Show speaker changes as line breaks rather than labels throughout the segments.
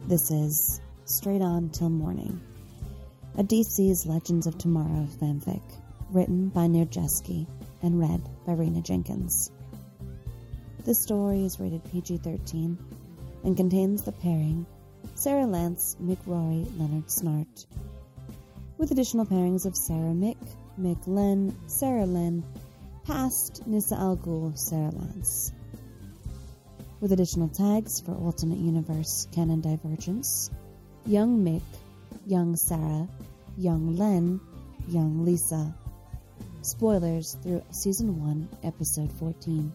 This is Straight On Till Morning, a DC's Legends of Tomorrow fanfic, written by Nirjeski and read by Raina Jenkins. This story is rated PG-13 and contains the pairing Sarah Lance, Mick Rory, Leonard Snart, with additional pairings of Sarah Mick, Mick Len, Sarah Lynn, past Nissa Al Ghul, Sarah Lance, with additional tags for alternate universe canon divergence: Young Mick, Young Sarah, Young Len, Young Lisa. Spoilers through Season 1, Episode 14.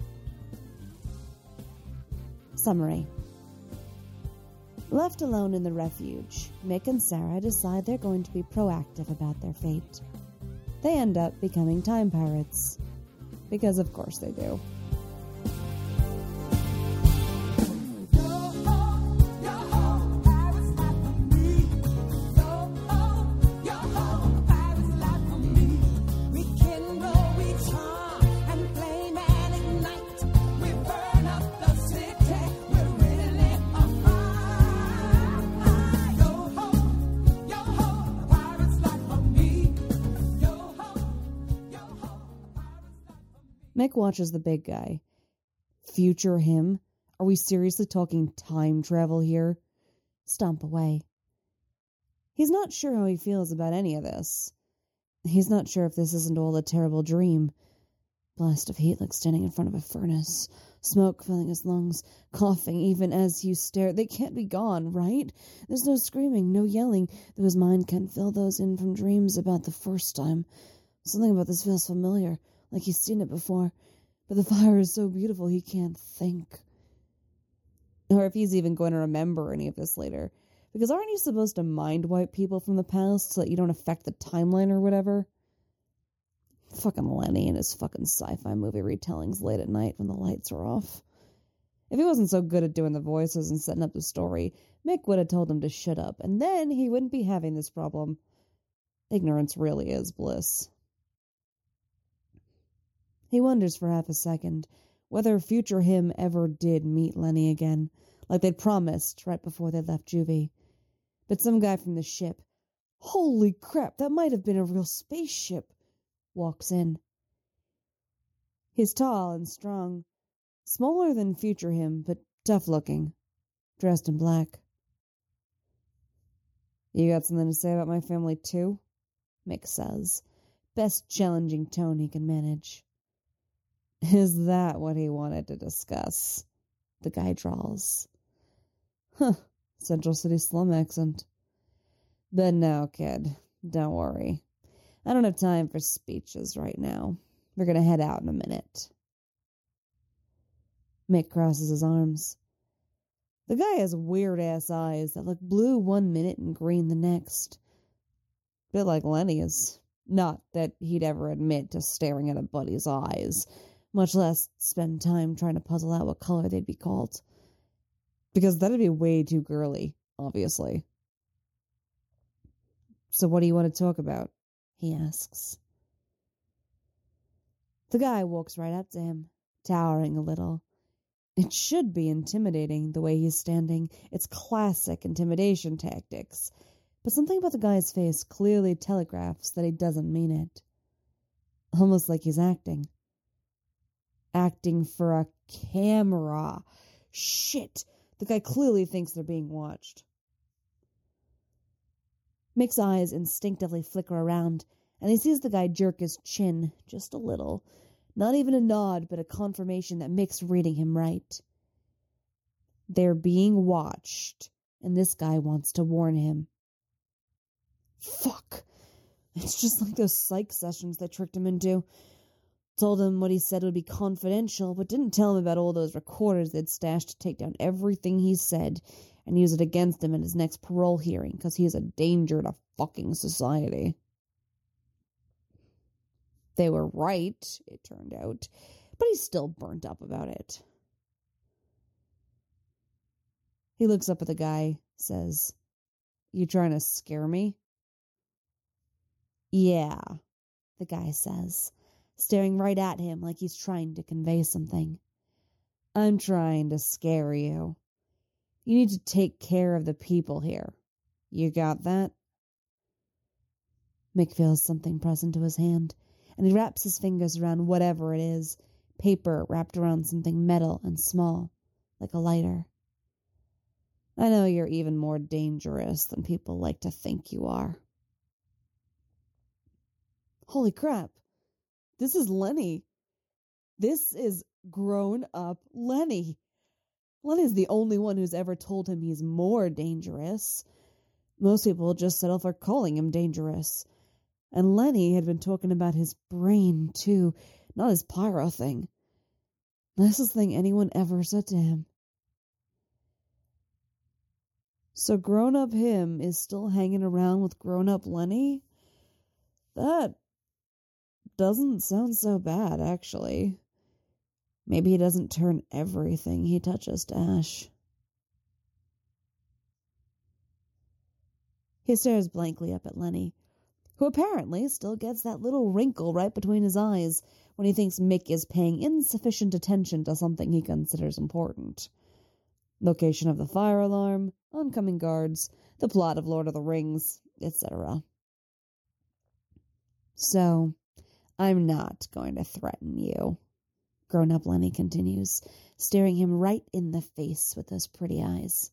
Summary. Left alone in the refuge, Mick and Sarah decide they're going to be proactive about their fate. They end up becoming time pirates. Because of course they do. Mick watches the big guy. Future him? Are we seriously talking time travel here? Stomp away. He's not sure how he feels about any of this. He's not sure if this isn't all a terrible dream. Blast of heat like standing in front of a furnace. Smoke filling his lungs, coughing even as you stare. They can't be gone, right? There's no screaming, no yelling, though his mind can't fill those in from dreams about the first time. Something about this feels familiar. Like he's seen it before, but the fire is so beautiful he can't think. Or if he's even going to remember any of this later. Because aren't you supposed to mind wipe people from the past so that you don't affect the timeline or whatever? Fucking Lenny and his fucking sci-fi movie retellings late at night when the lights are off. If he wasn't so good at doing the voices and setting up the story, Mick would have told him to shut up, and then he wouldn't be having this problem. Ignorance really is bliss. He wonders for half a second whether future him ever did meet Lenny again, like they'd promised right before they left Juvie. But some guy from the ship, holy crap, that might have been a real spaceship, walks in. He's tall and strong, smaller than future him, but tough-looking, dressed in black. You got something to say about my family, too? Mick says, best challenging tone he can manage. Is that what he wanted to discuss? The guy drawls. Huh, Central City slum accent. But no, kid, don't worry. I don't have time for speeches right now. We're gonna head out in a minute. Mick crosses his arms. The guy has weird-ass eyes that look blue 1 minute and green the next. Bit like Lenny's. Not that he'd ever admit to staring at a buddy's eyes, much less spend time trying to puzzle out what color they'd be called. Because that'd be way too girly, obviously. So what do you want to talk about? He asks. The guy walks right up to him, towering a little. It should be intimidating the way he's standing. It's classic intimidation tactics. But something about the guy's face clearly telegraphs that he doesn't mean it. Almost like he's acting. Acting for a camera. Shit! The guy clearly thinks they're being watched. Mick's eyes instinctively flicker around, and he sees the guy jerk his chin just a little. Not even a nod, but a confirmation that Mick's reading him right. They're being watched, and this guy wants to warn him. Fuck! It's just like those psych sessions they tricked him into. Told him what he said would be confidential, but didn't tell him about all those recorders they'd stashed to take down everything he said and use it against him in his next parole hearing because he is a danger to fucking society. They were right, it turned out, but he's still burnt up about it. He looks up at the guy, says, "You trying to scare me?" "Yeah," the guy says, staring right at him like he's trying to convey something. "I'm trying to scare you. You need to take care of the people here. You got that? Mick feels something press into his hand, and he wraps his fingers around whatever it is, paper wrapped around something metal and small, like a lighter. I know you're even more dangerous than people like to think you are. Holy crap. This is Lenny. This is grown-up Lenny. Lenny's the only one who's ever told him he's more dangerous. Most people just settle for calling him dangerous. And Lenny had been talking about his brain, too, not his pyro thing. Nicest thing anyone ever said to him. So grown-up him is still hanging around with grown-up Lenny? That doesn't sound so bad, actually. Maybe he doesn't turn everything he touches to ash. He stares blankly up at Lenny, who apparently still gets that little wrinkle right between his eyes when he thinks Mick is paying insufficient attention to something he considers important. Location of the fire alarm, oncoming guards, the plot of Lord of the Rings, etc. So, I'm not going to threaten you, grown-up Lenny continues, staring him right in the face with those pretty eyes.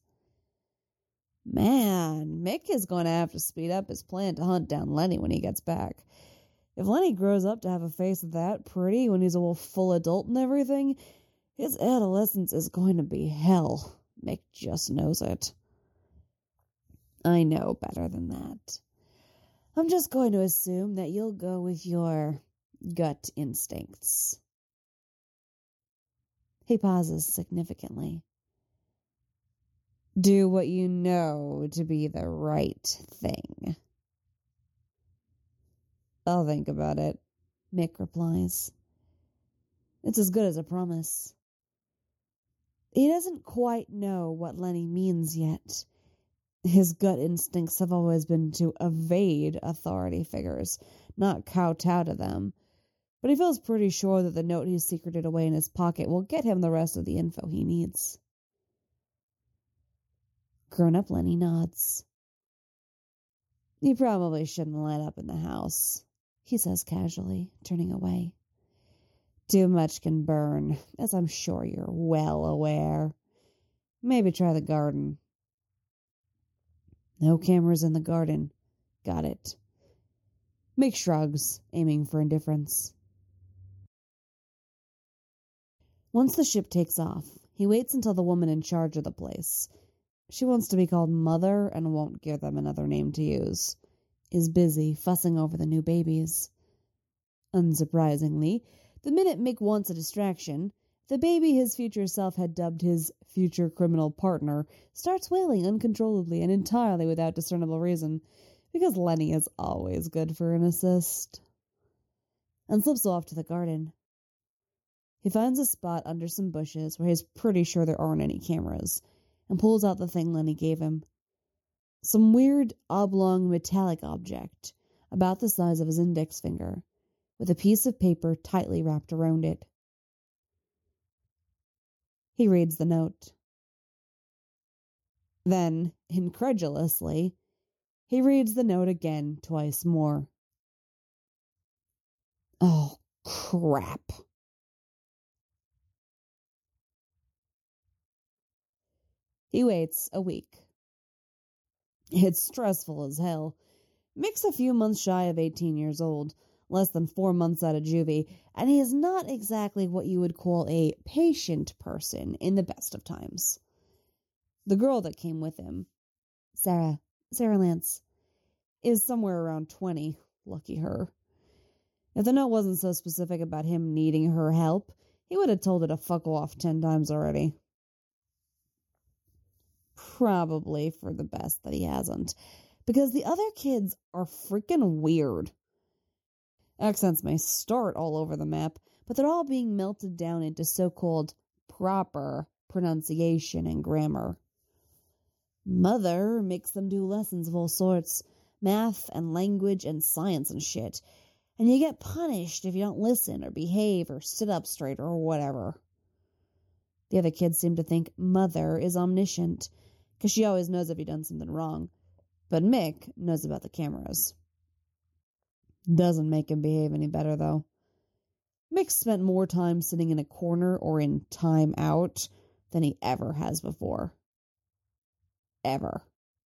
Man, Mick is going to have to speed up his plan to hunt down Lenny when he gets back. If Lenny grows up to have a face that pretty when he's a full adult and everything, his adolescence is going to be hell. Mick just knows it. I know better than that. I'm just going to assume that you'll go with your gut instincts. He pauses significantly. Do what you know to be the right thing. I'll think about it, Mick replies. It's as good as a promise. He doesn't quite know what Lenny means yet. His gut instincts have always been to evade authority figures, not kowtow to them. But he feels pretty sure that the note he's secreted away in his pocket will get him the rest of the info he needs. Grown-up Lenny nods. You probably shouldn't let up in the house, he says casually, turning away. Too much can burn, as I'm sure you're well aware. Maybe try the garden. No cameras in the garden. Got it. Mick shrugs, aiming for indifference. Once the ship takes off, he waits until the woman in charge of the place, she wants to be called Mother and won't give them another name to use, is busy fussing over the new babies. Unsurprisingly, the minute Mick wants a distraction, the baby his future self had dubbed his future criminal partner starts wailing uncontrollably and entirely without discernible reason, because Lenny is always good for an assist. And slips off to the garden. He finds a spot under some bushes where he's pretty sure there aren't any cameras, and pulls out the thing Lenny gave him. Some weird, oblong, metallic object, about the size of his index finger, with a piece of paper tightly wrapped around it. He reads the note. Then, incredulously, he reads the note again twice more. Oh, crap. He waits a week. It's stressful as hell. Mick's a few months shy of 18 years old, less than 4 months out of juvie, and he is not exactly what you would call a patient person in the best of times. The girl that came with him, Sarah Lance, is somewhere around 20. Lucky her. If the note wasn't so specific about him needing her help, he would have told her to fuck off 10 times already. Probably for the best that he hasn't, because the other kids are freaking weird. Accents may start all over the map, but they're all being melted down into so-called proper pronunciation and grammar. Mother makes them do lessons of all sorts, math and language and science and shit, and you get punished if you don't listen or behave or sit up straight or whatever. The other kids seem to think Mother is omniscient, because she always knows if he done something wrong. But Mick knows about the cameras. Doesn't make him behave any better, though. Mick spent more time sitting in a corner or in time out than he ever has before. Ever.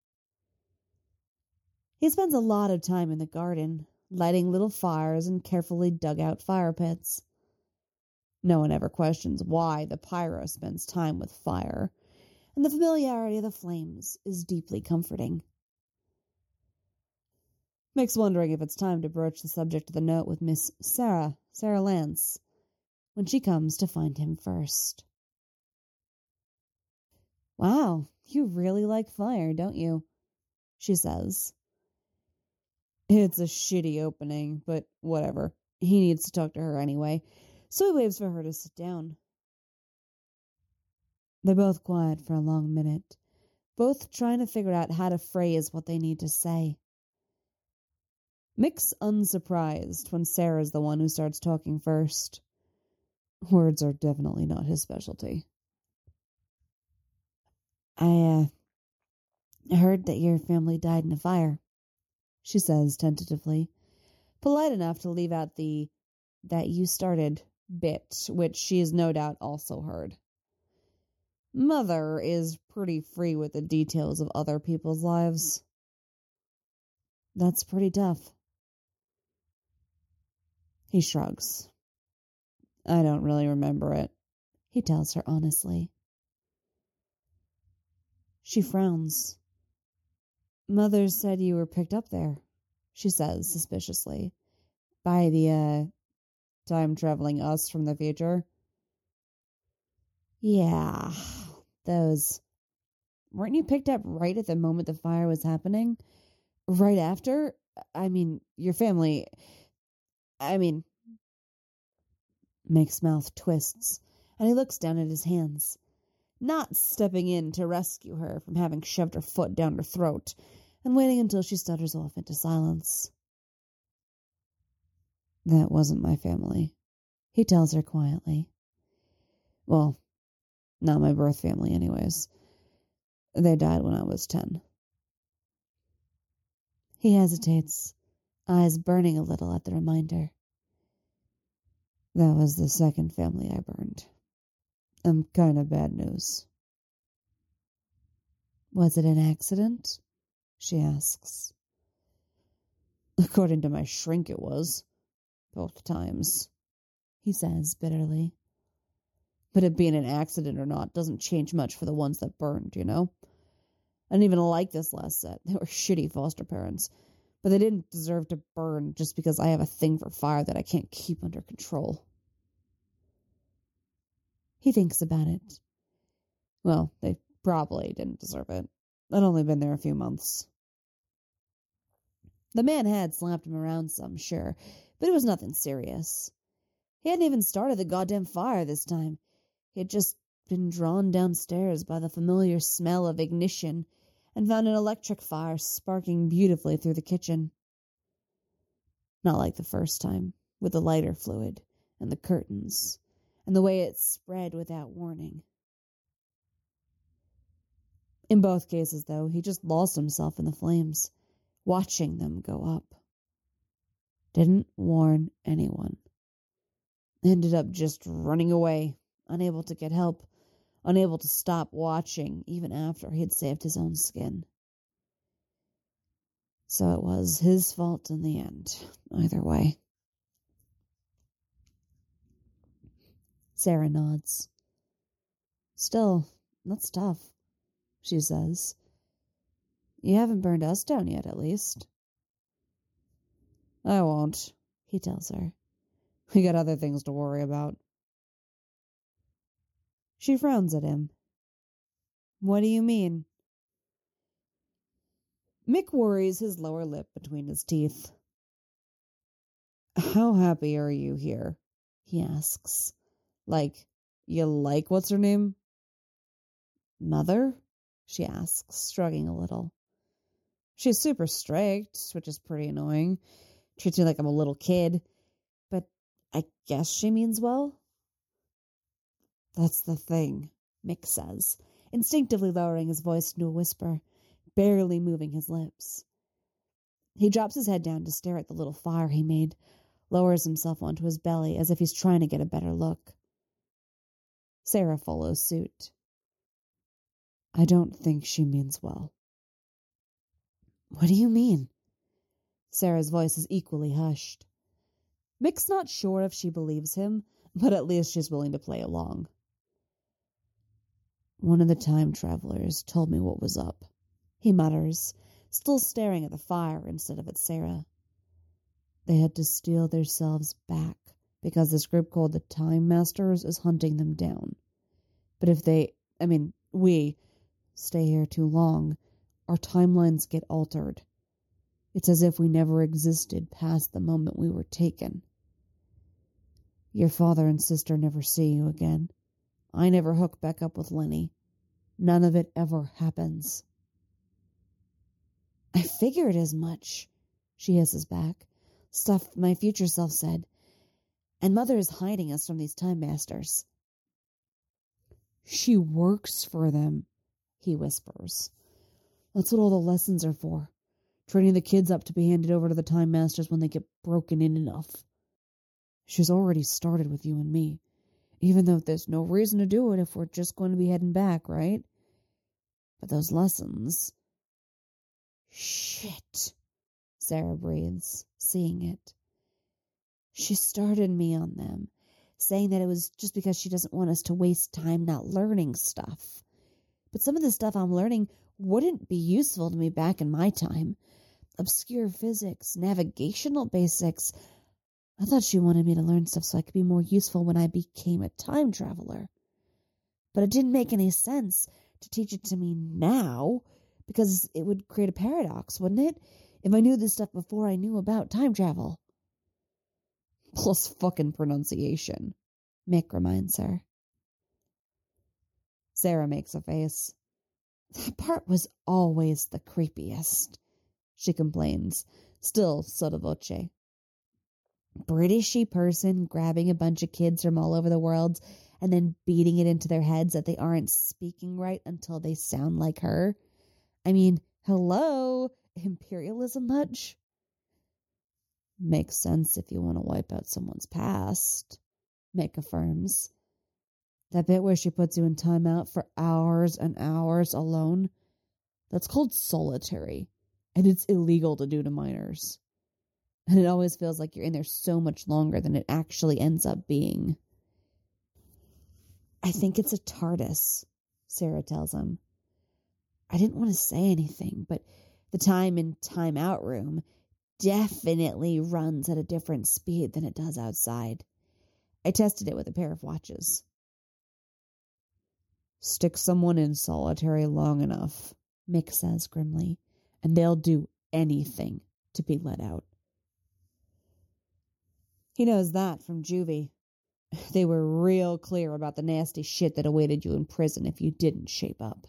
He spends a lot of time in the garden, lighting little fires and carefully dug out fire pits. No one ever questions why the pyro spends time with fire, and the familiarity of the flames is deeply comforting. Mick's wondering if it's time to broach the subject of the note with Miss Sarah Lance, when she comes to find him first. "Wow, you really like fire, don't you?" she says. It's a shitty opening, but whatever. He needs to talk to her anyway, so he waves for her to sit down. They're both quiet for a long minute, both trying to figure out how to phrase what they need to say. Mick's unsurprised when Sarah's the one who starts talking first. Words are definitely not his specialty. I heard that your family died in a fire," she says tentatively, polite enough to leave out the "that you started" bit, which she has no doubt also heard. Mother is pretty free with the details of other people's lives. That's pretty tough. He shrugs. I don't really remember it, he tells her honestly. She frowns. Mother said you were picked up there, she says suspiciously, by the, time-traveling us from the future. Yeah, those. Weren't you picked up right at the moment the fire was happening? Right after? I mean, your family... Mick's mouth twists, and he looks down at his hands, not stepping in to rescue her from having shoved her foot down her throat, and waiting until she stutters off into silence. That wasn't my family, he tells her quietly. Well, not my birth family anyways. They died when I was 10. He hesitates, eyes burning a little at the reminder. That was the second family I burned. Kind of bad news. Was it an accident? She asks. According to my shrink, it was. Both times, he says bitterly. But it being an accident or not doesn't change much for the ones that burned, you know? I didn't even like this last set. They were shitty foster parents. But they didn't deserve to burn just because I have a thing for fire that I can't keep under control. He thinks about it. Well, they probably didn't deserve it. I'd only been there a few months. The man had slapped him around some, sure, but it was nothing serious. He hadn't even started the goddamn fire this time. He had just been drawn downstairs by the familiar smell of ignition and found an electric fire sparking beautifully through the kitchen. Not like the first time, with the lighter fluid and the curtains, and the way it spread without warning. In both cases, though, he just lost himself in the flames, watching them go up. Didn't warn anyone. Ended up just running away, unable to get help, unable to stop watching even after he had saved his own skin. So it was his fault in the end, either way. Sarah nods. Still, that's tough, she says. You haven't burned us down yet, at least. I won't, he tells her. We got other things to worry about. She frowns at him. What do you mean? Mick worries his lower lip between his teeth. How happy are you here? He asks. Like, you like what's her name? Mother? She asks, shrugging a little. She's super strict, which is pretty annoying. Treats me like I'm a little kid. But I guess she means well. That's the thing, Mick says, instinctively lowering his voice into a whisper, barely moving his lips. He drops his head down to stare at the little fire he made, lowers himself onto his belly as if he's trying to get a better look. Sarah follows suit. I don't think she means well. What do you mean? Sarah's voice is equally hushed. Mick's not sure if she believes him, but at least she's willing to play along. One of the time travelers told me what was up, he mutters, still staring at the fire instead of at Sarah. They had to steal themselves back because this group called the Time Masters is hunting them down. But if we stay here too long, our timelines get altered. It's as if we never existed past the moment we were taken. Your father and sister never see you again. I never hook back up with Lenny. None of it ever happens. I figured as much, she hisses back. Stuff my future self said. And Mother is hiding us from these Time Masters. She works for them, he whispers. That's what all the lessons are for. Training the kids up to be handed over to the Time Masters when they get broken in enough. She's already started with you and me, even though there's no reason to do it if we're just going to be heading back, right? But those lessons... Shit, Sarah breathes, seeing it. She started me on them, saying that it was just because she doesn't want us to waste time not learning stuff. But some of the stuff I'm learning wouldn't be useful to me back in my time. Obscure physics, navigational basics. I thought she wanted me to learn stuff so I could be more useful when I became a time traveler. But it didn't make any sense to teach it to me now, because it would create a paradox, wouldn't it? If I knew this stuff before I knew about time travel. Plus fucking pronunciation, Mick reminds her. Sarah makes a face. That part was always the creepiest, she complains, still sotto voce. Britishy person grabbing a bunch of kids from all over the world and then beating it into their heads that they aren't speaking right until they sound like her. I mean, hello, imperialism much? Makes sense if you want to wipe out someone's past, Mick affirms. That bit where she puts you in timeout for hours and hours alone, that's called solitary, and it's illegal to do to minors. And it always feels like you're in there so much longer than it actually ends up being. I think it's a TARDIS, Sarah tells him. I didn't want to say anything, but the time in time out room definitely runs at a different speed than it does outside. I tested it with a pair of watches. Stick someone in solitary long enough, Mick says grimly, and they'll do anything to be let out. He knows that from Juvie. They were real clear about the nasty shit that awaited you in prison if you didn't shape up.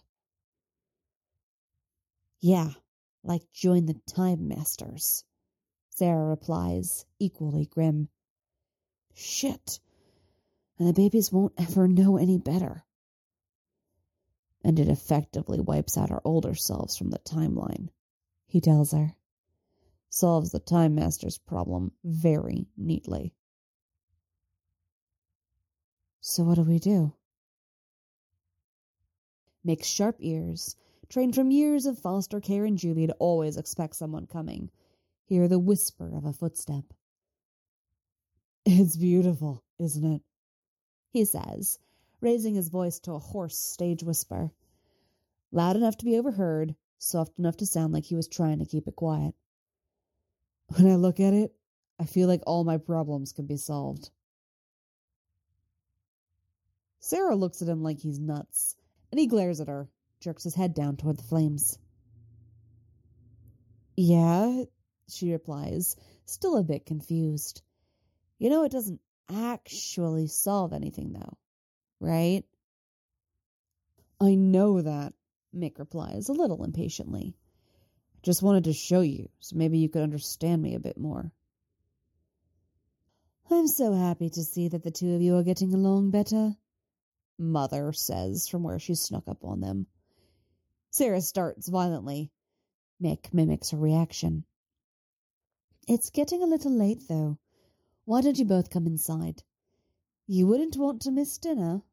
Yeah, like join the Time Masters, Sarah replies, equally grim. Shit, and the babies won't ever know any better. And it effectively wipes out our older selves from the timeline, he tells her. Solves the Time Masters problem very neatly. So what do we do? Mick's sharp ears, trained from years of foster care in Juvie to always expect someone coming, hear the whisper of a footstep. It's beautiful, isn't it? He says, raising his voice to a hoarse stage whisper. Loud enough to be overheard, soft enough to sound like he was trying to keep it quiet. When I look at it, I feel like all my problems can be solved. Sarah looks at him like he's nuts, and he glares at her, jerks his head down toward the flames. Yeah, she replies, still a bit confused. You know, it doesn't actually solve anything, though, right? I know that, Mick replies, a little impatiently. Just wanted to show you, so maybe you could understand me a bit more. I'm so happy to see that the two of you are getting along better. Mother says from where she snuck up on them. Sarah starts violently. Mick mimics her reaction. It's getting a little late, though. Why don't you both come inside? You wouldn't want to miss dinner.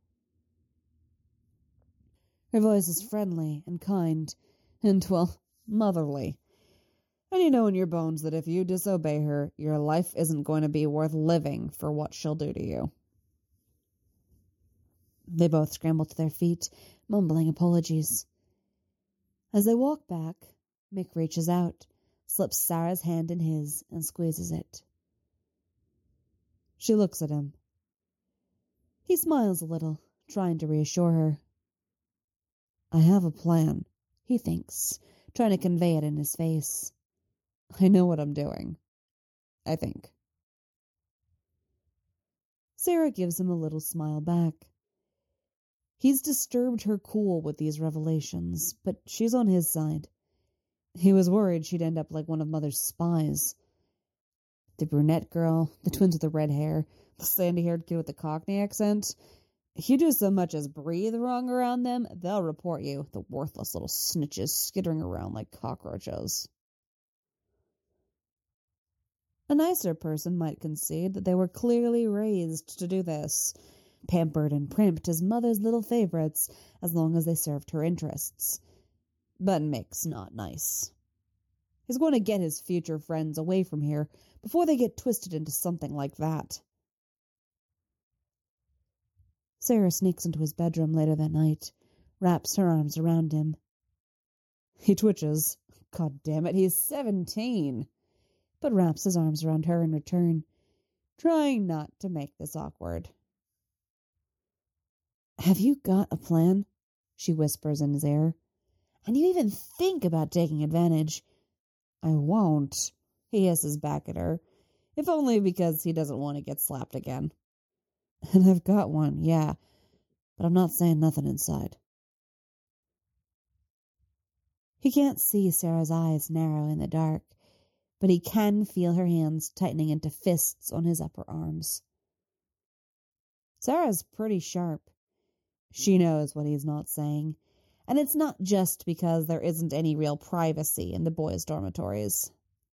Her voice is friendly and kind, and, well, motherly. And you know in your bones that if you disobey her, your life isn't going to be worth living for what she'll do to you. They both scramble to their feet, mumbling apologies. As they walk back, Mick reaches out, slips Sarah's hand in his, and squeezes it. She looks at him. He smiles a little, trying to reassure her. I have a plan, he thinks, trying to convey it in his face. I know what I'm doing. I think. Sarah gives him a little smile back. He's disturbed her cool with these revelations, but she's on his side. He was worried she'd end up like one of Mother's spies. The brunette girl, the twins with the red hair, the sandy-haired kid with the Cockney accent. If you do so much as breathe wrong around them, they'll report you, the worthless little snitches skittering around like cockroaches. A nicer person might concede that they were clearly raised to do this, pampered and primped as Mother's little favorites as long as they served her interests. But Mick's not nice. He's going to get his future friends away from here before they get twisted into something like that. Sarah sneaks into his bedroom later that night, wraps her arms around him. He twitches. God damn it, he's 17. But wraps his arms around her in return, trying not to make this awkward. Have you got a plan? She whispers in his ear. And you even think about taking advantage. I won't, he hisses back at her, if only because he doesn't want to get slapped again. And I've got one, yeah, but I'm not saying nothing inside. He can't see Sarah's eyes narrow in the dark, but he can feel her hands tightening into fists on his upper arms. Sarah's pretty sharp. She knows what he's not saying, and it's not just because there isn't any real privacy in the boys' dormitories.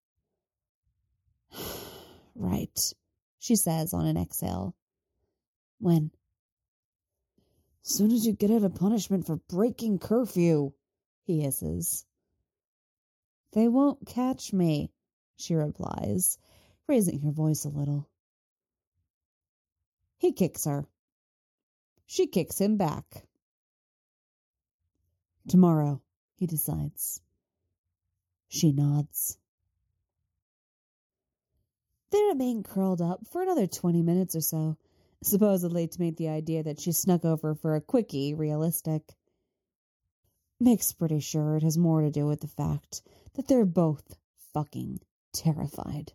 Right, she says on an exhale. When? Soon as you get out of punishment for breaking curfew, he hisses. They won't catch me, she replies, raising her voice a little. He kicks her. She kicks him back. Tomorrow, he decides. She nods. They remain curled up for another 20 minutes or so, supposedly to make the idea that she snuck over for a quickie realistic. Mick's pretty sure it has more to do with the fact that they're both fucking terrified.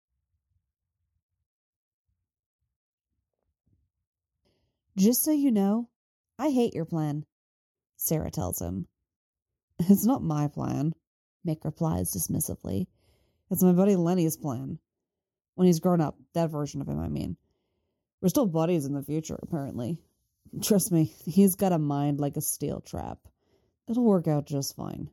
Just so you know, I hate your plan, Sarah tells him. It's not my plan, Mick replies dismissively. It's my buddy Lenny's plan. When he's grown up, that version of him, I mean. We're still buddies in the future, apparently. Trust me, he's got a mind like a steel trap. It'll work out just fine.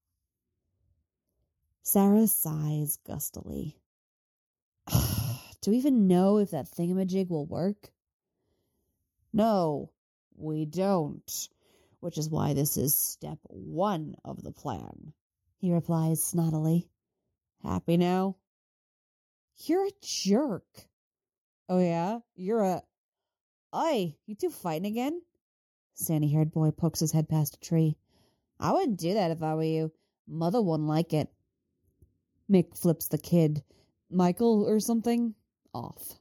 Sarah sighs gustily. Do we even know if that thingamajig will work? No, we don't. Which is why this is step 1 of the plan, he replies snottily. Happy now? You're a jerk. Oh yeah? You're a... Oi, you two fighting again? Sandy-haired boy pokes his head past a tree. I wouldn't do that if I were you. Mother wouldn't like it. Mick flips the kid, Michael or something, off.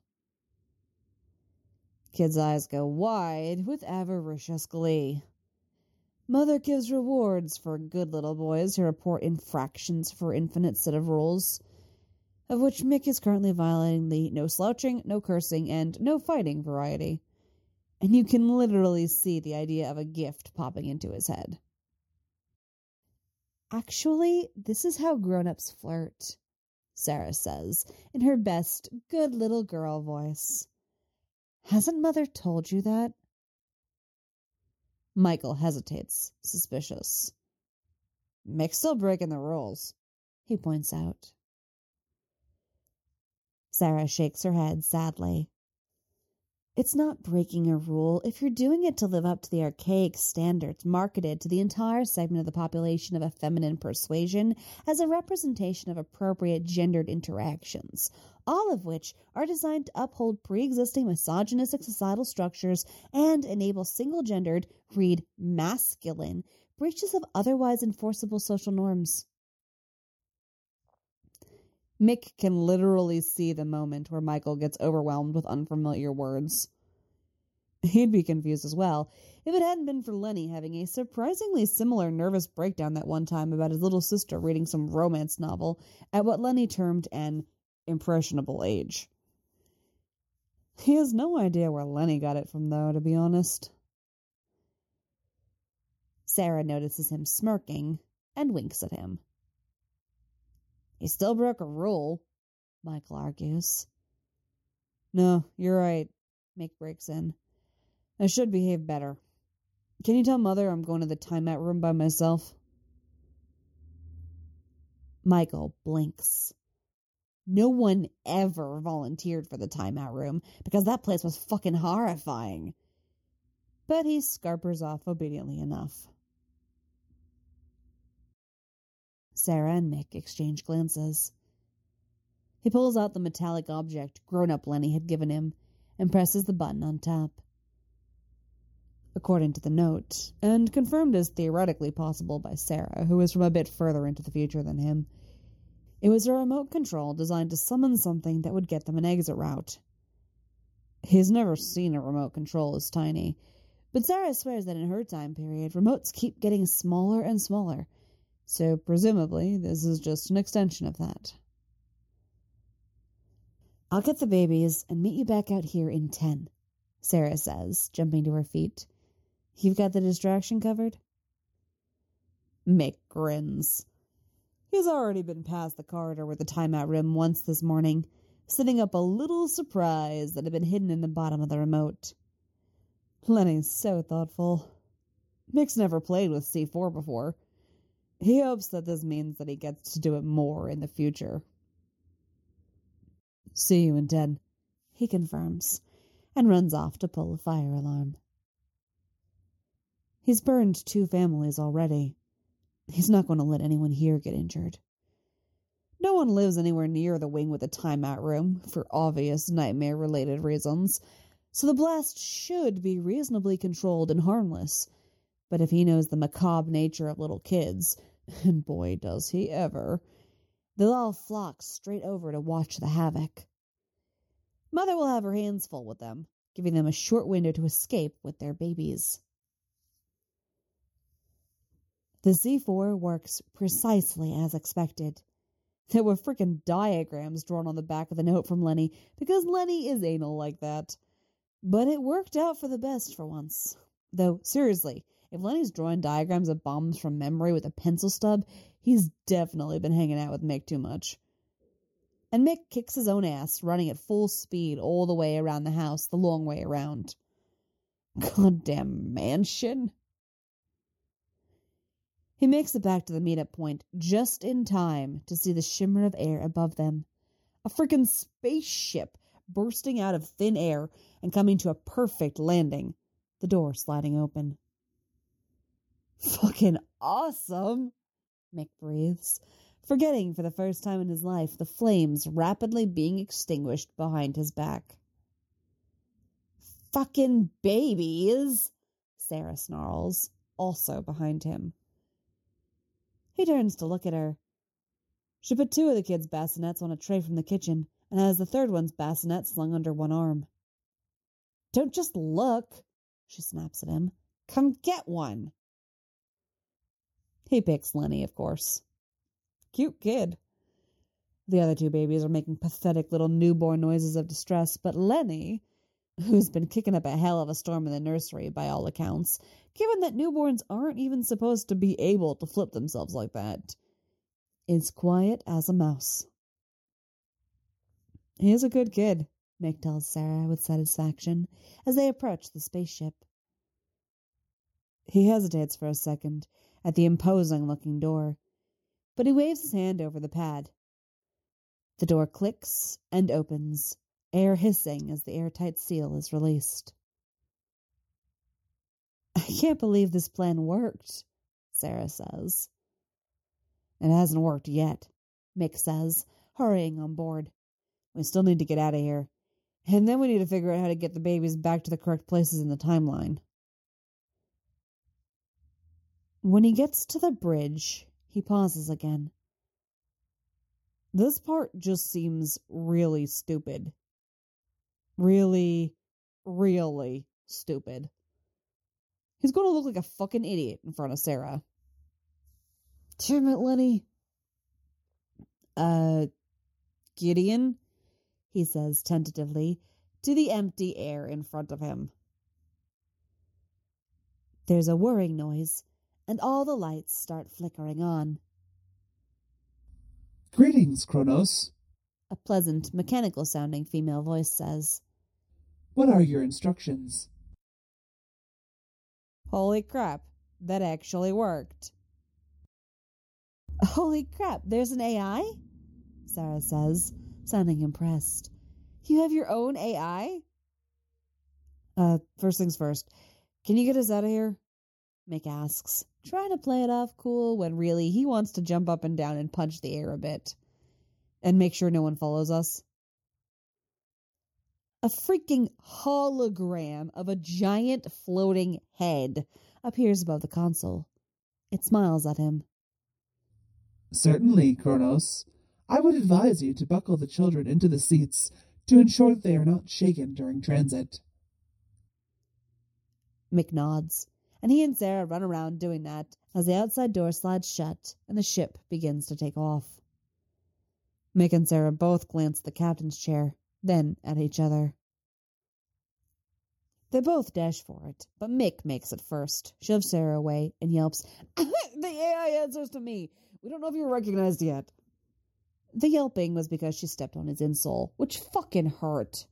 Kid's eyes go wide with avaricious glee. Mother gives rewards for good little boys who report infractions for infinite set of rules, of which Mick is currently violating the no slouching, no cursing, and no fighting variety. And you can literally see the idea of a gift popping into his head. Actually, this is how grown-ups flirt, Sarah says, in her best good little girl voice. Hasn't Mother told you that? Michael hesitates, suspicious. Mick's still breaking the rules, he points out. Sarah shakes her head sadly. It's not breaking a rule if you're doing it to live up to the archaic standards marketed to the entire segment of the population of a feminine persuasion as a representation of appropriate gendered interactions, all of which are designed to uphold pre-existing misogynistic societal structures and enable single-gendered, read masculine, breaches of otherwise enforceable social norms. Mick can literally see the moment where Michael gets overwhelmed with unfamiliar words. He'd be confused as well if it hadn't been for Lenny having a surprisingly similar nervous breakdown that one time about his little sister reading some romance novel at what Lenny termed an impressionable age. He has no idea where Lenny got it from, though, to be honest. Sarah notices him smirking and winks at him. He still broke a rule, Michael argues. No, you're right, Mick breaks in. I should behave better. Can you tell Mother I'm going to the timeout room by myself? Michael blinks. No one ever volunteered for the timeout room because that place was fucking horrifying. But he scarpers off obediently enough. Sarah and Mick exchange glances. He pulls out the metallic object grown-up Lenny had given him and presses the button on top. According to the note, and confirmed as theoretically possible by Sarah, who was from a bit further into the future than him, it was a remote control designed to summon something that would get them an exit route. He's never seen a remote control as tiny, but Sarah swears that in her time period, remotes keep getting smaller and smaller, so presumably this is just an extension of that. I'll get the babies and meet you back out here in 10, Sarah says, jumping to her feet. You've got the distraction covered? Mick grins. He's already been past the corridor with the timeout room once this morning, setting up a little surprise that had been hidden in the bottom of the remote. Lenny's so thoughtful. Mick's never played with C4 before. He hopes that this means that he gets to do it more in the future. See you in 10, he confirms, and runs off to pull a fire alarm. He's burned 2 families already. He's not going to let anyone here get injured. No one lives anywhere near the wing with a timeout room, for obvious nightmare-related reasons, so the blast should be reasonably controlled and harmless. But if he knows the macabre nature of little kids, and boy does he ever, they'll all flock straight over to watch the havoc. Mother will have her hands full with them, giving them a short window to escape with their babies. The Z4 works precisely as expected. There were frickin' diagrams drawn on the back of the note from Lenny, because Lenny is anal like that. But it worked out for the best for once. Though, seriously, if Lenny's drawing diagrams of bombs from memory with a pencil stub, he's definitely been hanging out with Mick too much. And Mick kicks his own ass, running at full speed all the way around the house, the long way around. Goddamn mansion. He makes it back to the meetup point just in time to see the shimmer of air above them. A frickin' spaceship bursting out of thin air and coming to a perfect landing, the door sliding open. Fucking awesome, Mick breathes, forgetting for the first time in his life the flames rapidly being extinguished behind his back. Fucking babies, Sarah snarls, also behind him. He turns to look at her. She put 2 of the kids' bassinets on a tray from the kitchen and has the third one's bassinet slung under one arm. Don't just look, she snaps at him. Come get one. He picks Lenny, of course. Cute kid. The other 2 babies are making pathetic little newborn noises of distress, but Lenny, who's been kicking up a hell of a storm in the nursery by all accounts, given that newborns aren't even supposed to be able to flip themselves like that, is quiet as a mouse. He's a good kid, Mick tells Sarah with satisfaction as they approach the spaceship. He hesitates for a second at the imposing-looking door, but he waves his hand over the pad. The door clicks and opens, air hissing as the airtight seal is released. I can't believe this plan worked, Sarah says. It hasn't worked yet, Mick says, hurrying on board. We still need to get out of here. And then we need to figure out how to get the babies back to the correct places in the timeline. When he gets to the bridge, he pauses again. This part just seems really stupid. Really, really stupid. He's going to look like a fucking idiot in front of Sarah. Damn it, Lenny. Gideon, he says tentatively to the empty air in front of him. There's a whirring noise, and all the lights start flickering on.
Greetings, Kronos,
A pleasant, mechanical-sounding female voice says.
What are your instructions?
Holy crap, that actually worked. Holy crap, there's an AI? Sarah says, sounding impressed. You have your own AI? First things first. Can you get us out of here? Mick asks, trying to play it off cool when really he wants to jump up and down and punch the air a bit. And make sure no one follows us. A freaking hologram of a giant floating head appears above the console. It smiles at him.
Certainly, Kronos. I would advise you to buckle the children into the seats to ensure that they are not shaken during transit.
Mick nods, and he and Sarah run around doing that as the outside door slides shut and the ship begins to take off. Mick and Sarah both glance at the captain's chair, then at each other. They both dash for it, but Mick makes it first, shoves Sarah away, and yelps, The AI answers to me! We don't know if you're recognized yet. The yelping was because she stepped on his insole, which fucking hurt.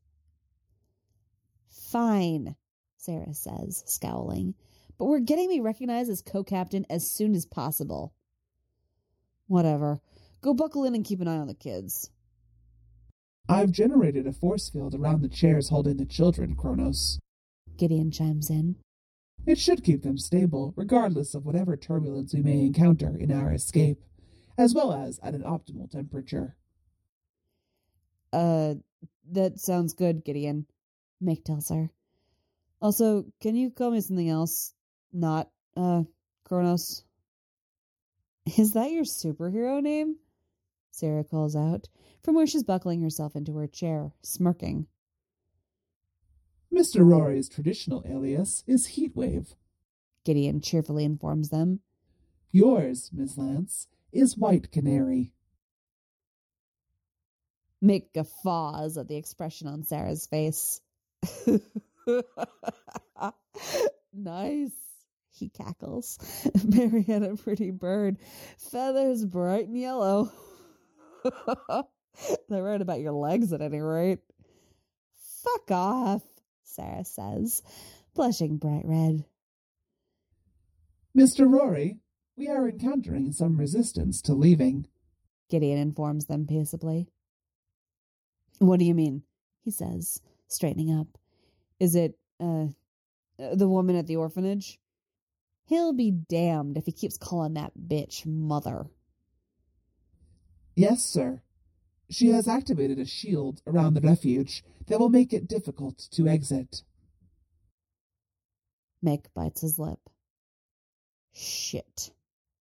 Fine, Sarah says, scowling, but we're getting me recognized as co-captain as soon as possible. Whatever. Go buckle in and keep an eye on the kids.
I've generated a force field around the chairs holding the children, Kronos.
Gideon chimes in.
It should keep them stable, regardless of whatever turbulence we may encounter in our escape, as well as at an optimal temperature.
That sounds good, Gideon, Mick tells her. Also, can you call me something else? Not, Kronos? Is that your superhero name? Sarah calls out, from where she's buckling herself into her chair, smirking.
Mr. Rory's traditional alias is Heatwave,
Gideon cheerfully informs them.
Yours, Miss Lance, is White Canary.
Mick guffaws at the expression on Sarah's face. Nice, he cackles. Marietta, pretty bird. Feathers bright and yellow. They're right about your legs at any rate. Fuck off, Sarah says, blushing bright red.
Mr. Rory, we are encountering some resistance to leaving,
Gideon informs them peaceably. What do you mean? He says, straightening up. Is it, the woman at the orphanage? He'll be damned if he keeps calling that bitch mother.
Yes, sir. She has activated a shield around the refuge that will make it difficult to exit.
Mick bites his lip. Shit.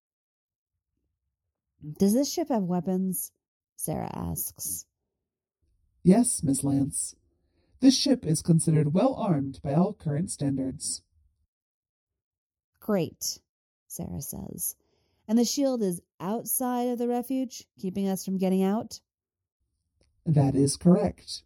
Does this ship have weapons? Sarah asks.
Yes, Miss Lance. This ship is considered well armed by all current standards.
Great, Sarah says. And the shield is outside of the refuge, keeping us from getting out?
That is correct.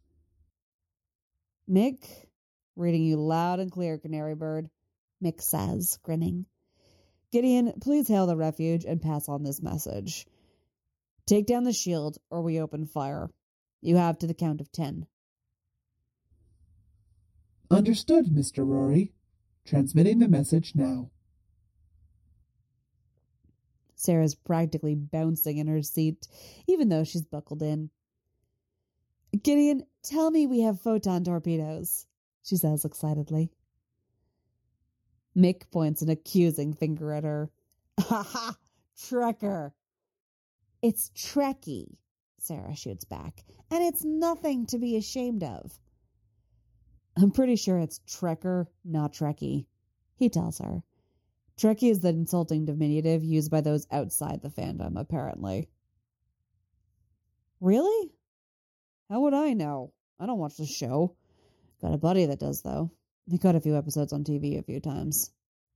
Mick, reading you loud and clear, Canary Bird, Mick says, grinning. Gideon, please hail the refuge and pass on this message. Take down the shield or we open fire. You have to the count of 10.
Understood, Mr. Rory. Transmitting the message now.
Sarah's practically bouncing in her seat, even though she's buckled in. Gideon, tell me we have photon torpedoes, she says excitedly. Mick points an accusing finger at her. Ha ha! Trekker! It's Trekkie, Sarah shoots back, and it's nothing to be ashamed of. I'm pretty sure it's Trekker, not Trekkie, he tells her. Trekkie is the insulting diminutive used by those outside the fandom, apparently. Really? How would I know? I don't watch the show. Got a buddy that does, though. He caught a few episodes on TV a few times.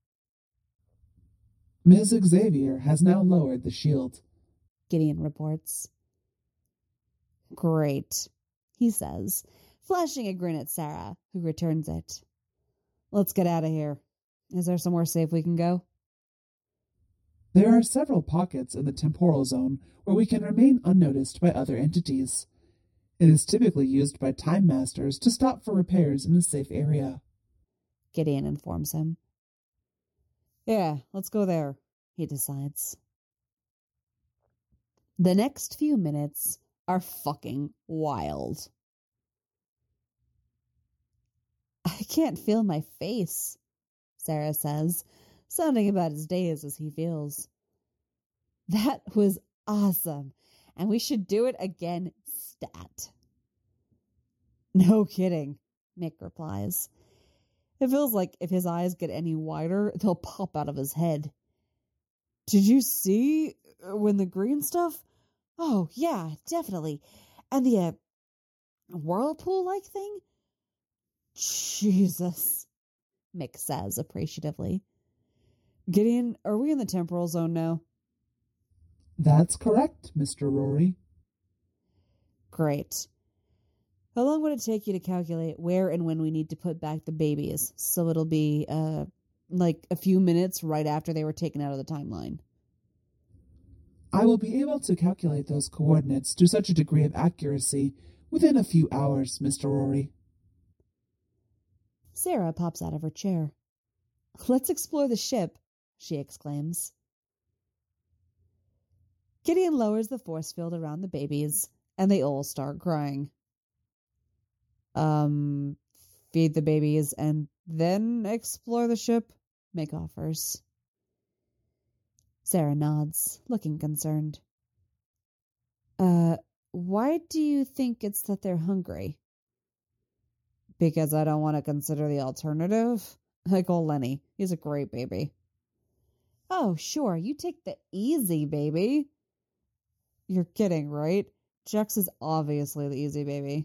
Ms. Xavier has now lowered the shield,
Gideon reports. Great, he says, flashing a grin at Sarah, who returns it. Let's get out of here. Is there somewhere safe we can go?
There are several pockets in the temporal zone where we can remain unnoticed by other entities. It is typically used by Time Masters to stop for repairs in a safe area,
Gideon informs him. Yeah, let's go there, he decides. The next few minutes are fucking wild. I can't feel my face, Sarah says, sounding about as dazed as he feels. That was awesome, and we should do it again stat. No kidding, Mick replies. It feels like if his eyes get any wider, they'll pop out of his head. Did you see when the green stuff? Oh, yeah, definitely. And the whirlpool-like thing? Jesus, Mick says appreciatively. Gideon, are we in the temporal zone now?
That's correct, Mr. Rory.
Great. How long would it take you to calculate where and when we need to put back the babies? So it'll be, like a few minutes right after they were taken out of the timeline.
I will be able to calculate those coordinates to such a degree of accuracy within a few hours, Mr. Rory.
Sarah pops out of her chair. Let's explore the ship, she exclaims. Gideon lowers the force field around the babies, and they all start crying. Feed the babies and then explore the ship, Mick offers. Sarah nods, looking concerned. Why do you think it's that they're hungry? Because I don't want to consider the alternative. I call Lenny. He's a great baby. Oh, sure, you take the easy baby. You're kidding, right? Jax is obviously the easy baby.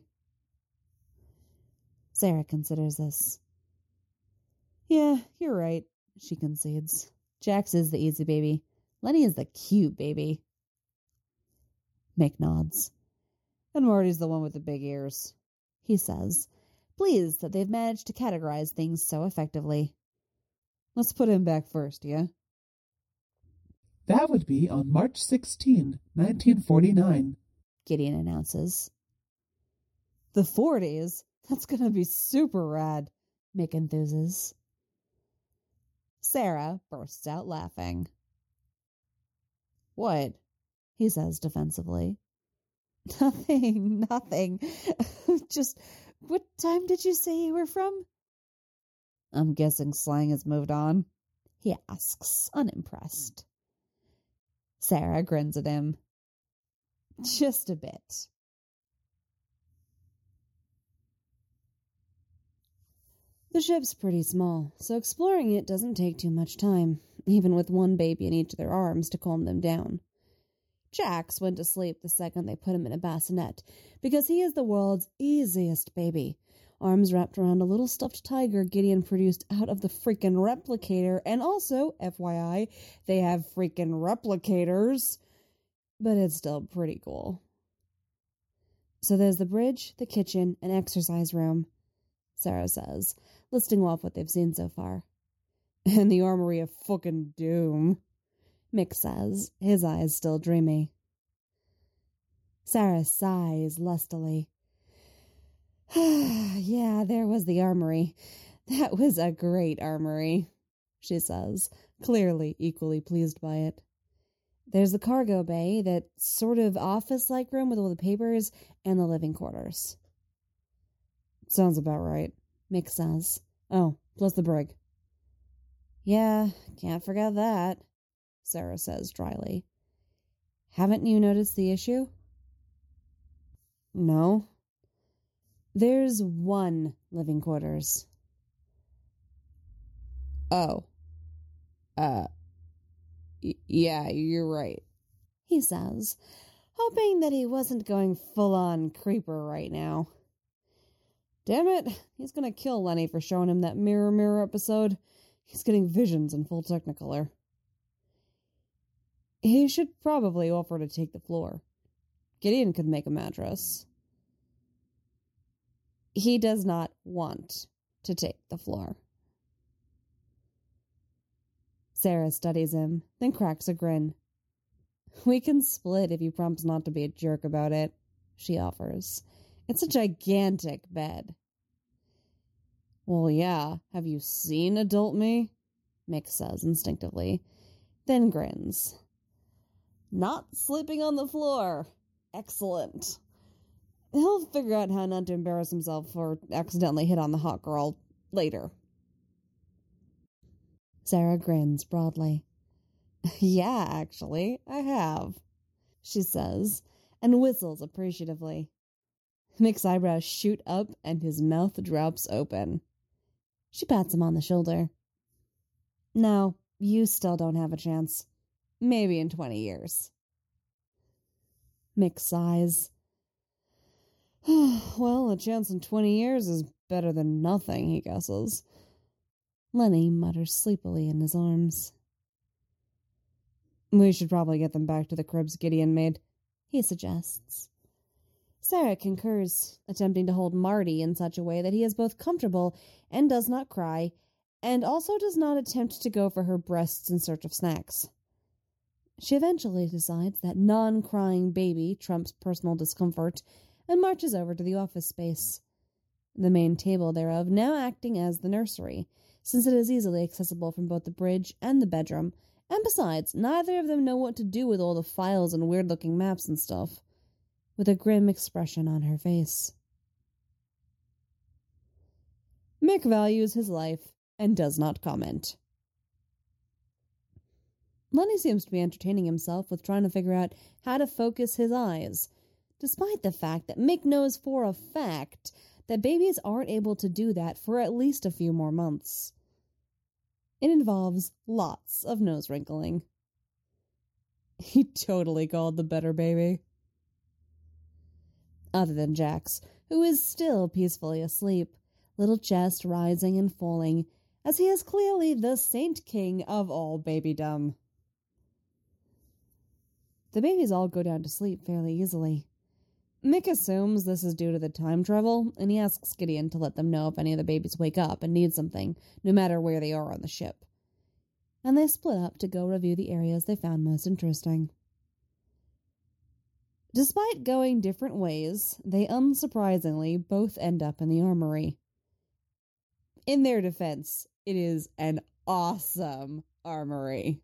Sarah considers this. Yeah, you're right, she concedes. Jax is the easy baby. Lenny is the cute baby. Mick nods. And Marty's the one with the big ears, he says, pleased that they've managed to categorize things so effectively. Let's put him back first, yeah?
That would be on March 16, 1949,
Gideon announces. The 40s? That's gonna be super rad, Mick enthuses. Sarah bursts out laughing. What? He says defensively. Nothing. Just, what time did you say you were from? I'm guessing slang has moved on, he asks, unimpressed. Sarah grins at him. Just a bit. The ship's pretty small, so exploring it doesn't take too much time, even with one baby in each of their arms to calm them down. Jax went to sleep the second they put him in a bassinet, because he is the world's easiest baby. Arms wrapped around a little stuffed tiger Gideon produced out of the freaking replicator, and also, FYI, they have freaking replicators. But it's still pretty cool. So there's the bridge, the kitchen, and exercise room, Sarah says, listing off what they've seen so far. And the armory of fucking doom, Mick says, his eyes still dreamy. Sarah sighs lustily. Yeah, there was the armory. That was a great armory, she says, clearly equally pleased by it. There's the cargo bay, that sort of office-like room with all the papers, and the living quarters. Sounds about right, Mick says. Oh, plus the brig. Yeah, can't forget that, Sarah says dryly. Haven't you noticed the issue? No. There's one living quarters. Oh. Yeah, you're right, he says, hoping that he wasn't going full-on creeper right now. Damn it, he's gonna kill Lenny for showing him that Mirror Mirror episode. He's getting visions in full Technicolor. He should probably offer to take the floor. Gideon could make a mattress. He does not want to take the floor. Sarah studies him, then cracks a grin. We can split if you promise not to be a jerk about it, she offers. It's a gigantic bed. Well, yeah. Have you seen adult me? Mick says instinctively, then grins. Not sleeping on the floor. Excellent. He'll figure out how not to embarrass himself or accidentally hit on the hot girl later. Sarah grins broadly. Yeah, actually, I have, she says, and whistles appreciatively. Mick's eyebrows shoot up and his mouth drops open. She pats him on the shoulder. No, you still don't have a chance. Maybe in 20 years. Mick sighs. Well, a chance in 20 years is better than nothing, he guesses. Lenny mutters sleepily in his arms. We should probably get them back to the cribs Gideon made, he suggests. Sarah concurs, attempting to hold Marty in such a way that he is both comfortable and does not cry, and also does not attempt to go for her breasts in search of snacks. She eventually decides that non-crying baby trumps personal discomfort and marches over to the office space, the main table thereof now acting as the nursery, since it is easily accessible from both the bridge and the bedroom, and besides, neither of them know what to do with all the files and weird-looking maps and stuff, with a grim expression on her face. Mick values his life and does not comment. Lenny seems to be entertaining himself with trying to figure out how to focus his eyes, despite the fact that Mick knows for a fact that babies aren't able to do that for at least a few more months. It involves lots of nose wrinkling. He totally called the better baby. Other than Jax, who is still peacefully asleep, little chest rising and falling, as he is clearly the Saint King of all babydom. The babies all go down to sleep fairly easily. Mick assumes this is due to the time travel, and he asks Gideon to let them know if any of the babies wake up and need something, no matter where they are on the ship. And they split up to go review the areas they found most interesting. Despite going different ways, they unsurprisingly both end up in the armory. In their defense, it is an awesome armory.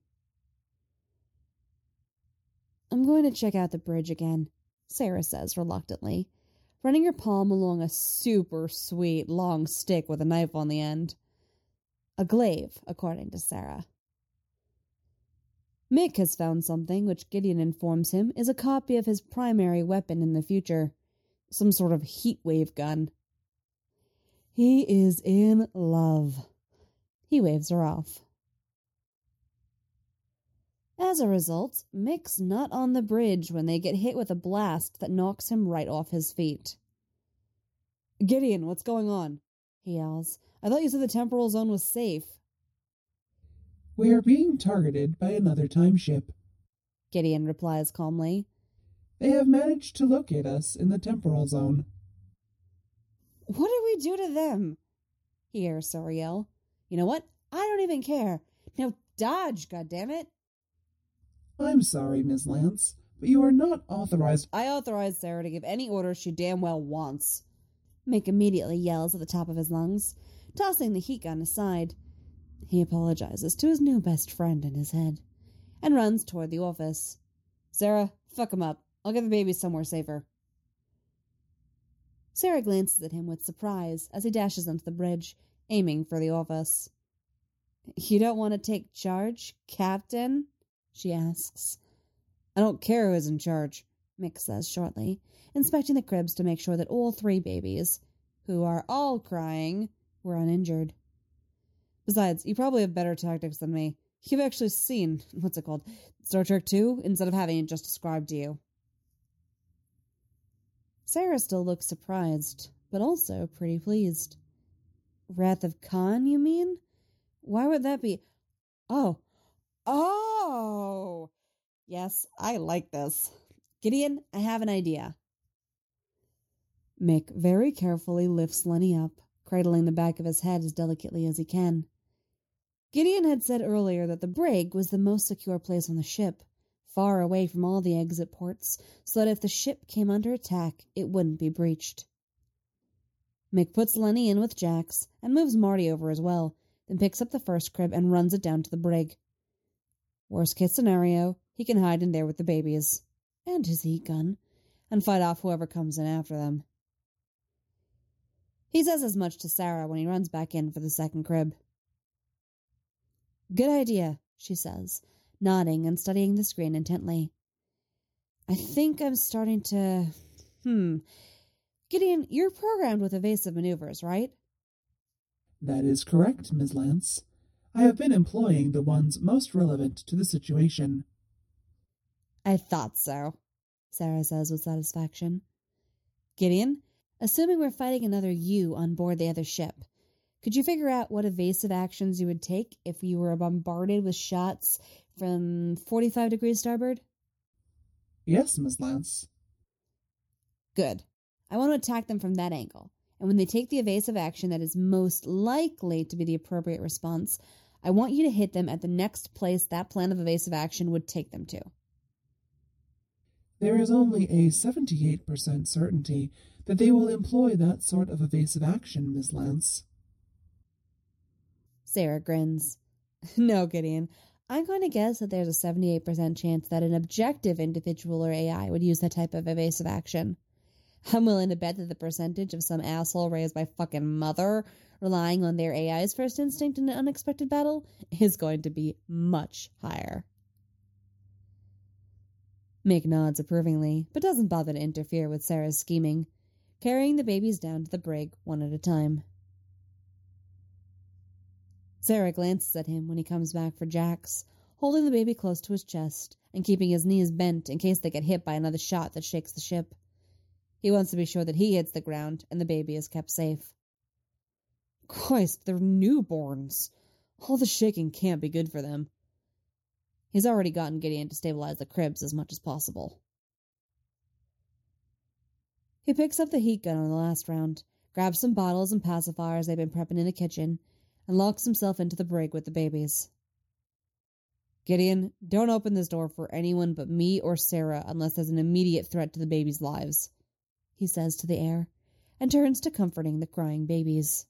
I'm going to check out the bridge again, Sarah says reluctantly, running her palm along a super sweet long stick with a knife on the end. A glaive, according to Sarah. Mick has found something which Gideon informs him is a copy of his primary weapon in the future, some sort of heat wave gun. He is in love. He waves her off. As a result, Mick's not on the bridge when they get hit with a blast that knocks him right off his feet. Gideon, what's going on? He yells. I thought you said the temporal zone was safe.
We are being targeted by another time ship,
Gideon replies calmly.
They have managed to locate us in the temporal zone.
What did we do to them? He hears Sarah yell. You know what? I don't even care. Now dodge, goddammit.
I'm sorry, Ms. Lance, but you are not authorized.
I authorize Sarah to give any orders she damn well wants. Mick immediately yells at the top of his lungs, tossing the heat gun aside. He apologizes to his new best friend in his head. and runs toward the office. Sarah, fuck him up. I'll get the baby somewhere safer. Sarah glances at him with surprise as he dashes onto the bridge, aiming for the office. You don't want to take charge, Captain? She asks. I don't care who's in charge, Mick says shortly, inspecting the cribs to make sure that all 3 babies, who are all crying, were uninjured. Besides, you probably have better tactics than me. You've actually seen, Star Trek 2, instead of having it just described to you. Sarah still looks surprised, but also pretty pleased. Wrath of Khan, you mean? Why would that be? Oh! Yes, I like this. Gideon, I have an idea. Mick very carefully lifts Lenny up, cradling the back of his head as delicately as he can. Gideon had said earlier that the brig was the most secure place on the ship, far away from all the exit ports, so that if the ship came under attack, it wouldn't be breached. Mick puts Lenny in with Jax and moves Marty over as well, then picks up the first crib and runs it down to the brig. Worst case scenario, he can hide in there with the babies, and his heat gun, and fight off whoever comes in after them. He says as much to Sarah when he runs back in for the second crib. Good idea, she says, nodding and studying the screen intently. I think I'm starting to... Gideon, you're programmed with evasive maneuvers, right?
That is correct, Ms. Lance. I have been employing the ones most relevant to the situation.
I thought so, Sarah says with satisfaction. Gideon, assuming we're fighting another you on board the other ship, could you figure out what evasive actions you would take if you were bombarded with shots from 45 degrees starboard?
Yes, Ms. Lance.
Good. I want to attack them from that angle, and when they take the evasive action that is most likely to be the appropriate response, I want you to hit them at the next place that plan of evasive action would take them to.
There is only a 78% certainty that they will employ that sort of evasive action, Ms. Lance.
Sarah grins. No, Gideon. I'm going to guess that there's a 78% chance that an objective individual or AI would use that type of evasive action. I'm willing to bet that the percentage of some asshole raised by fucking mother relying on their AI's first instinct in an unexpected battle is going to be much higher. Mick nods approvingly, but doesn't bother to interfere with Sarah's scheming, carrying the babies down to the brig one at a time. Sarah glances at him when he comes back for Jax, holding the baby close to his chest and keeping his knees bent in case they get hit by another shot that shakes the ship. He wants to be sure that he hits the ground and the baby is kept safe. Christ, they're newborns. All the shaking can't be good for them. He's already gotten Gideon to stabilize the cribs as much as possible. He picks up the heat gun on the last round, grabs some bottles and pacifiers they've been prepping in the kitchen, and locks himself into the brig with the babies. Gideon, don't open this door for anyone but me or Sarah unless there's an immediate threat to the babies' lives, he says to the air, and turns to comforting the crying babies.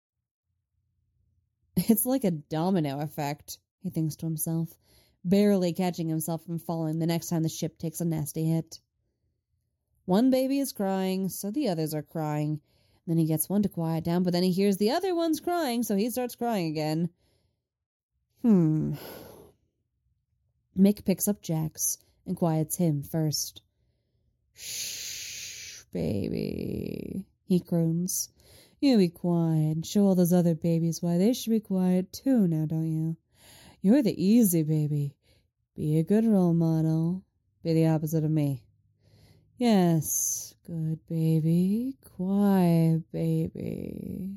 It's like a domino effect, he thinks to himself, barely catching himself from falling the next time the ship takes a nasty hit. One baby is crying, so the others are crying. Then he gets one to quiet down, but then he hears the other ones crying, so he starts crying again. Mick picks up Jax and quiets him first. Shh, baby, he croons. You be quiet and show all those other babies why they should be quiet too now, don't you? You're the easy baby. Be a good role model. Be the opposite of me. Yes, good baby. Quiet baby.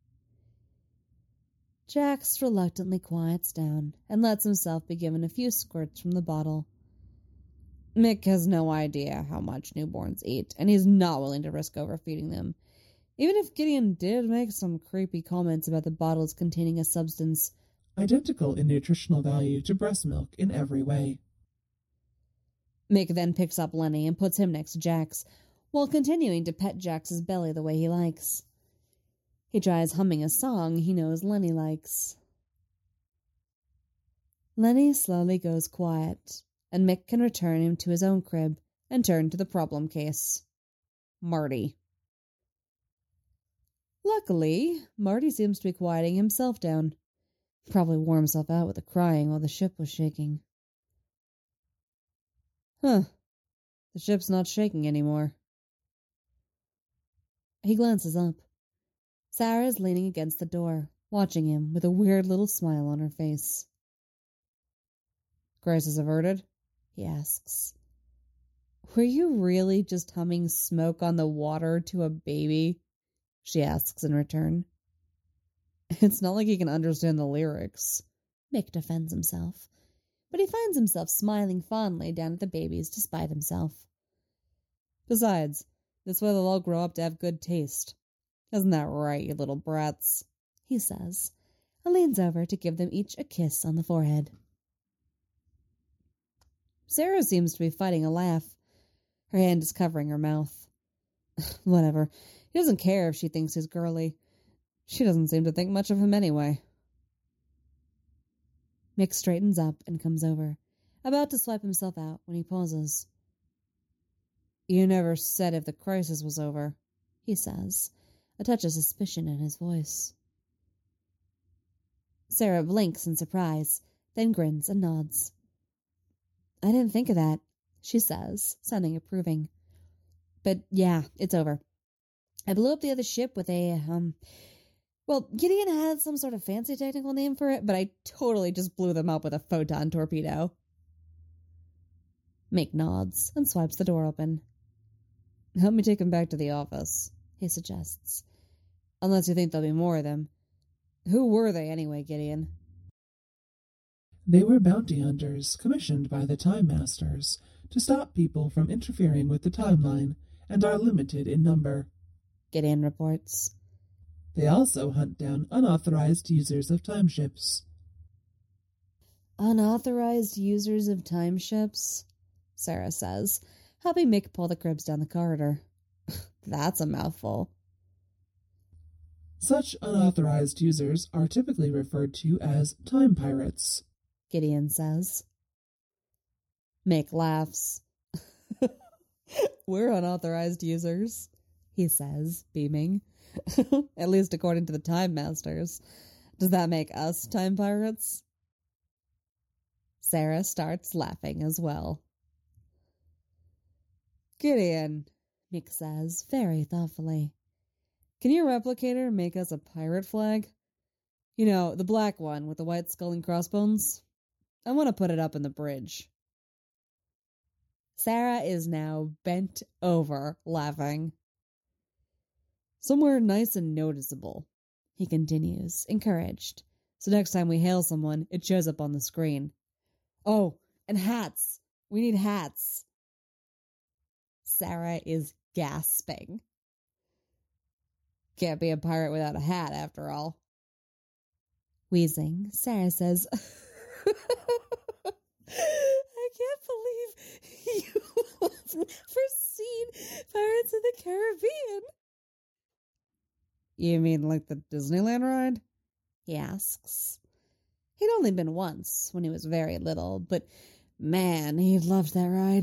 Jax reluctantly quiets down and lets himself be given a few squirts from the bottle. Mick has no idea how much newborns eat, and he's not willing to risk overfeeding them. Even if Gideon did make some creepy comments about the bottles containing a substance
identical in nutritional value to breast milk in every way.
Mick then picks up Lenny and puts him next to Jax, while continuing to pet Jax's belly the way he likes. He tries humming a song he knows Lenny likes. Lenny slowly goes quiet, and Mick can return him to his own crib and turn to the problem case. Marty. Luckily, Marty seems to be quieting himself down. Probably wore himself out with the crying while the ship was shaking. Huh. The ship's not shaking anymore. He glances up. Sarah is leaning against the door, watching him with a weird little smile on her face. Crisis averted? He asks. Were you really just humming Smoke on the Water to a baby? She asks in return. It's not like he can understand the lyrics. Mick defends himself, but he finds himself smiling fondly down at the babies despite himself. Besides, this way they'll all grow up to have good taste. Isn't that right, you little brats? He says, and leans over to give them each a kiss on the forehead. Sarah seems to be fighting a laugh. Her hand is covering her mouth. Whatever. He doesn't care if she thinks he's girly. She doesn't seem to think much of him anyway. Mick straightens up and comes over, about to swipe himself out when he pauses. You never said if the crisis was over, he says, a touch of suspicion in his voice. Sarah blinks in surprise, then grins and nods. I didn't think of that, she says, sounding approving. But yeah, it's over. I blew up the other ship with a, well, Gideon had some sort of fancy technical name for it, but I totally just blew them up with a photon torpedo. Mick nods and swipes the door open. Help me take him back to the office, he suggests. Unless you think there'll be more of them. Who were they anyway, Gideon?
They were bounty hunters commissioned by the Time Masters to stop people from interfering with the timeline and are limited in number,
Gideon reports.
They also hunt down unauthorized users of time ships.
Unauthorized users of time ships? Sarah says, helping Mick pull the cribs down the corridor. That's a mouthful.
Such unauthorized users are typically referred to as time pirates,
Gideon says. Mick laughs. We're unauthorized users, he says, beaming. At least according to the Time Masters. Does that make us time pirates? Sarah starts laughing as well. Gideon, Mick says, very thoughtfully. Can your replicator make us a pirate flag? You know, the black one with the white skull and crossbones? I want to put it up in the bridge. Sarah is now bent over, laughing. Somewhere nice and noticeable, he continues, encouraged. So next time we hail someone, it shows up on the screen. Oh, and hats. We need hats. Sarah is gasping. Can't be a pirate without a hat, after all. Wheezing, Sarah says, I can't believe you have never seen Pirates of the Caribbean. You mean like the Disneyland ride? He asks. He'd only been once, when he was very little, but man, he loved that ride.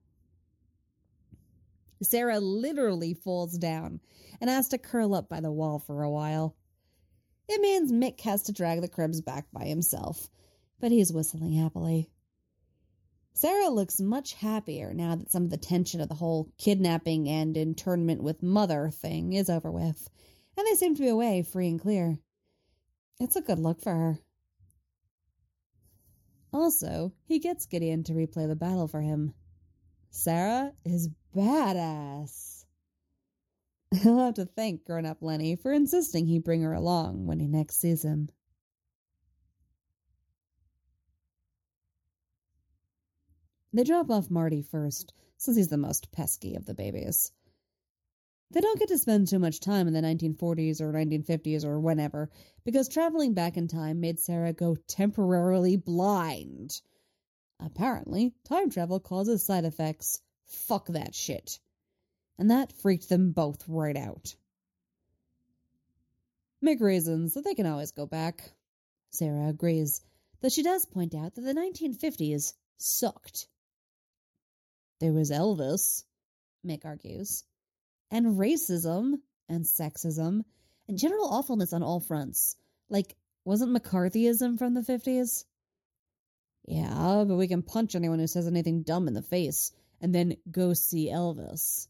Sarah literally falls down and has to curl up by the wall for a while. It means Mick has to drag the cribs back by himself, but he's whistling happily. Sarah looks much happier now that some of the tension of the whole kidnapping and internment with Mother thing is over with, and they seem to be away free and clear. It's a good look for her. Also, he gets Gideon to replay the battle for him. Sarah is badass. He'll have to thank grown-up Lenny for insisting he bring her along when he next sees him. They drop off Marty first, since he's the most pesky of the babies. They don't get to spend too much time in the 1940s or 1950s or whenever, because traveling back in time made Sarah go temporarily blind. Apparently, time travel causes side effects. Fuck that shit. And that freaked them both right out. Mick reasons that they can always go back. Sarah agrees, though she does point out that the 1950s sucked. There was Elvis, Mick argues, and racism and sexism and general awfulness on all fronts. Like, wasn't McCarthyism from the 50s? Yeah, but we can punch anyone who says anything dumb in the face and then go see Elvis.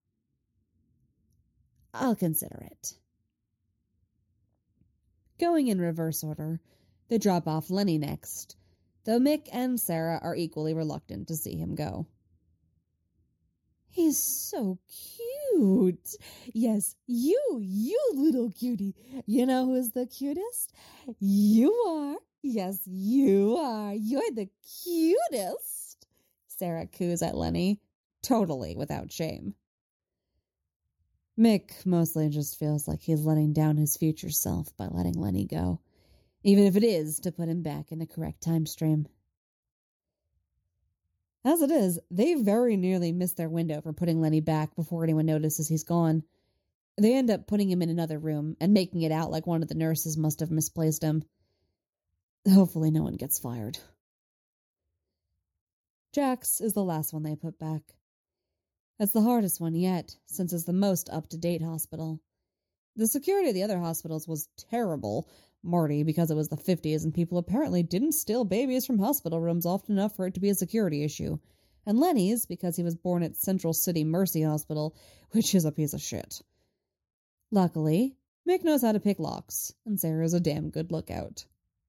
I'll consider it. Going in reverse order, they drop off Lenny next, though Mick and Sarah are equally reluctant to see him go. He's so cute. Yes, you little cutie. You know who's the cutest? You are. Yes, you are. You're the cutest. Sarah coos at Lenny, totally without shame. Mick mostly just feels like he's letting down his future self by letting Lenny go, even if it is to put him back in the correct time stream. As it is, they very nearly miss their window for putting Lenny back before anyone notices he's gone. They end up putting him in another room and making it out like one of the nurses must have misplaced him. Hopefully no one gets fired. Jack's is the last one they put back. It's the hardest one yet, since it's the most up-to-date hospital. The security of the other hospitals was terrible, Marty because it was the 50s and people apparently didn't steal babies from hospital rooms often enough for it to be a security issue, and Lenny's because he was born at Central City Mercy Hospital, which is a piece of shit. Luckily, Mick knows how to pick locks, and Sarah's a damn good lookout.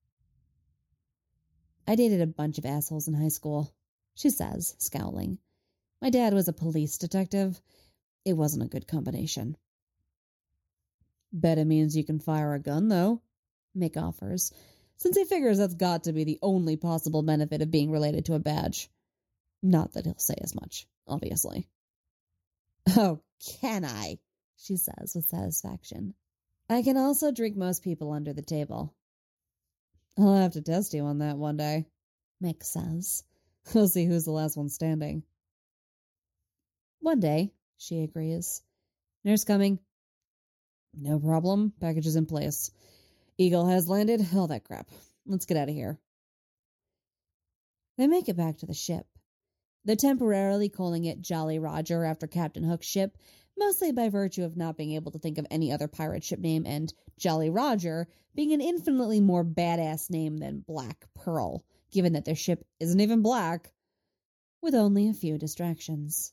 I dated a bunch of assholes in high school, she says, scowling. My dad was a police detective. It wasn't a good combination. Bet it means you can fire a gun, though, Mick offers, since he figures that's got to be the only possible benefit of being related to a badge. Not that he'll say as much, obviously. Oh, can I? She says with satisfaction. I can also drink most people under the table. I'll have to test you on that one day, Mick says. We'll see who's the last one standing. One day, she agrees. Nurse coming. No problem. Package is in place. Eagle has landed. All that crap. Let's get out of here. They make it back to the ship. They're temporarily calling it Jolly Roger after Captain Hook's ship, mostly by virtue of not being able to think of any other pirate ship name, and Jolly Roger being an infinitely more badass name than Black Pearl, given that their ship isn't even black, with only a few distractions.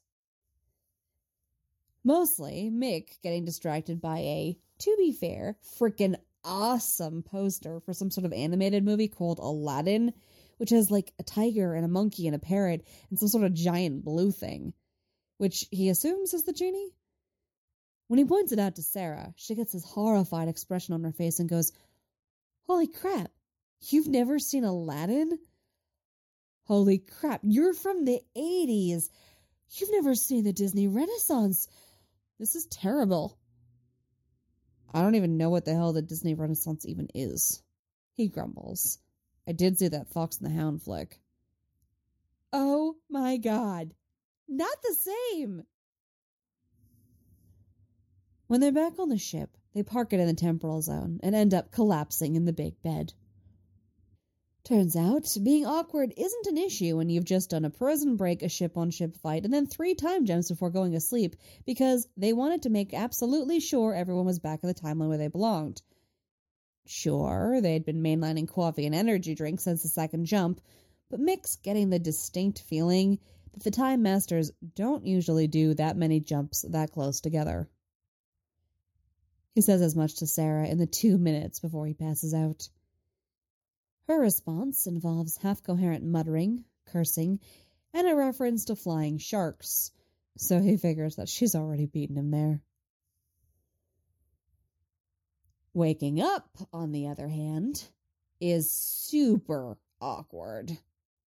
Mostly Mick getting distracted by a, to be fair, frickin' awesome poster for some sort of animated movie called Aladdin, which has like a tiger and a monkey and a parrot and some sort of giant blue thing, which he assumes is the genie. When he points it out to Sarah, she gets this horrified expression on her face and goes, "Holy crap, you've never seen Aladdin? Holy crap, you're from the 80s. You've never seen the Disney Renaissance. This is terrible." I don't even know what the hell the Disney Renaissance even is, he grumbles. I did see that Fox and the Hound flick. Oh my god. Not the same! When they're back on the ship, they park it in the temporal zone and end up collapsing in the big bed. Turns out, being awkward isn't an issue when you've just done a prison break, a ship-on-ship fight, and then 3 time jumps before going to sleep, because they wanted to make absolutely sure everyone was back in the timeline where they belonged. Sure, they'd been mainlining coffee and energy drinks since the second jump, but Mick's getting the distinct feeling that the Time Masters don't usually do that many jumps that close together. He says as much to Sarah in the 2 minutes before he passes out. Her response involves half-coherent muttering, cursing, and a reference to flying sharks, so he figures that she's already beaten him there. Waking up, on the other hand, is super awkward.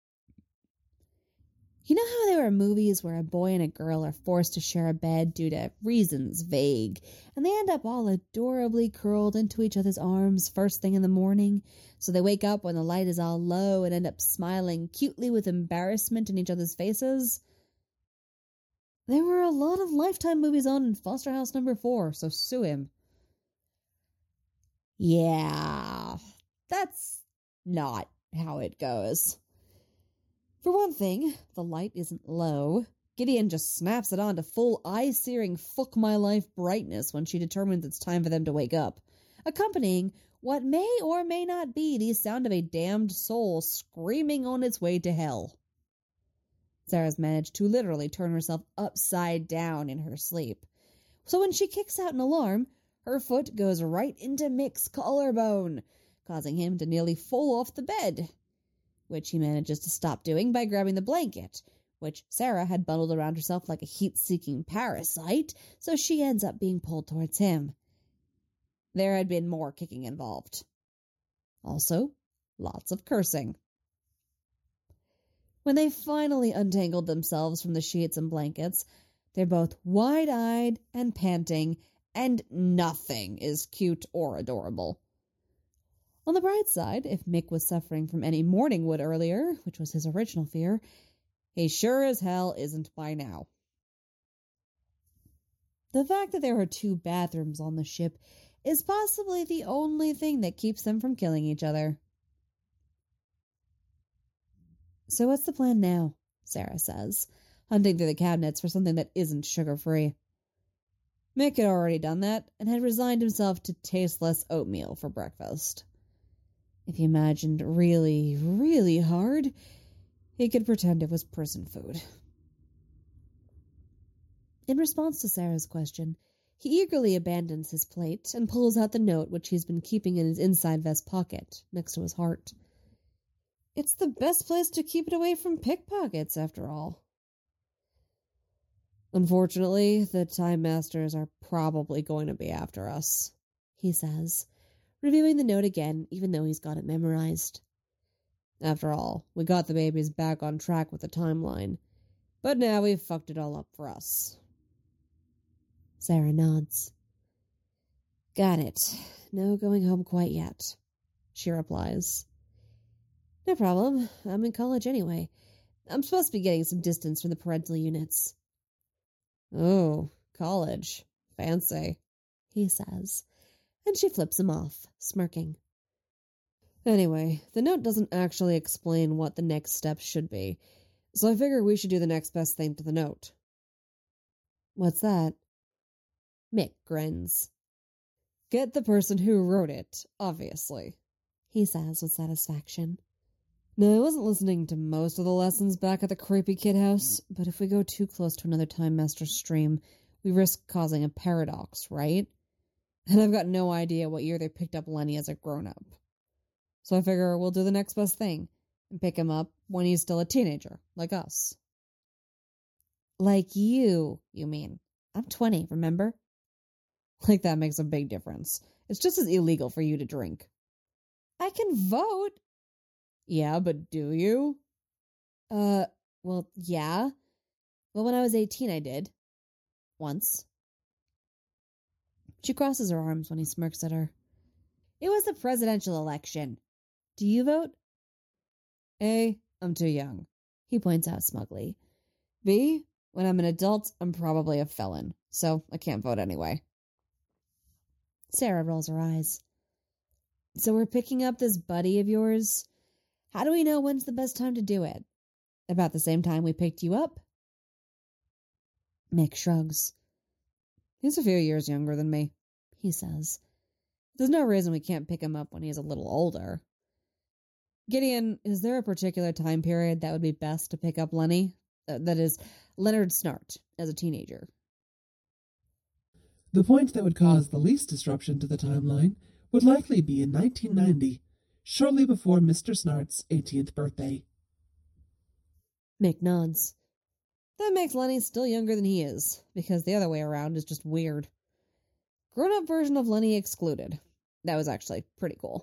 You know how there are movies where a boy and a girl are forced to share a bed due to reasons vague, and they end up all adorably curled into each other's arms first thing in the morning, so they wake up when the light is all low and end up smiling cutely with embarrassment in each other's faces? There were a lot of Lifetime movies on in Foster House number 4, so sue him. Yeah, that's not how it goes. For one thing, the light isn't low. Gideon just snaps it on to full eye-searing fuck my life brightness when she determines it's time for them to wake up, accompanying what may or may not be the sound of a damned soul screaming on its way to hell. Sarah's managed to literally turn herself upside down in her sleep. So when she kicks out an alarm, her foot goes right into Mick's collarbone, causing him to nearly fall off the bed, which he manages to stop doing by grabbing the blanket, which Sarah had bundled around herself like a heat-seeking parasite, so she ends up being pulled towards him. There had been more kicking involved. Also, lots of cursing. When they finally untangled themselves from the sheets and blankets, they're both wide-eyed and panting, and nothing is cute or adorable. On the bright side, if Mick was suffering from any morning wood earlier, which was his original fear, he sure as hell isn't by now. The fact that there are 2 bathrooms on the ship is possibly the only thing that keeps them from killing each other. So what's the plan now? Sarah says, hunting through the cabinets for something that isn't sugar-free. Mick had already done that and had resigned himself to tasteless oatmeal for breakfast. If he imagined really, really hard, he could pretend it was prison food. In response to Sarah's question, he eagerly abandons his plate and pulls out the note which he's been keeping in his inside vest pocket, next to his heart. It's the best place to keep it away from pickpockets, after all. Unfortunately, the Time Masters are probably going to be after us, he says, reviewing the note again, even though he's got it memorized. After all, we got the babies back on track with the timeline, but now we've fucked it all up for us. Sarah nods. Got it. No going home quite yet, she replies. No problem. I'm in college anyway. I'm supposed to be getting some distance from the parental units. Oh, college. Fancy, he says, and she flips him off, smirking. Anyway, the note doesn't actually explain what the next steps should be, so I figure we should do the next best thing to the note. What's that? Mick grins. Get the person who wrote it, obviously, he says with satisfaction. No, I wasn't listening to most of the lessons back at the creepy kid house, but if we go too close to another Time Master stream, we risk causing a paradox, right? And I've got no idea what year they picked up Lenny as a grown-up. So I figure we'll do the next best thing and pick him up when he's still a teenager, like us. Like you mean. I'm 20, remember? Like that makes a big difference. It's just as illegal for you to drink. I can vote. Yeah, but do you? Well, yeah. Well, when I was 18, I did. Once. She crosses her arms when he smirks at her. It was the presidential election. Do you vote? A, I'm too young, he points out smugly. B, when I'm an adult, I'm probably a felon, so I can't vote anyway. Sarah rolls her eyes. So we're picking up this buddy of yours? How do we know when's the best time to do it? About the same time we picked you up? Mick shrugs. He's a few years younger than me, he says. There's no reason we can't pick him up when he's a little older. Gideon, is there a particular time period that would be best to pick up Lenny? That is, Leonard Snart, as a teenager.
The point that would cause the least disruption to the timeline would likely be in 1990, shortly before Mr. Snart's 18th birthday.
Mick nods. That makes Lenny still younger than he is, because the other way around is just weird. Grown-up version of Lenny excluded. That was actually pretty cool.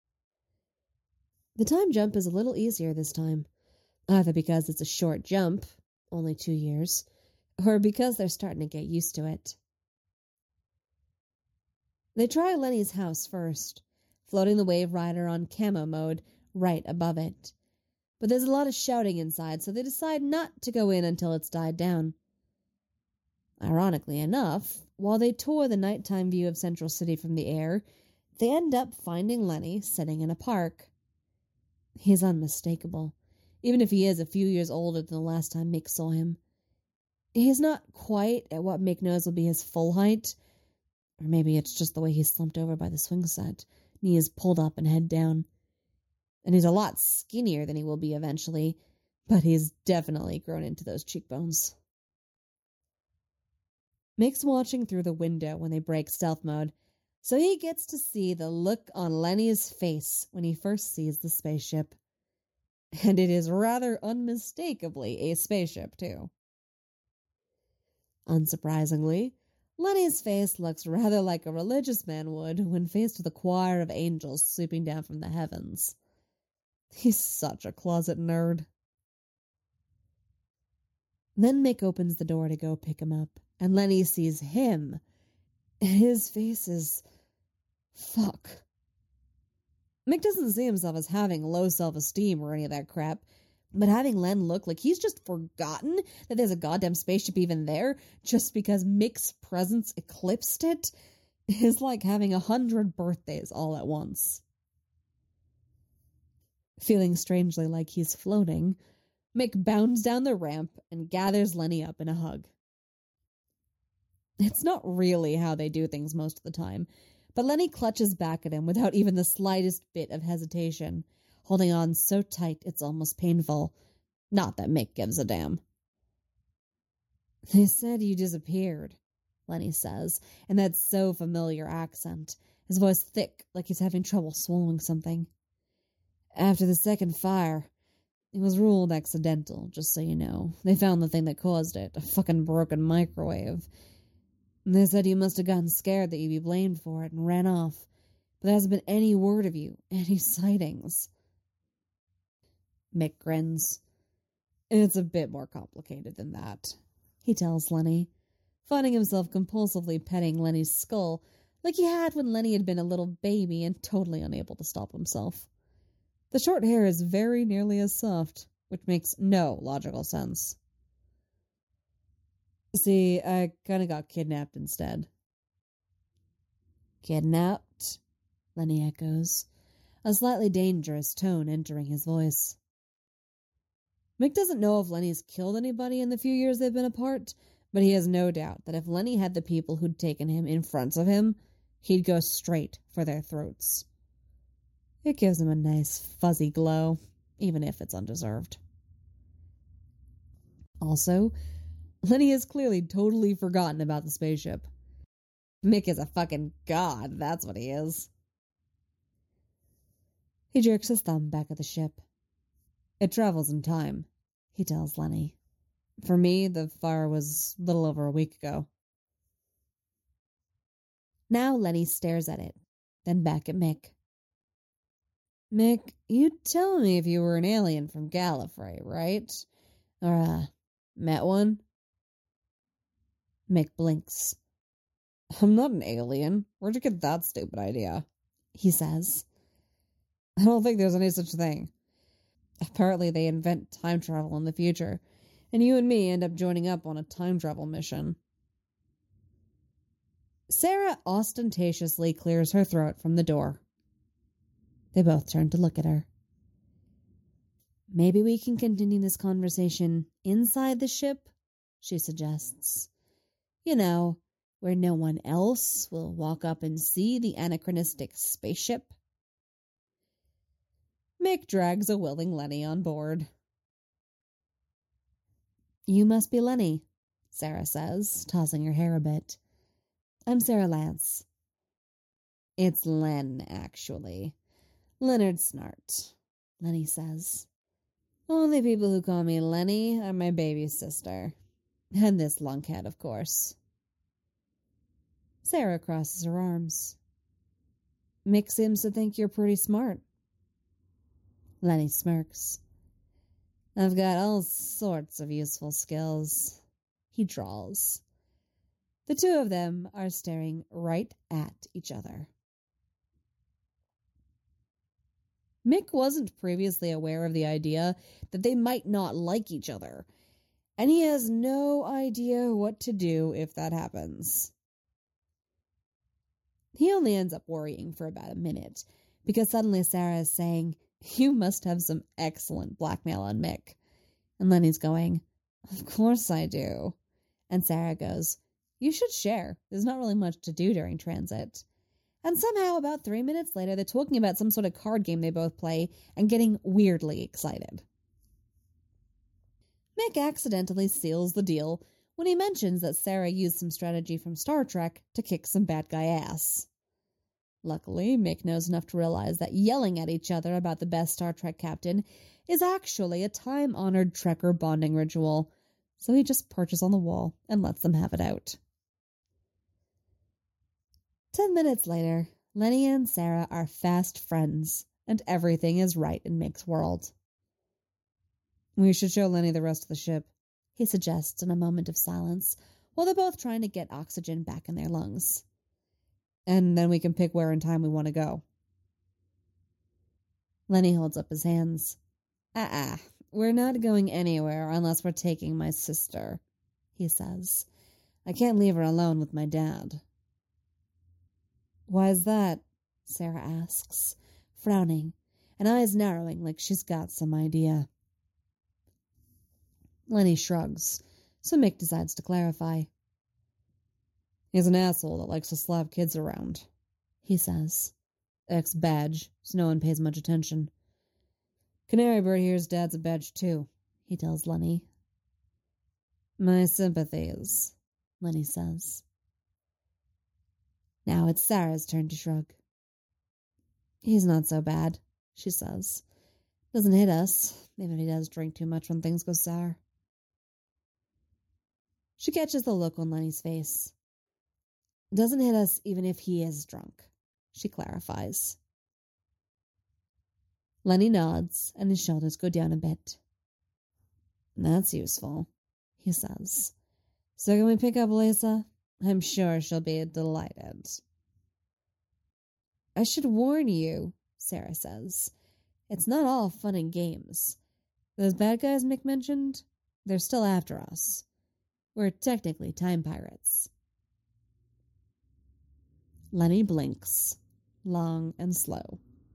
The time jump is a little easier this time, either because it's a short jump, only 2 years, or because they're starting to get used to it. They try Lenny's house first, floating the Wave Rider on camo mode right above it. But there's a lot of shouting inside, so they decide not to go in until it's died down. Ironically enough, while they tour the nighttime view of Central City from the air, they end up finding Lenny sitting in a park. He's unmistakable, even if he is a few years older than the last time Mick saw him. He's not quite at what Mick knows will be his full height, or maybe it's just the way he's slumped over by the swing set, knees pulled up and head down. And he's a lot skinnier than he will be eventually, but he's definitely grown into those cheekbones. Mick's watching through the window when they break stealth mode, so he gets to see the look on Lenny's face when he first sees the spaceship. And it is rather unmistakably a spaceship, too. Unsurprisingly, Lenny's face looks rather like a religious man would when faced with a choir of angels swooping down from the heavens. He's such a closet nerd. Then Mick opens the door to go pick him up, and Lenny sees him. His face is... fuck. Mick doesn't see himself as having low self-esteem or any of that crap, but having Len look like he's just forgotten that there's a goddamn spaceship even there just because Mick's presence eclipsed it is like having 100 birthdays all at once. Feeling strangely like he's floating, Mick bounds down the ramp and gathers Lenny up in a hug. It's not really how they do things most of the time, but Lenny clutches back at him without even the slightest bit of hesitation, holding on so tight it's almost painful. Not that Mick gives a damn. They said you disappeared, Lenny says, in that so familiar accent, his voice thick like he's having trouble swallowing something. After the second fire, it was ruled accidental, just so you know. They found the thing that caused it, a fucking broken microwave. They said you must have gotten scared that you'd be blamed for it and ran off, but there hasn't been any word of you, any sightings. Mick grins. It's a bit more complicated than that, he tells Lenny, finding himself compulsively petting Lenny's skull like he had when Lenny had been a little baby and totally unable to stop himself. The short hair is very nearly as soft, which makes no logical sense. See, I kind of got kidnapped instead. Kidnapped? Lenny echoes, a slightly dangerous tone entering his voice. Mick doesn't know if Lenny's killed anybody in the few years they've been apart, but he has no doubt that if Lenny had the people who'd taken him in front of him, he'd go straight for their throats. It gives him a nice fuzzy glow, even if it's undeserved. Also, Lenny has clearly totally forgotten about the spaceship. Mick is a fucking god, that's what he is. He jerks his thumb back at the ship. It travels in time, he tells Lenny. For me, the fire was a little over a week ago. Now Lenny stares at it, then back at Mick. Mick, you'd tell me if you were an alien from Gallifrey, right? Or, met one? Mick blinks. I'm not an alien. Where'd you get that stupid idea? He says. I don't think there's any such thing. Apparently they invent time travel in the future, and you and me end up joining up on a time travel mission. Sarah ostentatiously clears her throat from the door. They both turn to look at her. Maybe we can continue this conversation inside the ship, she suggests. You know, where no one else will walk up and see the anachronistic spaceship. Mick drags a willing Lenny on board. You must be Lenny, Sarah says, tossing her hair a bit. I'm Sarah Lance. It's Len, actually. Leonard Snart, Lenny says. Only people who call me Lenny are my baby sister. And this lunkhead, of course. Sarah crosses her arms. Mick seems to think you're pretty smart. Lenny smirks. I've got all sorts of useful skills, he drawls. The two of them are staring right at each other. Mick wasn't previously aware of the idea that they might not like each other, and he has no idea what to do if that happens. He only ends up worrying for about a minute, because suddenly Sarah is saying, You must have some excellent blackmail on Mick. And Lenny's going, of course I do. And Sarah goes, you should share. There's not really much to do during transit. And somehow, about 3 minutes later, they're talking about some sort of card game they both play and getting weirdly excited. Mick accidentally seals the deal when he mentions that Sarah used some strategy from Star Trek to kick some bad guy ass. Luckily, Mick knows enough to realize that yelling at each other about the best Star Trek captain is actually a time-honored Trekker bonding ritual, so he just perches on the wall and lets them have it out. 10 minutes later, Lenny and Sarah are fast friends, and everything is right in Mick's world. We should show Lenny the rest of the ship, he suggests in a moment of silence, while they're both trying to get oxygen back in their lungs. And then we can pick where in time we want to go. Lenny holds up his hands. We're not going anywhere unless we're taking my sister, he says. I can't leave her alone with my dad. Why is that? Sarah asks, frowning, and eyes narrowing like she's got some idea. Lenny shrugs, so Mick decides to clarify. He's an asshole that likes to slap kids around, he says. Ex-badge, so no one pays much attention. Canary Bird here's dad's a badge too, he tells Lenny. My sympathies, Lenny says. Now it's Sarah's turn to shrug. He's not so bad, she says. Doesn't hit us, even if he does drink too much when things go sour. She catches the look on Lenny's face. Doesn't hit us even if he is drunk, she clarifies. Lenny nods and his shoulders go down a bit. That's useful, he says. So can we pick up Lisa? I'm sure she'll be delighted. I should warn you, Sarah says. It's not all fun and games. Those bad guys Mick mentioned, they're still after us. We're technically time pirates. Lenny blinks, long and slow.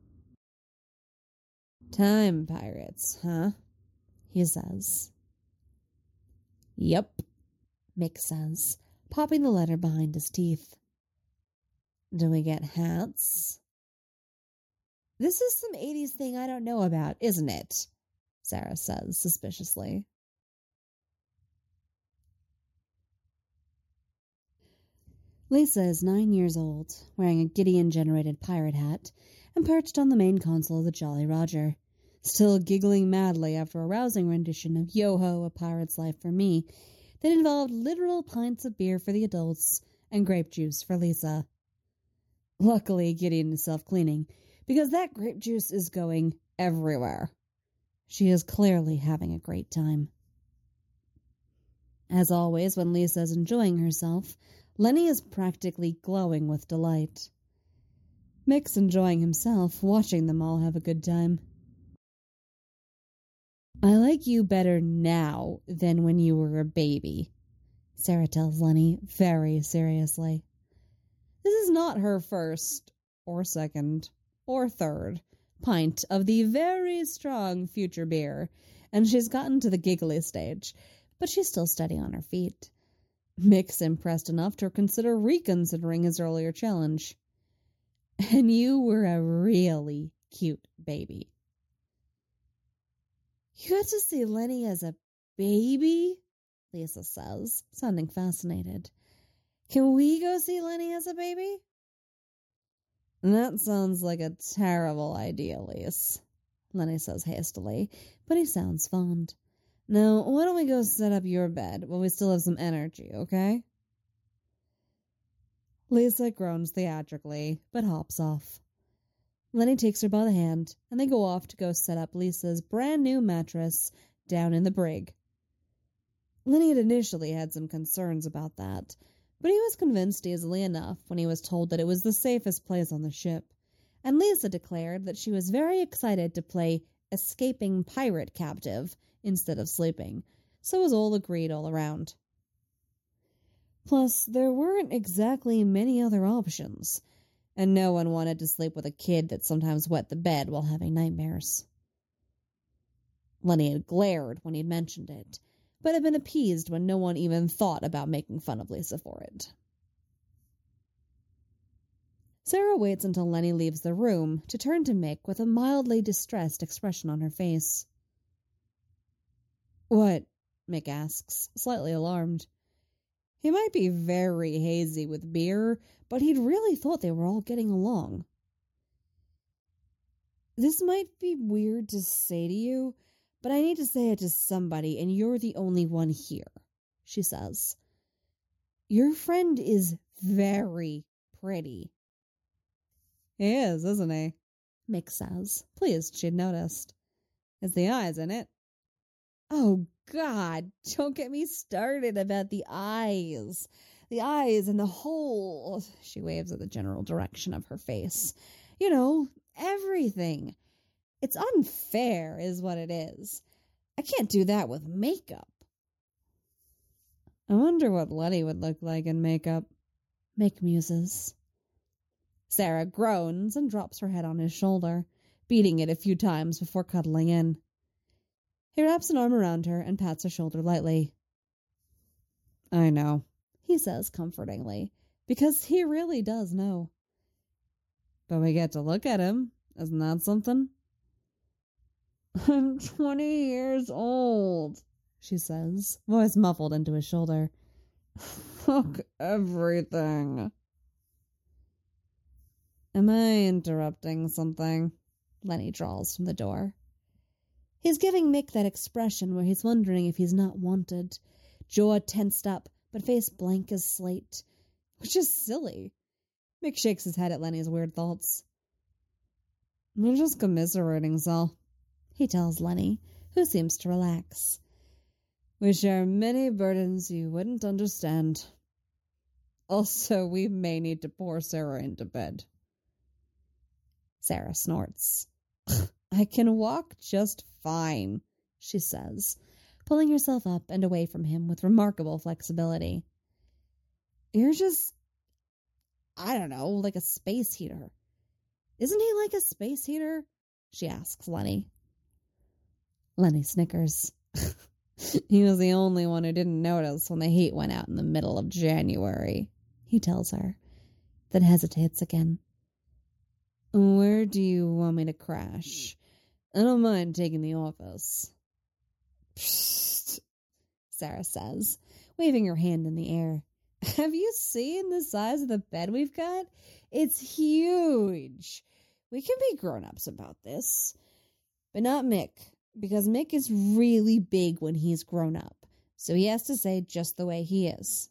Time pirates, huh? He says. Yep, Mick says, popping the letter behind his teeth. Do we get hats? This is some 80s thing I don't know about, isn't it? Sarah says suspiciously. Lisa is 9 years old, wearing a Gideon-generated pirate hat, and perched on the main console of the Jolly Roger, still giggling madly after a rousing rendition of Yo-Ho, A Pirate's Life for Me that involved literal pints of beer for the adults and grape juice for Lisa. Luckily, Gideon is self-cleaning, because that grape juice is going everywhere. She is clearly having a great time. As always, when Lisa is enjoying herself, Lenny is practically glowing with delight. Mick's enjoying himself, watching them all have a good time. I like you better now than when you were a baby, Sarah tells Lenny very seriously. This is not her first, or second, or third pint of the very strong future beer, and she's gotten to the giggly stage, but she's still steady on her feet. Mick's impressed enough to consider reconsidering his earlier challenge. And you were a really cute baby. You got to see Lenny as a baby? Lisa says, sounding fascinated. Can we go see Lenny as a baby? That sounds like a terrible idea, Lise, Lenny says hastily, but he sounds fond. Now, why don't we go set up your bed while we still have some energy, okay? Lisa groans theatrically, but hops off. Lenny takes her by the hand, and they go off to go set up Lisa's brand new mattress down in the brig. Lenny had initially had some concerns about that, but he was convinced easily enough when he was told that it was the safest place on the ship, and Lisa declared that she was very excited to play escaping pirate captive instead of sleeping, so it was all agreed all around. Plus, there weren't exactly many other options, and no one wanted to sleep with a kid that sometimes wet the bed while having nightmares. Lenny had glared when he'd mentioned it, but had been appeased when no one even thought about making fun of Lisa for it. Sarah waits until Lenny leaves the room to turn to Mick with a mildly distressed expression on her face. "What?" Mick asks, slightly alarmed. He might be very hazy with beer, but he'd really thought they were all getting along. "This might be weird to say to you, but I need to say it to somebody, and you're the only one here," she says. "Your friend is very pretty." "He is, isn't he?" Mick says, pleased she'd noticed. "It's the eyes, isn't it?" "Oh, God, don't get me started about the eyes. The eyes and the whole," she waves at the general direction of her face. "You know, everything. It's unfair, is what it is. I can't do that with makeup." "I wonder what Letty would look like in makeup," Mick muses. Sarah groans and drops her head on his shoulder, beating it a few times before cuddling in. He wraps an arm around her and pats her shoulder lightly. "I know," he says comfortingly, because he really does know. "But we get to look at him. Isn't that something?" "I'm 20 years old," she says, voice muffled into his shoulder. "Fuck everything." "Am I interrupting something?" Lenny drawls from the door. He's giving Mick that expression where he's wondering if he's not wanted, jaw tensed up, but face blank as slate, which is silly. Mick shakes his head at Lenny's weird thoughts. "I'm just commiserating, Sal," he tells Lenny, who seems to relax. "We share many burdens you wouldn't understand. Also, we may need to pour Sarah into bed." Sarah snorts. "I can walk just fine," she says, pulling herself up and away from him with remarkable flexibility. "You're just, I don't know, like a space heater. Isn't he like a space heater?" she asks Lenny. Lenny snickers. "He was the only one who didn't notice when the heat went out in the middle of January," he tells her, then hesitates again. "Where do you want me to crash? I don't mind taking the office." "Psst," Sarah says, waving her hand in the air. "Have you seen the size of the bed we've got? It's huge. We can be grown-ups about this. But not Mick, because Mick is really big when he's grown up, so he has to say just the way he is."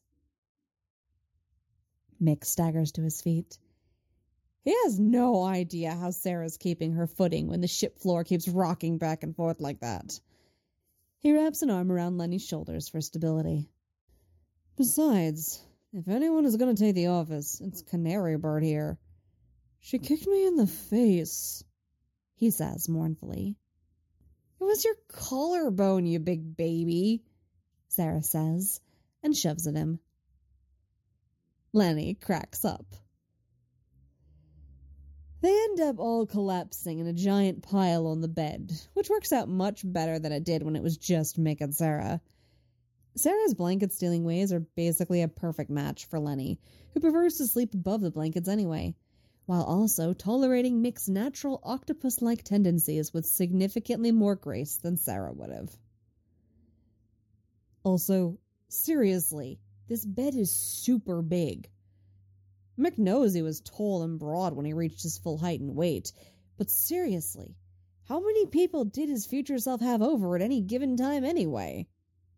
Mick staggers to his feet. He has no idea how Sarah's keeping her footing when the ship floor keeps rocking back and forth like that. He wraps an arm around Lenny's shoulders for stability. "Besides, if anyone is going to take the office, it's Canary Bird here. She kicked me in the face," he says mournfully. "It was your collarbone, you big baby," Sarah says, and shoves at him. Lenny cracks up. They end up all collapsing in a giant pile on the bed, which works out much better than it did when it was just Mick and Sarah. Sarah's blanket-stealing ways are basically a perfect match for Lenny, who prefers to sleep above the blankets anyway, while also tolerating Mick's natural octopus-like tendencies with significantly more grace than Sarah would have. Also, seriously, this bed is super big. Mick knows he was tall and broad when he reached his full height and weight, but seriously, how many people did his future self have over at any given time anyway?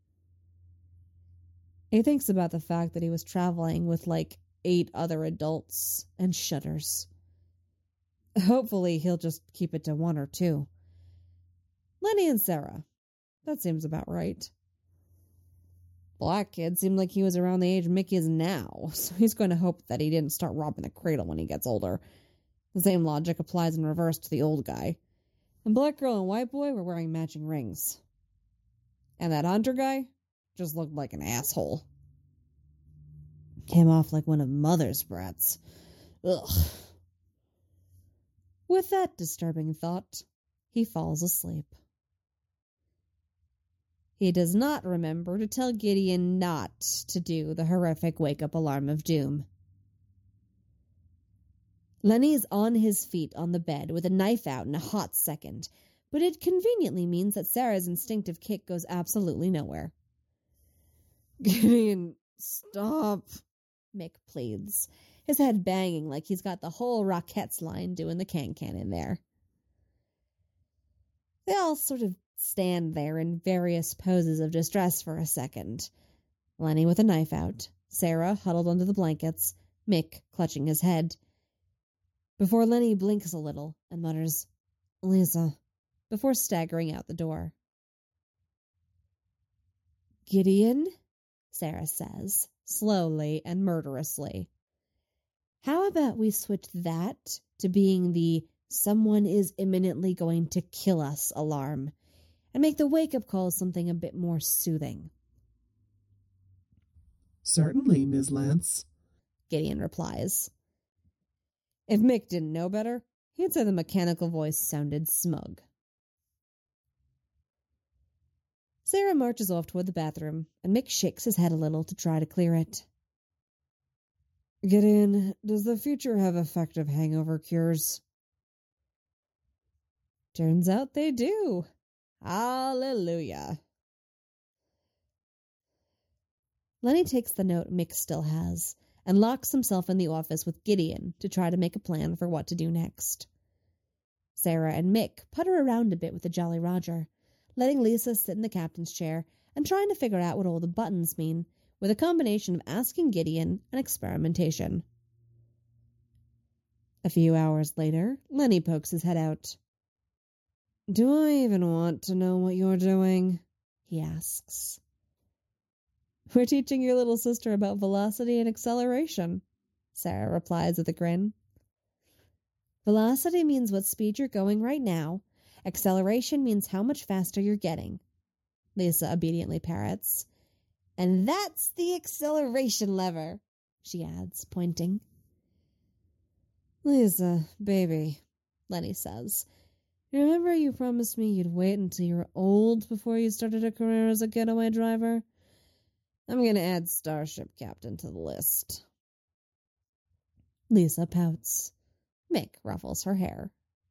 He thinks about the fact that he was traveling with like 8 other adults and shudders. Hopefully he'll just keep it to 1 or 2. Lenny and Sarah. That seems about right. Black kid seemed like he was around the age Mickey is now, so he's going to hope that he didn't start robbing the cradle when he gets older. The same logic applies in reverse to the old guy. And black girl and white boy were wearing matching rings. And that hunter guy just looked like an asshole. Came off like one of Mother's brats. Ugh. With that disturbing thought, he falls asleep. He does not remember to tell Gideon not to do the horrific wake-up alarm of doom. Lenny is on his feet on the bed with a knife out in a hot second, but it conveniently means that Sarah's instinctive kick goes absolutely nowhere. Gideon, stop, Mick pleads, his head banging like he's got the whole Rockettes line doing the can-can in there. They all sort of stand there in various poses of distress for a second. Lenny with a knife out, Sarah huddled under the blankets, Mick clutching his head. Before Lenny blinks a little and mutters, "Lisa," before staggering out the door. "Gideon?" Sarah says, slowly and murderously. "How about we switch that to being the 'someone is imminently going to kill us' alarm, and make the wake-up call something a bit more soothing?"
"Certainly, Ms. Lance,"
Gideon replies. If Mick didn't know better, he'd say the mechanical voice sounded smug. Sarah marches off toward the bathroom, and Mick shakes his head a little to try to clear it. "Gideon, does the future have effective hangover cures?" Turns out they do. Hallelujah. Lenny takes the note Mick still has and locks himself in the office with Gideon to try to make a plan for what to do next. Sarah and Mick putter around a bit with the Jolly Roger, letting Lisa sit in the captain's chair and trying to figure out what all the buttons mean, with a combination of asking Gideon and experimentation. A few hours later, Lenny pokes his head out. "Do I even want to know what you're doing?" he asks. "We're teaching your little sister about velocity and acceleration," Sarah replies with a grin. "Velocity means what speed you're going right now. Acceleration means how much faster you're getting," Lisa obediently parrots. "And that's the acceleration lever," she adds, pointing. "Lisa, baby," Lenny says, "remember you promised me you'd wait until you were old before you started a career as a getaway driver? I'm going to add Starship Captain to the list." Lisa pouts. Mick ruffles her hair.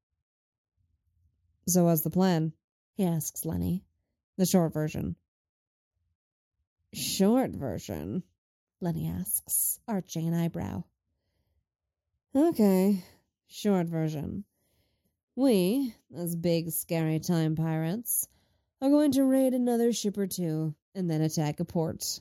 "So what's the plan?" he asks Lenny. "The short version." "Short version?" Lenny asks, arching an eyebrow. "Okay, short version. We, as big, scary time pirates, are going to raid another ship or two and then attack a port."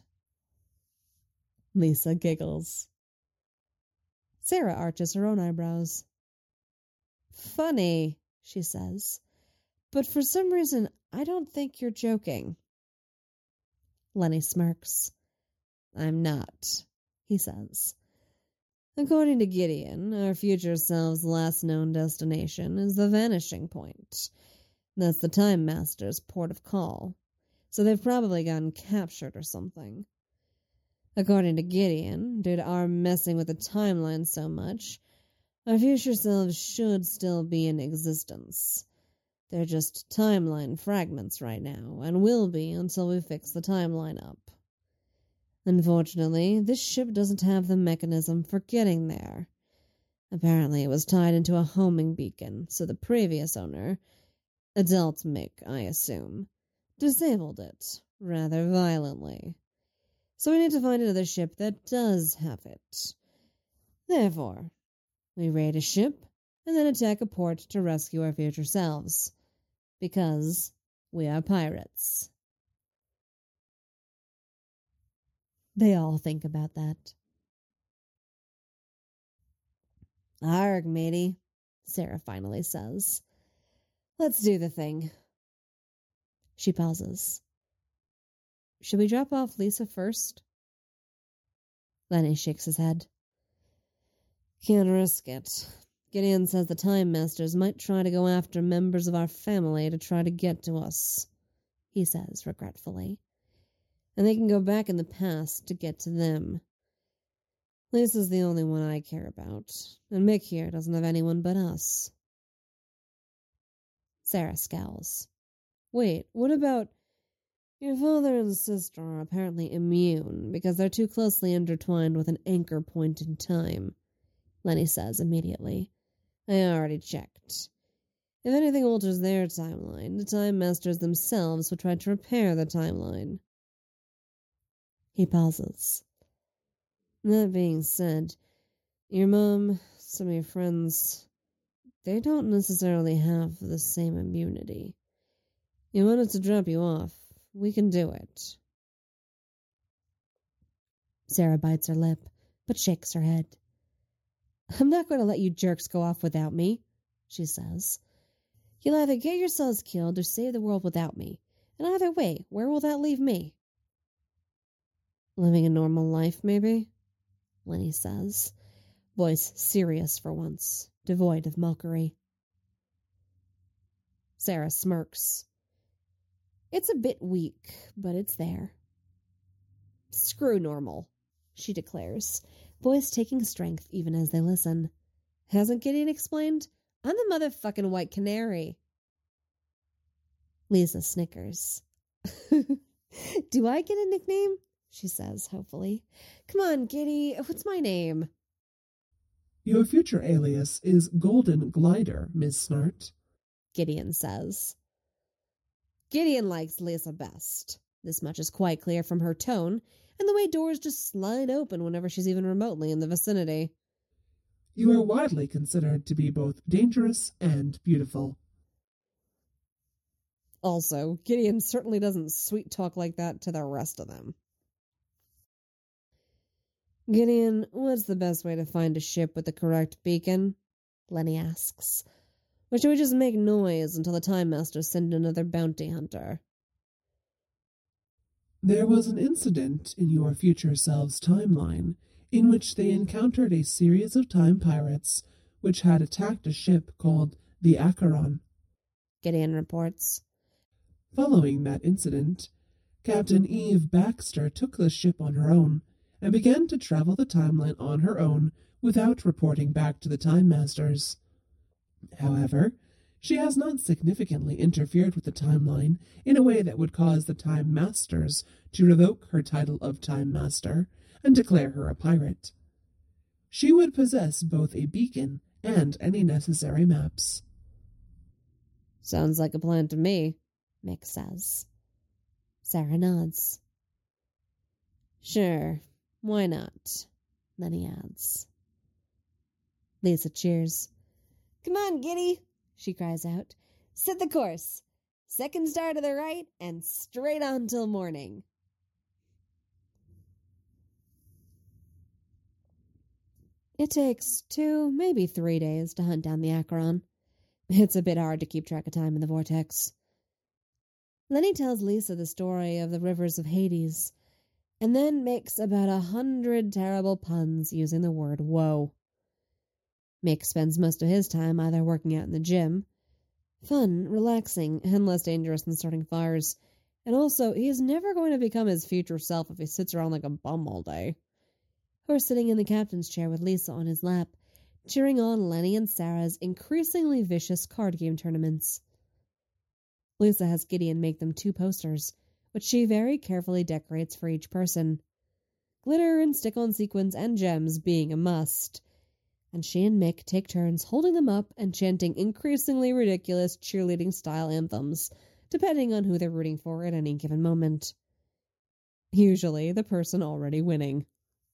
Lisa giggles. Sarah arches her own eyebrows. "Funny," she says, "but for some reason I don't think you're joking." Lenny smirks. "I'm not," he says. "According to Gideon, our future self's last known destination is the Vanishing Point. That's the Time Master's port of call, so they've probably gotten captured or something. According to Gideon, due to our messing with the timeline so much, our future selves should still be in existence. They're just timeline fragments right now, and will be until we fix the timeline up. Unfortunately, this ship doesn't have the mechanism for getting there. Apparently it was tied into a homing beacon, so the previous owner, adult Mick, I assume, disabled it rather violently. So we need to find another ship that does have it. Therefore, we raid a ship and then attack a port to rescue our future selves. Because we are pirates." They all think about that. "Arg, matey," Sarah finally says. "Let's do the thing." She pauses. "Should we drop off Lisa first?" Lenny shakes his head. "Can't risk it. Gideon says the Time Masters might try to go after members of our family to try to get to us," he says regretfully. "And they can go back in the past to get to them. Lisa's the only one I care about, and Mick here doesn't have anyone but us. Sarah scowls. Wait, what about... Your father and sister are apparently immune because they're too closely intertwined with an anchor point in time, Lenny says immediately. I already checked. If anything alters their timeline, the Time Masters themselves will try to repair the timeline. He pauses. That being said, your mom, some of your friends, they don't necessarily have the same immunity. You wanted to drop you off. We can do it. Sarah bites her lip, but shakes her head. I'm not going to let you jerks go off without me, she says. You'll either get yourselves killed or save the world without me. And either way, where will that leave me? Living a normal life, maybe? Lenny says, voice serious for once, devoid of mockery. Sarah smirks. It's a bit weak, but it's there. Screw normal, she declares, voice taking strength even as they listen. Hasn't Gideon explained? I'm the motherfucking White Canary. Lisa snickers. Do I get a nickname? She says, hopefully. Come on, Giddy, what's my name?
Your future alias is Golden Glider, Miss Snart,
Gideon says. Gideon likes Lisa best. This much is quite clear from her tone, and the way doors just slide open whenever she's even remotely in the vicinity.
You are widely considered to be both dangerous and beautiful.
Also, Gideon certainly doesn't sweet talk like that to the rest of them. Gideon, what's the best way to find a ship with the correct beacon? Lenny asks. Or should we just make noise until the Time Masters send another bounty hunter?
There was an incident in your future self's timeline in which they encountered a series of time pirates which had attacked a ship called the Acheron,
Gideon reports.
Following that incident, Captain Eve Baxter took the ship on her own and began to travel the timeline on her own without reporting back to the Time Masters. However, she has not significantly interfered with the timeline in a way that would cause the Time Masters to revoke her title of Time Master and declare her a pirate. She would possess both a beacon and any necessary maps.
Sounds like a plan to me, Mick says. Sarah nods. Sure, why not? Then he adds. Lisa cheers. Come on, Giddy, she cries out. Set the course. Second star to the right and straight on till morning. It takes 2, maybe 3 days to hunt down the Acheron. It's a bit hard to keep track of time in the vortex. Lenny tells Lisa the story of the rivers of Hades, and then makes about 100 terrible puns using the word woe. Mick spends most of his time either working out in the gym, fun, relaxing, and less dangerous than starting fires, and also he is never going to become his future self if he sits around like a bum all day. Or sitting in the captain's chair with Lisa on his lap, cheering on Lenny and Sarah's increasingly vicious card game tournaments. Lisa has Gideon make them 2 posters, which she very carefully decorates for each person. Glitter and stick-on sequins and gems being a must. And she and Mick take turns holding them up and chanting increasingly ridiculous cheerleading-style anthems, depending on who they're rooting for at any given moment. Usually the person already winning.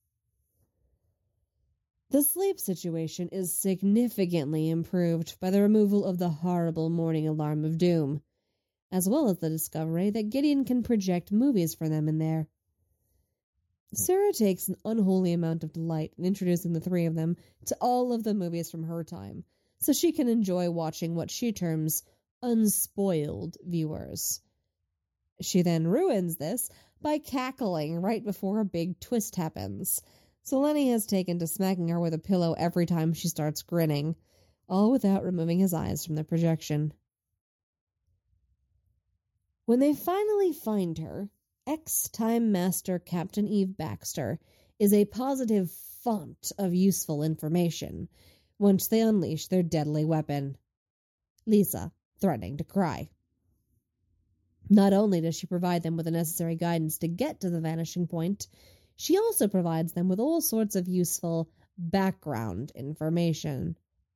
The sleep situation is significantly improved by the removal of the horrible morning alarm of doom, as well as the discovery that Gideon can project movies for them in there. Sarah takes an unholy amount of delight in introducing the 3 of them to all of the movies from her time, so she can enjoy watching what she terms unspoiled viewers. She then ruins this by cackling right before a big twist happens, so Lenny has taken to smacking her with a pillow every time she starts grinning, all without removing his eyes from the projection. When they finally find her, ex-Time Master Captain Eve Baxter is a positive font of useful information once they unleash their deadly weapon. Lisa, threatening to cry. Not only does she provide them with the necessary guidance to get to the vanishing point, she also provides them with all sorts of useful background information.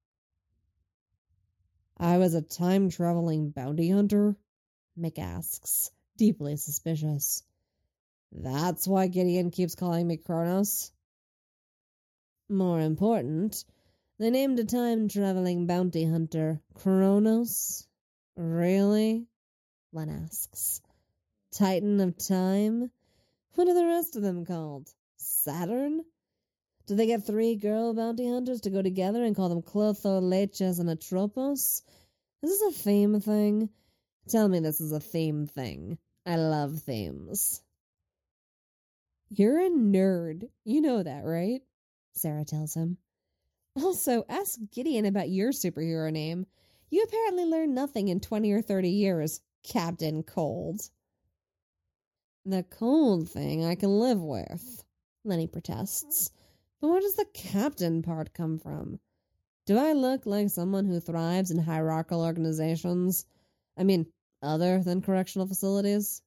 "I was a time-traveling bounty hunter?" Mick asks, deeply suspicious. "That's why Gideon keeps calling me Kronos?" "More important, they named a time-traveling bounty hunter Kronos? Really?" Len asks. "Titan of Time? What are the rest of them called? Saturn? Do they get 3 girl bounty hunters to go together and call them Clotho, Leches, and Atropos? Is this a theme thing? Tell me this is a theme thing. I love themes." "You're a nerd. You know that, right?" Sarah tells him. "Also, ask Gideon about your superhero name. You apparently learned nothing in 20 or 30 years, Captain Cold." "The cold thing I can live with," Lenny protests. "But where does the captain part come from? Do I look like someone who thrives in hierarchical organizations? I mean, other than correctional facilities?"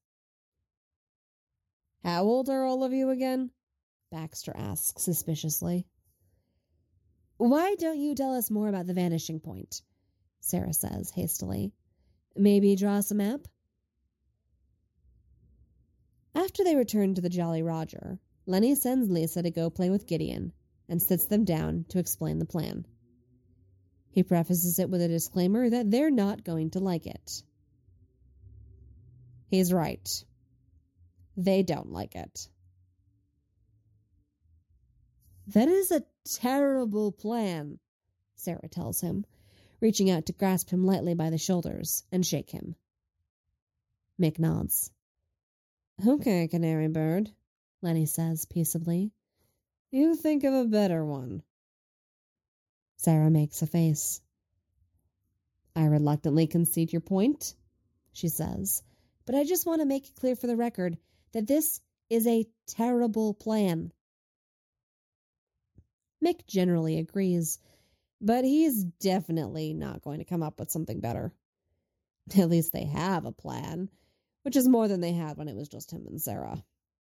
"How old are all of you again?" Baxter asks suspiciously. "Why don't you tell us more about the vanishing point?" Sarah says hastily. "Maybe draw us a map?" After they return to the Jolly Roger, Lenny sends Lisa to go play with Gideon and sits them down to explain the plan. He prefaces it with a disclaimer that they're not going to like it. He's right. They don't like it. "That is a terrible plan," Sarah tells him, reaching out to grasp him lightly by the shoulders and shake him. Mick nods. "Okay, Canary Bird," Lenny says peaceably. "You think of a better one." Sarah makes a face. "I reluctantly concede your point," she says, "but I just want to make it clear for the record that this is a terrible plan." Mick generally agrees, but he's definitely not going to come up with something better. At least they have a plan, which is more than they had when it was just him and Sarah.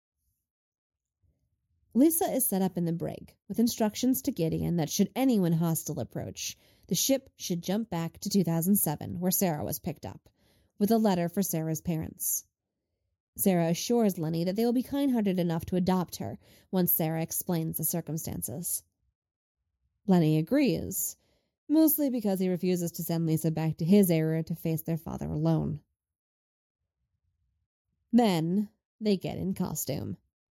Lisa is set up in the brig, with instructions to Gideon that should anyone hostile approach, the ship should jump back to 2007, where Sarah was picked up, with a letter for Sarah's parents. Sarah assures Lenny that they will be kind-hearted enough to adopt her once Sarah explains the circumstances. Lenny agrees, mostly because he refuses to send Lisa back to his era to face their father alone. Then they get in costume.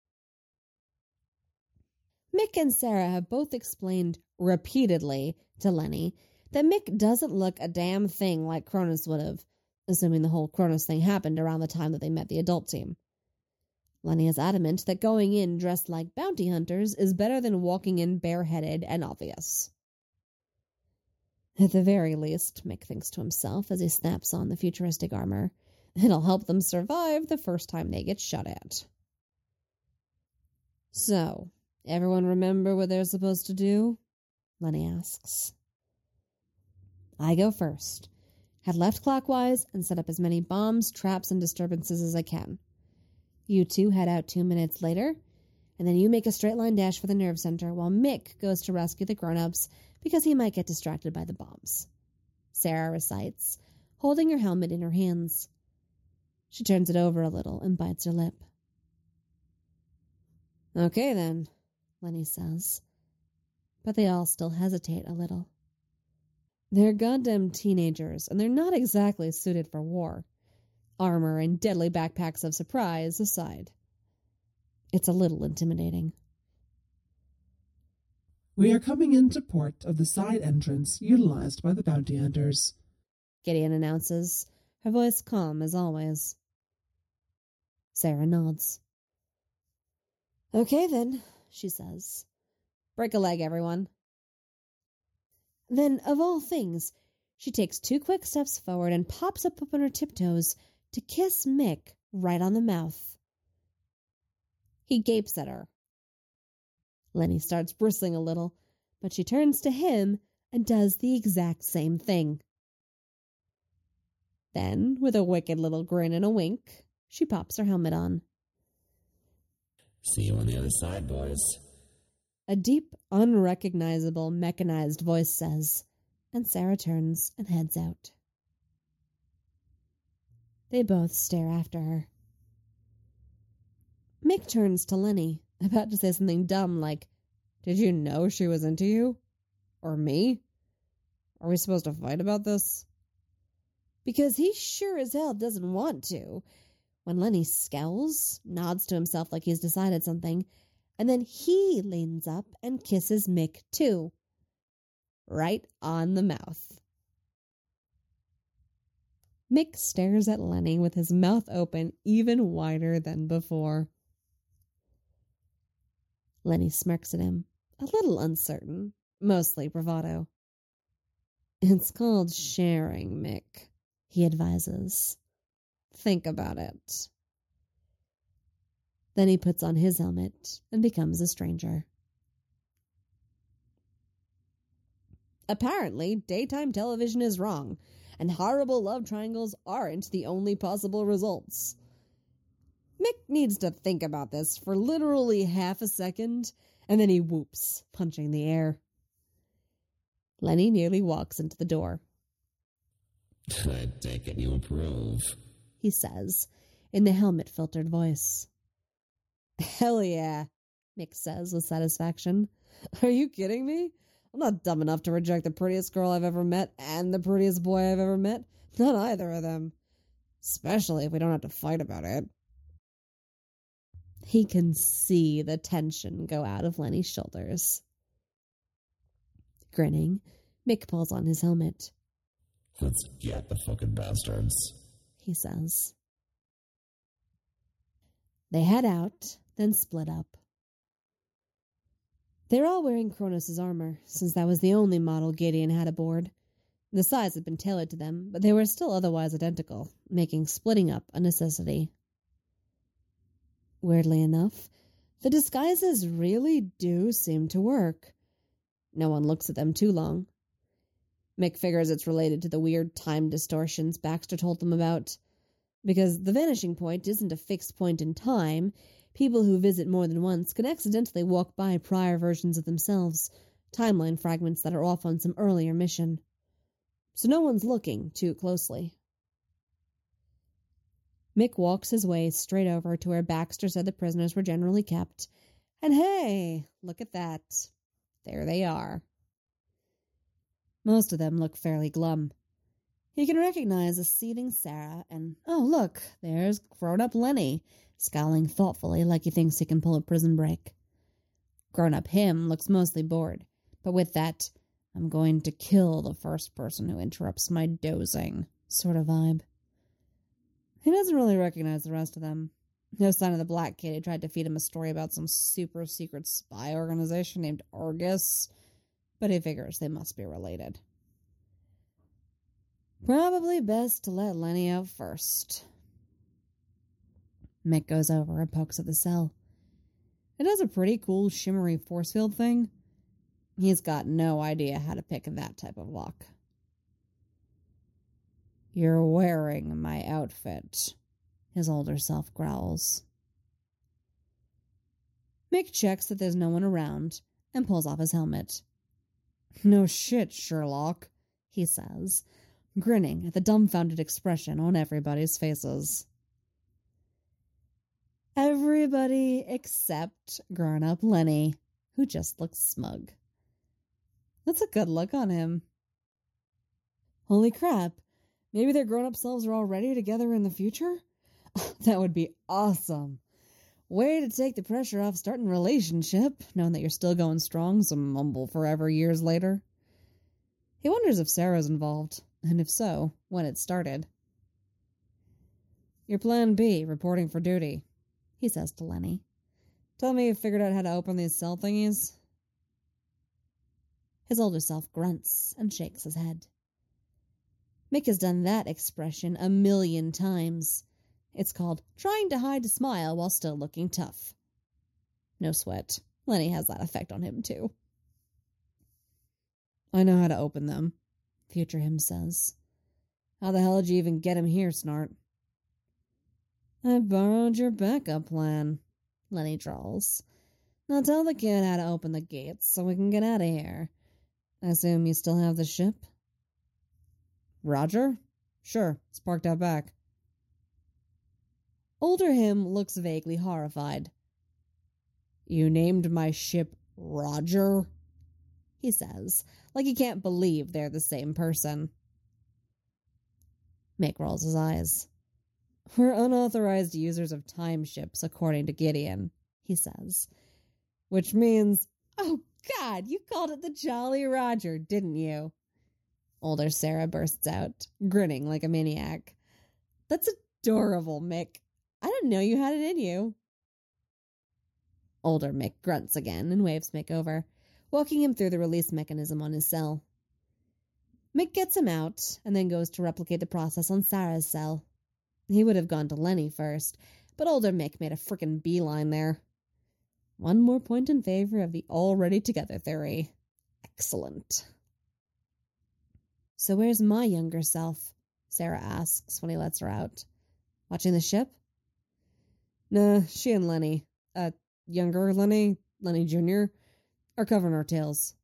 Mick and Sarah have both explained repeatedly to Lenny that Mick doesn't look a damn thing like Kronos would have, assuming the whole Kronos thing happened around the time that they met the adult team. Lenny is adamant that going in dressed like bounty hunters is better than walking in bareheaded and obvious. At the very least, Mick thinks to himself as he snaps on the futuristic armor, it'll help them survive the first time they get shot at. "So, everyone remember what they're supposed to do?" Lenny asks. "I go first. Head left clockwise and set up as many bombs, traps, and disturbances as I can. You two head out 2 minutes later, and then you make a straight line dash for the nerve center while Mick goes to rescue the grown-ups because he might get distracted by the bombs," Sarah recites, holding her helmet in her hands. She turns it over a little and bites her lip. "Okay, then," Lenny says. But they all still hesitate a little. They're goddamn teenagers, and they're not exactly suited for war. Armor and deadly backpacks of surprise aside. It's a little intimidating.
"We are coming into port of the side entrance utilized by the bounty hunters,"
Gideon announces, her voice calm as always. Sarah nods. "Okay, then," she says. "Break a leg, everyone." Then, of all things, she takes 2 quick steps forward and pops up on her tiptoes to kiss Mick right on the mouth. He gapes at her. Lenny starts bristling a little, but she turns to him and does the exact same thing. Then, with a wicked little grin and a wink, she pops her helmet on.
See you on the other side, boys.
A deep, unrecognizable, mechanized voice says, and Sarah turns and heads out. They both stare after her. Mick turns to Lenny, about to say something dumb like, "Did you know she was into you? Or me? Are we supposed to fight about this?" Because he sure as hell doesn't want to. When Lenny scowls, nods to himself like he's decided something, and then he leans up and kisses Mick too. Right on the mouth. Mick stares at Lenny with his mouth open even wider than before. Lenny smirks at him, a little uncertain, mostly bravado. "It's called sharing, Mick," he advises. "Think about it." Then he puts on his helmet and becomes a stranger. Apparently, daytime television is wrong, and horrible love triangles aren't the only possible results. Mick needs to think about this for literally half a second, and then he whoops, punching the air. Lenny nearly walks into the door.
I take it you approve,
he says, in the helmet-filtered voice. "Hell yeah," Mick says with satisfaction. "Are you kidding me? I'm not dumb enough to reject the prettiest girl I've ever met and the prettiest boy I've ever met. Not either of them. Especially if we don't have to fight about it." He can see the tension go out of Lenny's shoulders. Grinning, Mick pulls on his helmet.
"Let's get the fucking bastards,"
he says. They head out, then split up. They're all wearing Kronos' armor, since that was the only model Gideon had aboard. The size had been tailored to them, but they were still otherwise identical, making splitting up a necessity. Weirdly enough, the disguises really do seem to work. No one looks at them too long. Mick figures it's related to the weird time distortions Baxter told them about. Because the vanishing point isn't a fixed point in time, people who visit more than once can accidentally walk by prior versions of themselves, timeline fragments that are off on some earlier mission. So no one's looking too closely. Mick walks his way straight over to where Baxter said the prisoners were generally kept. And hey, look at that. There they are. Most of them look fairly glum. He can recognize a seething Sarah and, oh look, there's grown-up Lenny, scowling thoughtfully like he thinks he can pull a prison break. Grown-up him looks mostly bored, but with that, "I'm going to kill the first person who interrupts my dozing" sort of vibe. He doesn't really recognize the rest of them. No sign of the black kid who tried to feed him a story about some super secret spy organization named Argus, but he figures they must be related. Probably best to let Lenny out first. Mick goes over and pokes at the cell. It does a pretty cool shimmery force field thing. He's got no idea how to pick that type of lock. "You're wearing my outfit," his older self growls. Mick checks that there's no one around and pulls off his helmet. "No shit, Sherlock," he says, grinning at the dumbfounded expression on everybody's faces. Everybody except grown-up Lenny, who just looks smug. That's a good look on him. Holy crap, maybe their grown-up selves are already together in the future? That would be awesome. Way to take the pressure off starting a relationship, knowing that you're still going strong some mumble forever years later. He wonders if Sarah's involved, and if so, when it started. "Your plan B, reporting for duty," he says to Lenny. "Tell me you figured out how to open these cell thingies?" His older self grunts and shakes his head. Mick has done that expression 1,000,000 times. It's called trying to hide a smile while still looking tough. No sweat. Lenny has that effect on him, too. "I know how to open them," Future him says. How the hell did you even get him here, Snart? I borrowed your backup plan, Lenny drawls. Now tell the kid how to open the gates so we can get out of here. I assume you still have the ship? Roger? Sure, it's parked out back. Older him looks vaguely horrified. You named my ship Roger? He says, like he can't believe they're the same person. Mick rolls his eyes. We're unauthorized users of time ships, according to Gideon, he says. Which means, oh God, you called it the Jolly Roger, didn't you? Older Sarah bursts out, grinning like a maniac. That's adorable, Mick. I didn't know you had it in you. Older Mick grunts again and waves Mick over, walking him through the release mechanism on his cell. Mick gets him out and then goes to replicate the process on Sarah's cell. He would have gone to Lenny first, but older Mick made a frickin' beeline there. One more point in favor of the already together theory. Excellent. So where's my younger self? Sarah asks when he lets her out. Watching the ship? Nah, she and Lenny, younger Lenny Jr., are covering our tails.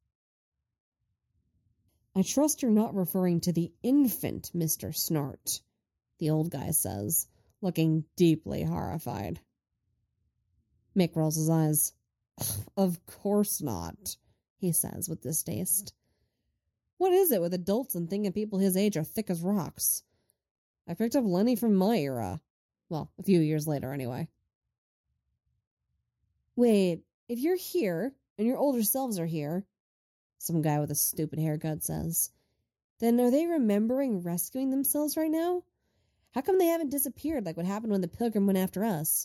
I trust you're not referring to the infant Mr. Snart, the old guy says, looking deeply horrified. Mick rolls his eyes. Of course not, he says with distaste. What is it with adults and thinking people his age are thick as rocks? I picked up Lenny from my era. Well, a few years later, anyway. Wait, if you're here, and your older selves are here, some guy with a stupid haircut says, then are they remembering rescuing themselves right now? How come they haven't disappeared like what happened when the Pilgrim went after us?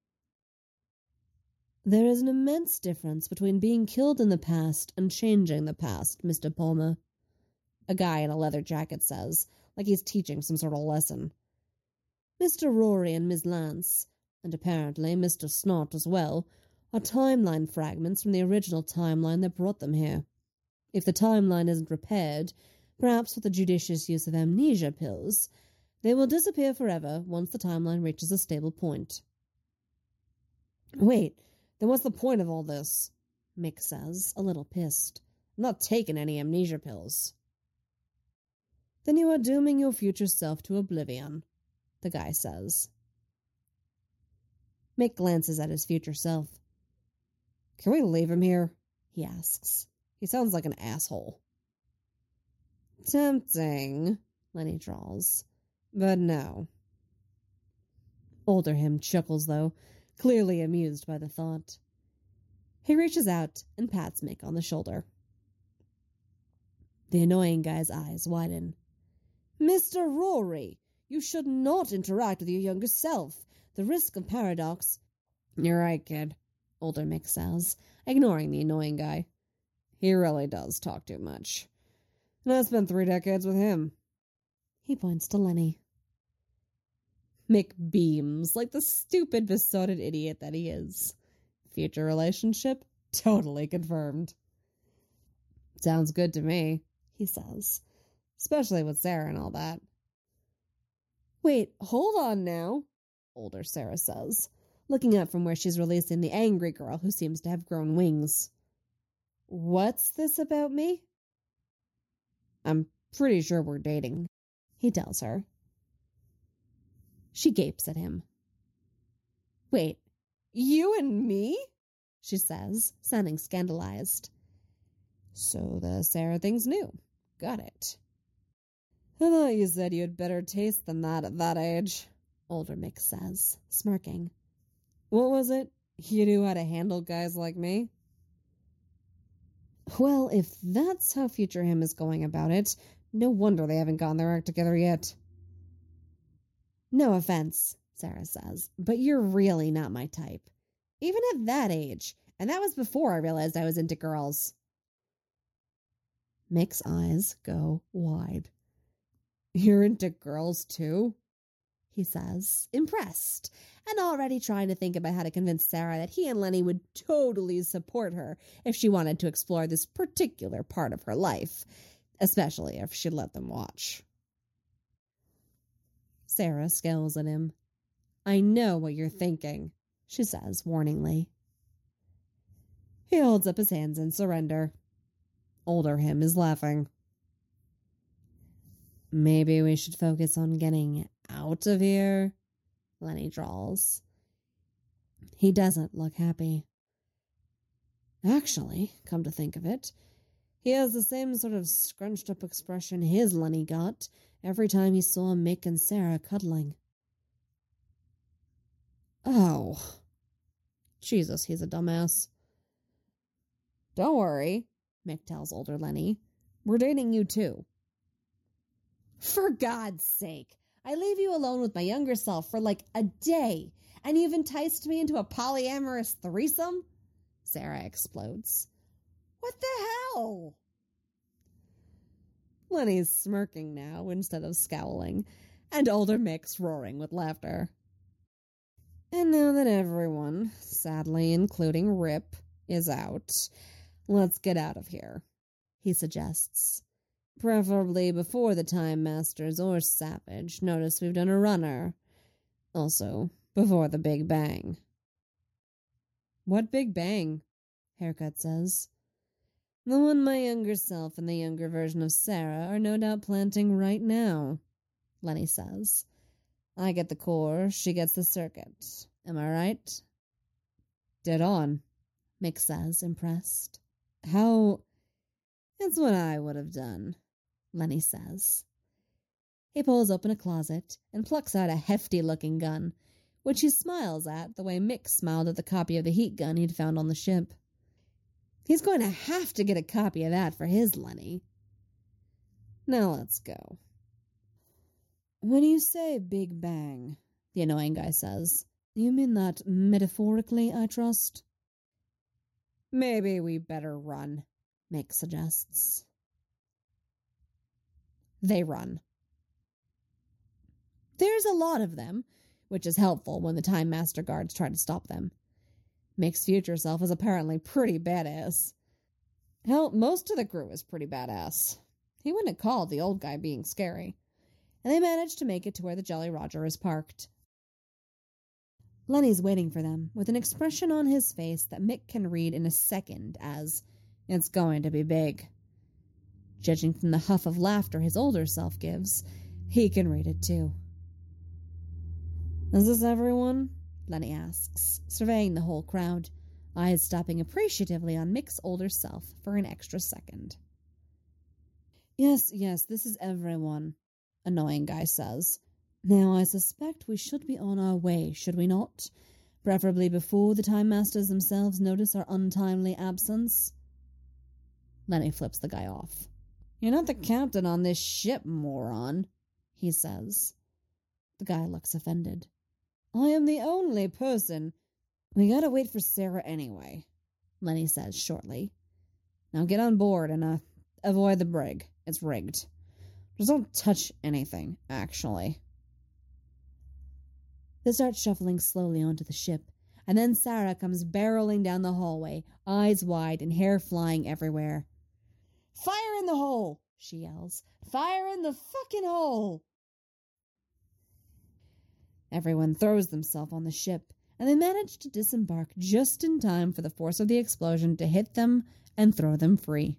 There is an immense difference between being killed in the past and changing the past, Mr. Palmer. A guy in a leather jacket says, like he's teaching some sort of lesson. Mr. Rory and Miss Lance, and apparently Mr. Snart as well, are timeline fragments from the original timeline that brought them here. If the timeline isn't repaired, perhaps with the judicious use of amnesia pills, they will disappear forever once the timeline reaches a stable point. Wait, then what's the point of all this? Mick says, a little pissed. I'm not taking any amnesia pills. Then you are dooming your future self to oblivion, the guy says. Mick glances at his future self. Can we leave him here? He asks. He sounds like an asshole. Tempting, Lenny drawls. But no. Older him chuckles, though, clearly amused by the thought. He reaches out and pats Mick on the shoulder. The annoying guy's eyes widen. Mr. Rory, you should not interact with your younger self. The risk of paradox... You're right, kid, older Mick says, ignoring the annoying guy. He really does talk too much. And I spent 3 decades with him. He points to Lenny. Mick beams like the stupid, besotted idiot that he is. Future relationship? Totally confirmed. Sounds good to me, he says. Especially with Sarah and all that. Wait, hold on now, older Sarah says, looking up from where she's releasing the angry girl who seems to have grown wings. What's this about me? I'm pretty sure we're dating, he tells her. She gapes at him. Wait, you and me? She says, sounding scandalized. So the Sarah thing's new. Got it. I thought you said you had better taste than that at that age, older Mick says, smirking. What was it? You knew how to handle guys like me? Well, if that's how future him is going about it, no wonder they haven't gotten their act together yet. No offense, Sarah says, but you're really not my type. Even at that age, and that was before I realized I was into girls. Mick's eyes go wide. You're into girls too? He says, impressed, and already trying to think about how to convince Sarah that he and Lenny would totally support her if she wanted to explore this particular part of her life, especially if she'd let them watch. Sarah scowls at him. I know what you're thinking, she says warningly. He holds up his hands in surrender. Older him is laughing. Maybe we should focus on getting out of here, Lenny drawls. He doesn't look happy. Actually, come to think of it, he has the same sort of scrunched up expression his Lenny got every time he saw Mick and Sarah cuddling. Oh. Jesus, he's a dumbass. Don't worry, Mick tells older Lenny. We're dating you too. For God's sake, I leave you alone with my younger self for like a day, and you've enticed me into a polyamorous threesome? Sarah explodes. What the hell? Lenny's smirking now instead of scowling, and older Mick's roaring with laughter. And now that everyone, sadly including Rip, is out, let's get out of here, he suggests. Preferably before the Time Masters or Savage notice we've done a runner. Also, before the Big Bang. What Big Bang? Haircut says. The one my younger self and the younger version of Sarah are no doubt planting right now, Lenny says. I get the core, she gets the circuit. Am I right? Dead on, Mick says, impressed. How? It's what I would have done, Lenny says. He pulls open a closet and plucks out a hefty-looking gun, which he smiles at the way Mick smiled at the copy of the heat gun he'd found on the ship. He's going to have to get a copy of that for his Lenny. Now let's go. When you say Big Bang, the annoying guy says, you mean that metaphorically, I trust? Maybe we better run, Mick suggests. They run. There's a lot of them, which is helpful when the Time Master guards try to stop them. Mick's future self is apparently pretty badass. Hell, most of the crew is pretty badass. He wouldn't call the old guy being scary. And they manage to make it to where the Jolly Roger is parked. Lenny's waiting for them, with an expression on his face that Mick can read in a second as, it's going to be big. Judging from the huff of laughter his older self gives, he can read it too. Is this everyone? Lenny asks, surveying the whole crowd, eyes stopping appreciatively on Mick's older self for an extra second. Yes, this is everyone, annoying guy says. Now I suspect we should be on our way, should we not? Preferably before the Time Masters themselves notice our untimely absence. Lenny flips the guy off. You're not the captain on this ship, moron, he says. The guy looks offended. I am the only person. We gotta wait for Sarah anyway, Lenny says shortly. Now get on board and avoid the brig. It's rigged. Just don't touch anything, actually. They start shuffling slowly onto the ship, and then Sarah comes barreling down the hallway, eyes wide and hair flying everywhere. Fire in the hole, she yells. Fire in the fucking hole! Everyone throws themselves on the ship, and they manage to disembark just in time for the force of the explosion to hit them and throw them free.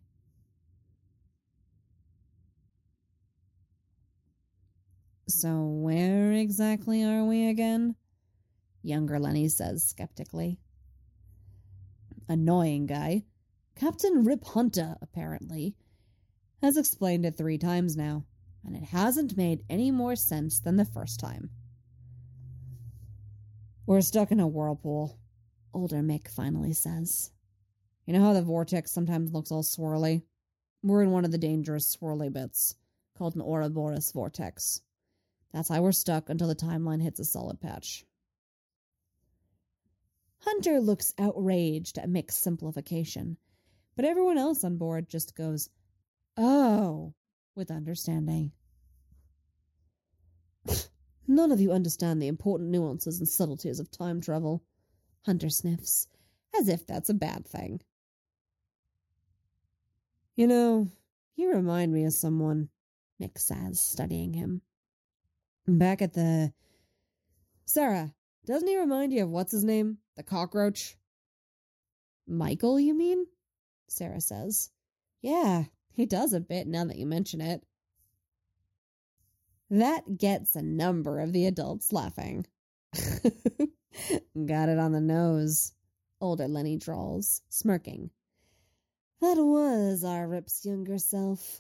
So where exactly are we again? Younger Lenny says skeptically. Annoying guy. Captain Rip Hunter, apparently, has explained it 3 times now, and it hasn't made any more sense than the first time. We're stuck in a whirlpool, older Mick finally says. You know how the vortex sometimes looks all swirly? We're in one of the dangerous swirly bits, called an Ouroboros vortex. That's why we're stuck until the timeline hits a solid patch. Hunter looks outraged at Mick's simplification, but everyone else on board just goes, oh, with understanding. None of you understand the important nuances and subtleties of time travel, Hunter sniffs, as if that's a bad thing. You know, you remind me of someone, Mick says, studying him. Back at the... Sarah, doesn't he remind you of what's his name? The cockroach? Michael, you mean? Sarah says. Yeah, he does a bit now that you mention it. That gets a number of the adults laughing. Got it on the nose, older Lenny drawls, smirking. That was our Rip's younger self.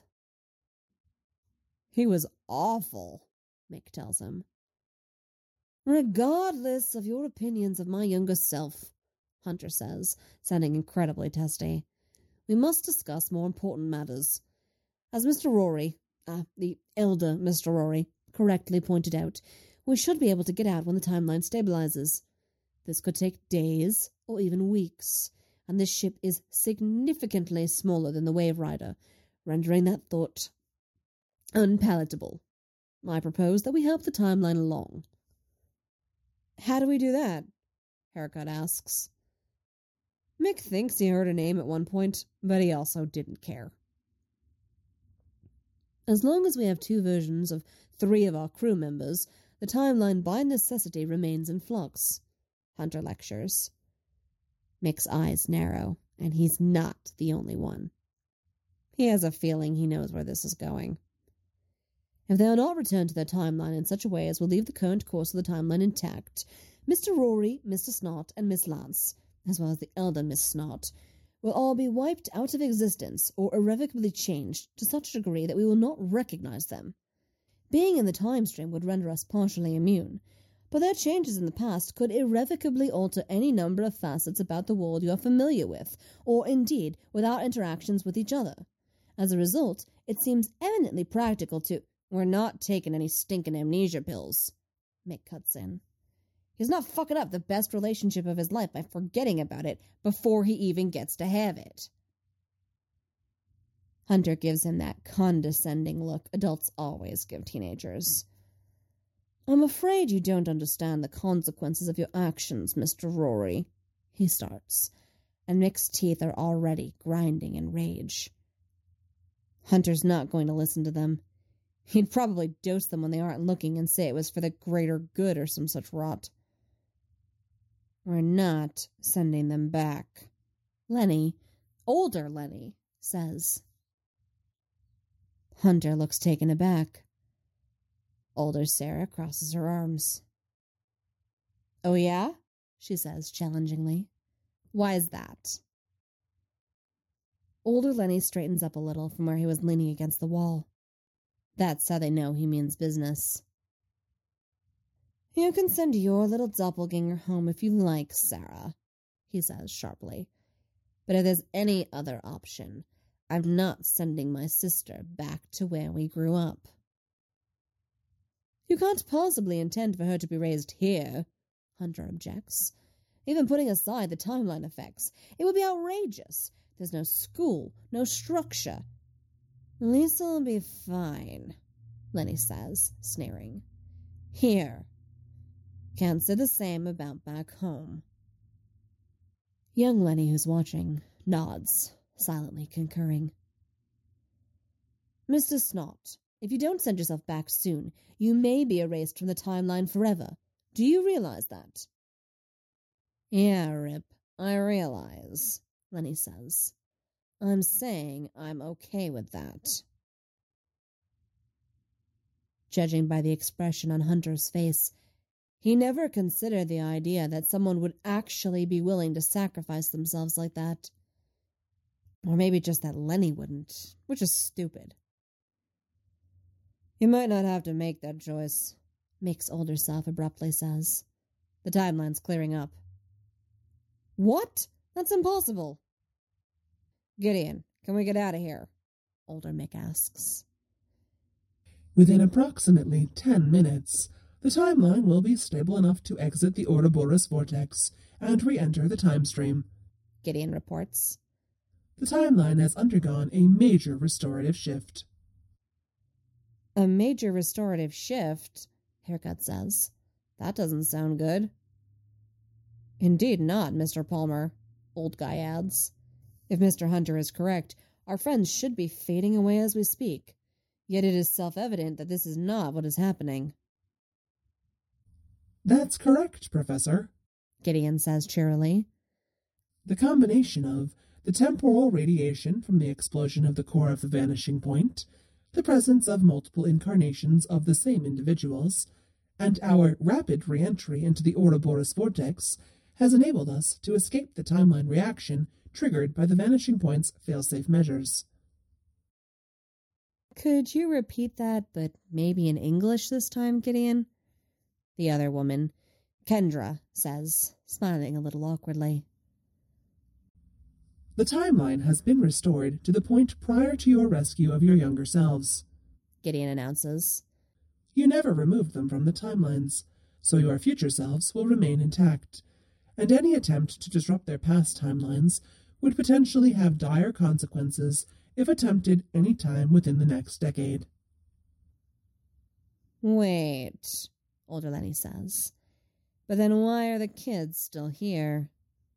He was awful, Mick tells him. Regardless of your opinions of my younger self, Hunter says, sounding incredibly testy, we must discuss more important matters. As Mr. Rory, the elder Mr. Rory, correctly pointed out, we should be able to get out when the timeline stabilizes. This could take days or even weeks, and this ship is significantly smaller than the Wave Rider, rendering that thought unpalatable. I propose that we help the timeline along. How do we do that? Haircut asks. Mick thinks he heard a name at one point, but he also didn't care. As long as we have 2 versions of 3 of our crew members, the timeline by necessity remains in flux, Hunter lectures. Mick's eyes narrow, and he's not the only one. He has a feeling he knows where this is going. If they are not returned to their timeline in such a way as will leave the current course of the timeline intact, Mr. Rory, Mr. Snot, and Miss Lance, as well as the elder Miss Snot, will all be wiped out of existence or irrevocably changed to such a degree that we will not recognize them. Being in the time stream would render us partially immune, but their changes in the past could irrevocably alter any number of facets about the world you are familiar with, or indeed with our interactions with each other. As a result, it seems eminently practical to... We're not taking any stinking amnesia pills, Mick cuts in. He's not fucking up the best relationship of his life by forgetting about it before he even gets to have it. Hunter gives him that condescending look adults always give teenagers. I'm afraid you don't understand the consequences of your actions, Mr. Rory, he starts, and Mick's teeth are already grinding in rage. Hunter's not going to listen to them. He'd probably dose them when they aren't looking and say it was for the greater good or some such rot. We're not sending them back, Lenny, older Lenny, says. Hunter looks taken aback. Older Sarah crosses her arms. Oh, yeah? She says challengingly. Why is that? Older Lenny straightens up a little from where he was leaning against the wall. That's how they know he means business. You can send your little doppelganger home if you like, Sarah, he says sharply. But if there's any other option, I'm not sending my sister back to where we grew up. You can't possibly intend for her to be raised here, Hunter objects. Even putting aside the timeline effects, it would be outrageous. There's no school, no structure. Lisa'll be fine, Lenny says, sneering. Here. Can't say the same about back home. Young Lenny, who's watching, nods, silently concurring. Mr. Snot, if you don't send yourself back soon, you may be erased from the timeline forever. Do you realize that? Yeah, Rip, I realize, Lenny says. I'm saying I'm okay with that. Judging by the expression on Hunter's face, he never considered the idea that someone would actually be willing to sacrifice themselves like that. Or maybe just that Lenny wouldn't, which is stupid. You might not have to make that choice, Mick's older self abruptly says. The timeline's clearing up. What? That's impossible. Gideon, can we get out of here? Older Mick asks.
Within approximately 10 minutes, the timeline will be stable enough to exit the Ouroboros vortex and re-enter the time stream,
Gideon reports.
The timeline has undergone a major restorative shift.
A major restorative shift, Haircut says. That doesn't sound good. Indeed not, Mr. Palmer, Old Guy adds. If Mr. Hunter is correct, our friends should be fading away as we speak. Yet it is self-evident that this is not what is happening.
That's correct, Professor,
Gideon says cheerily.
The combination of the temporal radiation from the explosion of the core of the vanishing point, the presence of multiple incarnations of the same individuals, and our rapid re-entry into the Ouroboros vortex has enabled us to escape the timeline reaction triggered by the vanishing point's failsafe measures.
Could you repeat that, but maybe in English this time, Gideon? The other woman, Kendra, says, smiling a little awkwardly.
The timeline has been restored to the point prior to your rescue of your younger selves,
Gideon announces.
You never removed them from the timelines, so your future selves will remain intact, and any attempt to disrupt their past timelines would potentially have dire consequences if attempted any time within the next decade.
Wait, older Lenny says. But then why are the kids still here?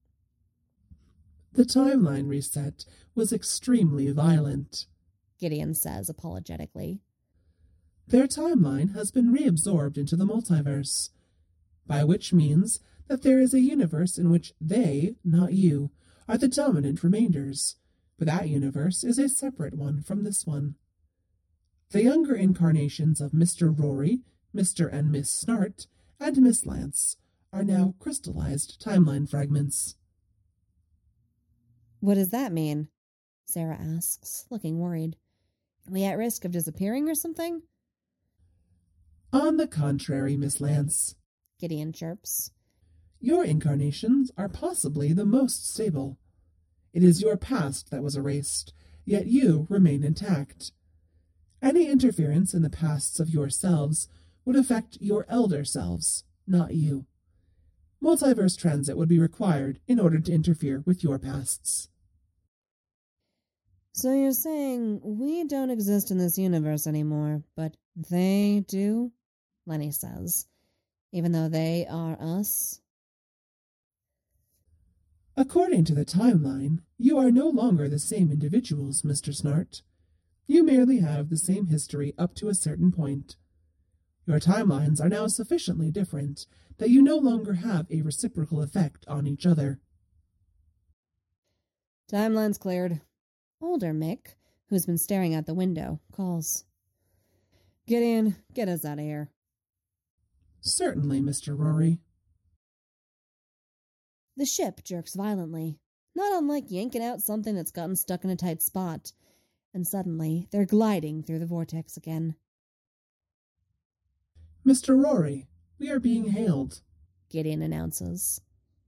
The timeline reset was extremely violent,
Gideon says apologetically.
Their timeline has been reabsorbed into the multiverse, by which means that there is a universe in which they, not you, are the dominant remainders, but that universe is a separate one from this one. The younger incarnations of Mr. Rory, Mr. and Miss Snart, and Miss Lance are now crystallized timeline fragments.
What does that mean? Sarah asks, looking worried. Are we at risk of disappearing or something?
On the contrary, Miss Lance,
Gideon chirps.
Your incarnations are possibly the most stable. It is your past that was erased, yet you remain intact. Any interference in the pasts of yourselves would affect your elder selves, not you. Multiverse transit would be required in order to interfere with your pasts.
So you're saying we don't exist in this universe anymore, but they do? Lenny says, even though they are us?
According to the timeline, you are no longer the same individuals, Mr. Snart. You merely have the same history up to a certain point. Your timelines are now sufficiently different that you no longer have a reciprocal effect on each other.
Timeline's cleared. Older Mick, who's been staring out the window, calls. Gideon, get us out of here.
Certainly, Mr. Rory.
The ship jerks violently, not unlike yanking out something that's gotten stuck in a tight spot, and suddenly they're gliding through the vortex again.
Mr. Rory, we are being hailed,
Gideon announces.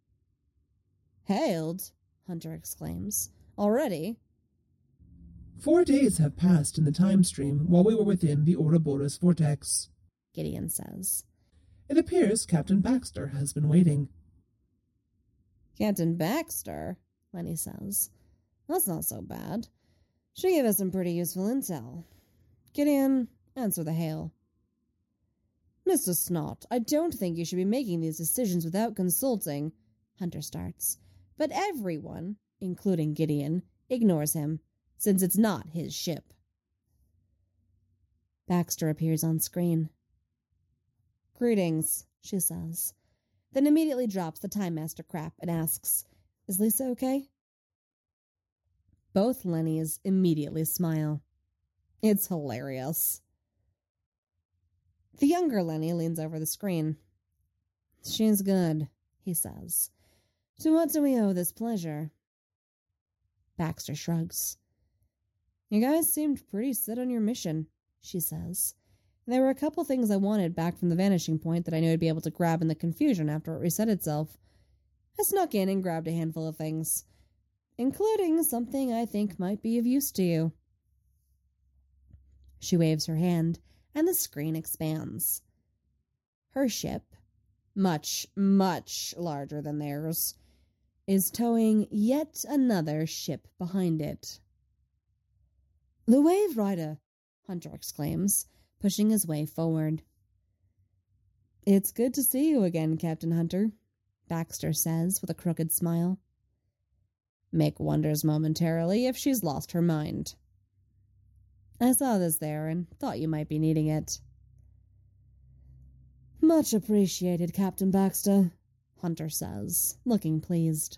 Hailed? Hunter exclaims. Already?
4 days have passed in the time stream while we were within the Ouroboros vortex,
Gideon says.
It appears Captain Baxter has been waiting.
Captain Baxter? Lenny says. That's not so bad. She gave us some pretty useful intel. Gideon, answer the hail. Mr. Snot, I don't think you should be making these decisions without consulting, Hunter starts. But everyone, including Gideon, ignores him, since it's not his ship. Baxter appears on screen. Greetings, she says, then immediately drops the Time Master crap and asks, Is Lisa okay? Both Lennys immediately smile. It's hilarious. The younger Lenny leans over the screen. She's good, he says. To what do we owe this pleasure? Baxter shrugs. You guys seemed pretty set on your mission, she says. There were a couple things I wanted back from the vanishing point that I knew I'd be able to grab in the confusion after it reset itself. I snuck in and grabbed a handful of things, including something I think might be of use to you. She waves her hand, and the screen expands. Her ship, much, much larger than theirs, is towing yet another ship behind it. The Wave Rider, Hunter exclaims, pushing his way forward. It's good to see you again, Captain Hunter, Baxter says with a crooked smile. Mick wonders momentarily if she's lost her mind. I saw this there and thought you might be needing it. Much appreciated, Captain Baxter, Hunter says, looking pleased.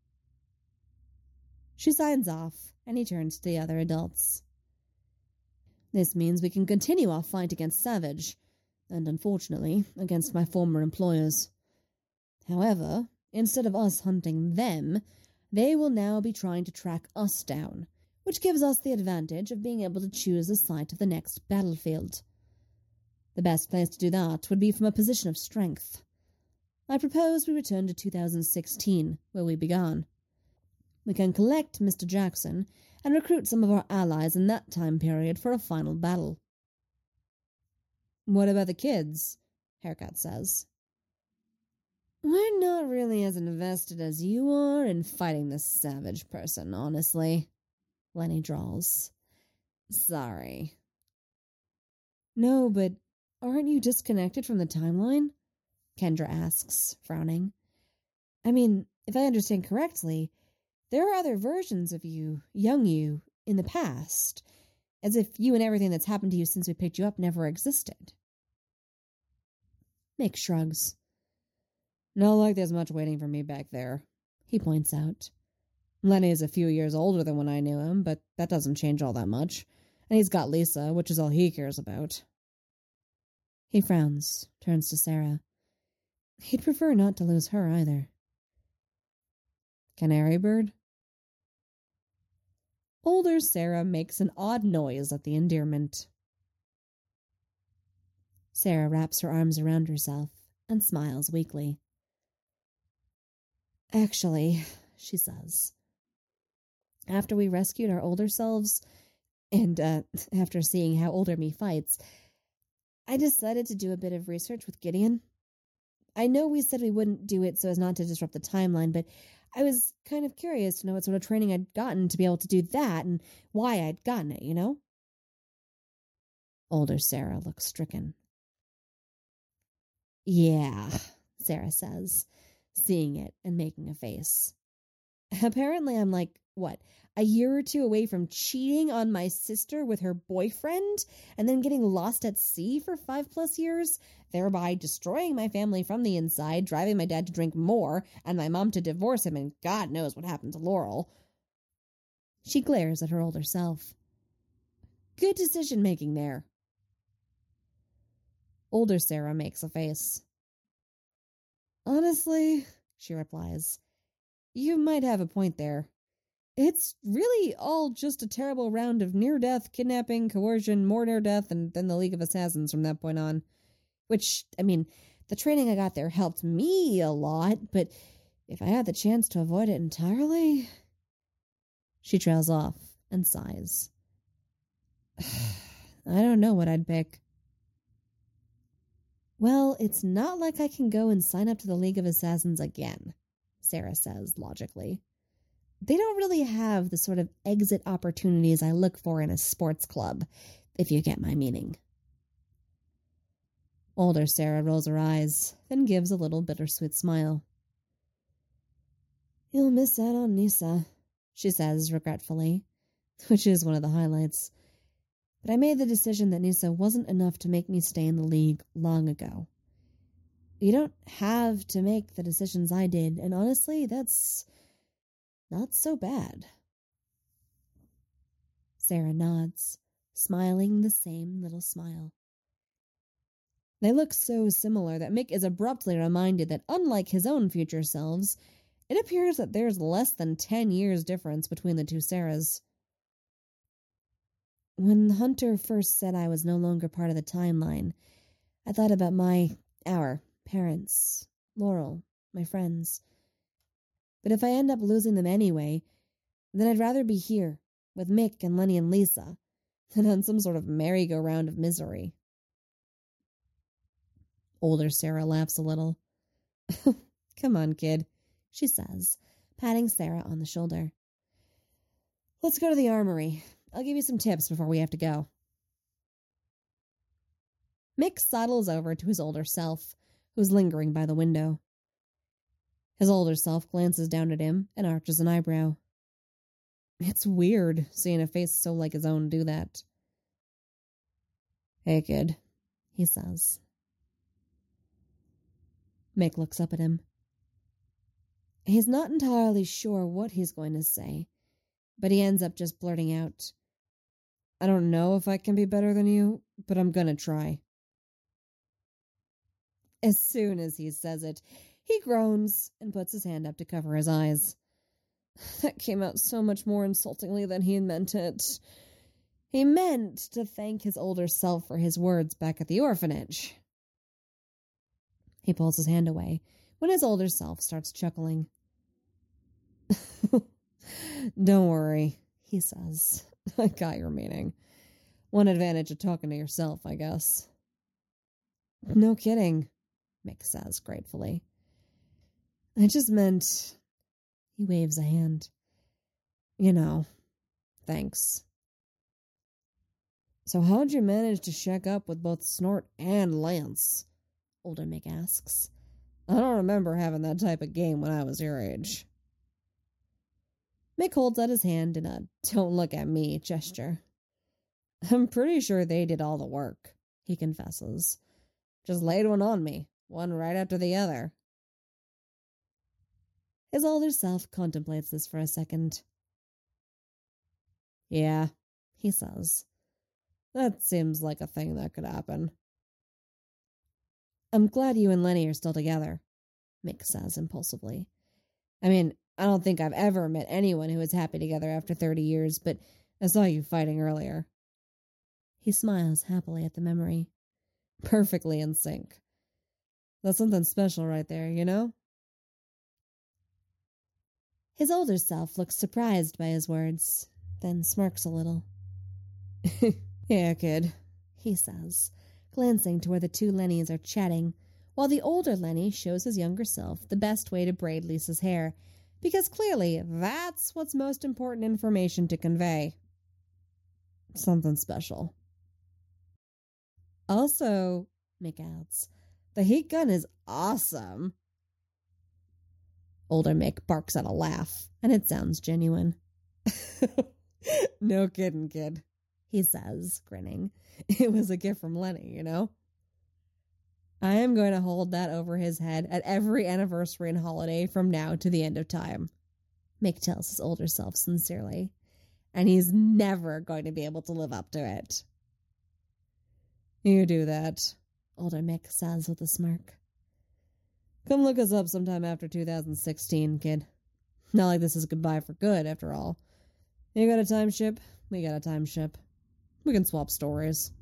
She signs off, and he turns to the other adults. This means we can continue our fight against Savage, and unfortunately, against my former employers. However, instead of us hunting them, they will now be trying to track us down, which gives us the advantage of being able to choose the site of the next battlefield. The best place to do that would be from a position of strength. I propose we return to 2016, where we began. We can collect Mr. Jackson and recruit some of our allies in that time period for a final battle. What about the kids? Haircut says. We're not really as invested as you are in fighting this Savage person, honestly, Lenny drawls. Sorry. No, but aren't you disconnected from the timeline? Kendra asks, frowning. I mean, if I understand correctly, there are other versions of you, young you, in the past, as if you and everything that's happened to you since we picked you up never existed. Mick shrugs. Not like there's much waiting for me back there, he points out. Lenny is a few years older than when I knew him, but that doesn't change all that much. And he's got Lisa, which is all he cares about. He frowns, turns to Sarah. He'd prefer not to lose her either. Canary bird? Older Sarah makes an odd noise at the endearment. Sarah wraps her arms around herself and smiles weakly. Actually, she says, after we rescued our older selves, and after seeing how older me fights, I decided to do a bit of research with Gideon. I know we said we wouldn't do it so as not to disrupt the timeline, but I was kind of curious to know what sort of training I'd gotten to be able to do that and why I'd gotten it, you know? Older Sarah looks stricken. Yeah, Sarah says, seeing it and making a face. Apparently I'm like, what, a year or two away from cheating on my sister with her boyfriend and then getting lost at sea for 5+ years, thereby destroying my family from the inside, driving my dad to drink more and my mom to divorce him, and God knows what happened to Laurel. She glares at her older self. Good decision making there. Older Sarah makes a face. Honestly, she replies, you might have a point there. It's really all just a terrible round of near-death, kidnapping, coercion, more near-death, and then the League of Assassins from that point on. Which, I mean, the training I got there helped me a lot, but if I had the chance to avoid it entirely... She trails off and sighs. I don't know what I'd pick. Well, it's not like I can go and sign up to the League of Assassins again, Sarah says logically. They don't really have the sort of exit opportunities I look for in a sports club, if you get my meaning. Older Sarah rolls her eyes, then gives a little bittersweet smile. You'll miss out on Nisa, she says regretfully, which is one of the highlights. But I made the decision that Nisa wasn't enough to make me stay in the League long ago. You don't have to make the decisions I did, and honestly, that's not so bad. Sarah nods, smiling the same little smile. They look so similar that Mick is abruptly reminded that unlike his own future selves, it appears that there's less than 10 years difference between the two Sarahs. When Hunter first said I was no longer part of the timeline, I thought about our parents, Laurel, my friends. But if I end up losing them anyway, then I'd rather be here, with Mick and Lenny and Lisa, than on some sort of merry-go-round of misery. Older Sarah laughs a little. Come on, kid, she says, patting Sarah on the shoulder. Let's go to the armory. I'll give you some tips before we have to go. Mick sidles over to his older self, who's lingering by the window. His older self glances down at him and arches an eyebrow. It's weird seeing a face so like his own do that. Hey, kid, he says. Mick looks up at him. He's not entirely sure what he's going to say, but he ends up just blurting out, I don't know if I can be better than you, but I'm gonna try. As soon as he says it, he groans and puts his hand up to cover his eyes. That came out so much more insultingly than he meant it. He meant to thank his older self for his words back at the orphanage. He pulls his hand away when his older self starts chuckling. Don't worry, he says. I got your meaning. One advantage of talking to yourself, I guess. No kidding, Mick says gratefully. I just meant... He waves a hand. You know, thanks. So how'd you manage to shack up with both Snort and Lance? Older Mick asks. I don't remember having that type of game when I was your age. Mick holds out his hand in a don't look at me gesture. I'm pretty sure they did all the work, he confesses. Just laid one on me, one right after the other. His older self contemplates this for a second. Yeah, he says. That seems like a thing that could happen. I'm glad you and Lenny are still together, Mick says impulsively. I mean, I don't think I've ever met anyone who is happy together after 30 years, but I saw you fighting earlier. He smiles happily at the memory. Perfectly in sync. That's something special right there, you know? His older self looks surprised by his words, then smirks a little. Yeah, kid, he says, glancing to where the two Lennys are chatting, while the older Lenny shows his younger self the best way to braid Lisa's hair, because clearly that's what's most important information to convey. Something special. Also, Mick adds, the heat gun is awesome. Older Mick barks out a laugh, and it sounds genuine. No kidding, kid, he says, grinning. It was a gift from Lenny, you know? I am going to hold that over his head at every anniversary and holiday from now to the end of time, Mick tells his older self sincerely, and he's never going to be able to live up to it. You do that, older Mick says with a smirk. Come look us up sometime after 2016, kid. Not like this is goodbye for good, after all. You got a time ship, we got a time ship. We can swap stories.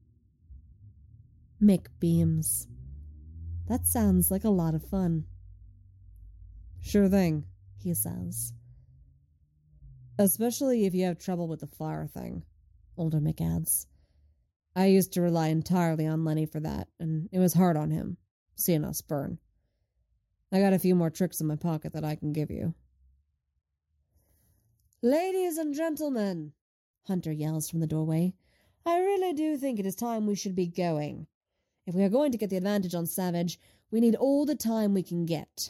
Mick beams. That sounds like a lot of fun. Sure thing, he says. Especially if you have trouble with the flower thing, older Mick adds. I used to rely entirely on Lenny for that, and it was hard on him, seeing us burn. I got a few more tricks in my pocket that I can give you. Ladies and gentlemen, Hunter yells from the doorway, I really do think it is time we should be going. If we are going to get the advantage on Savage, we need all the time we can get.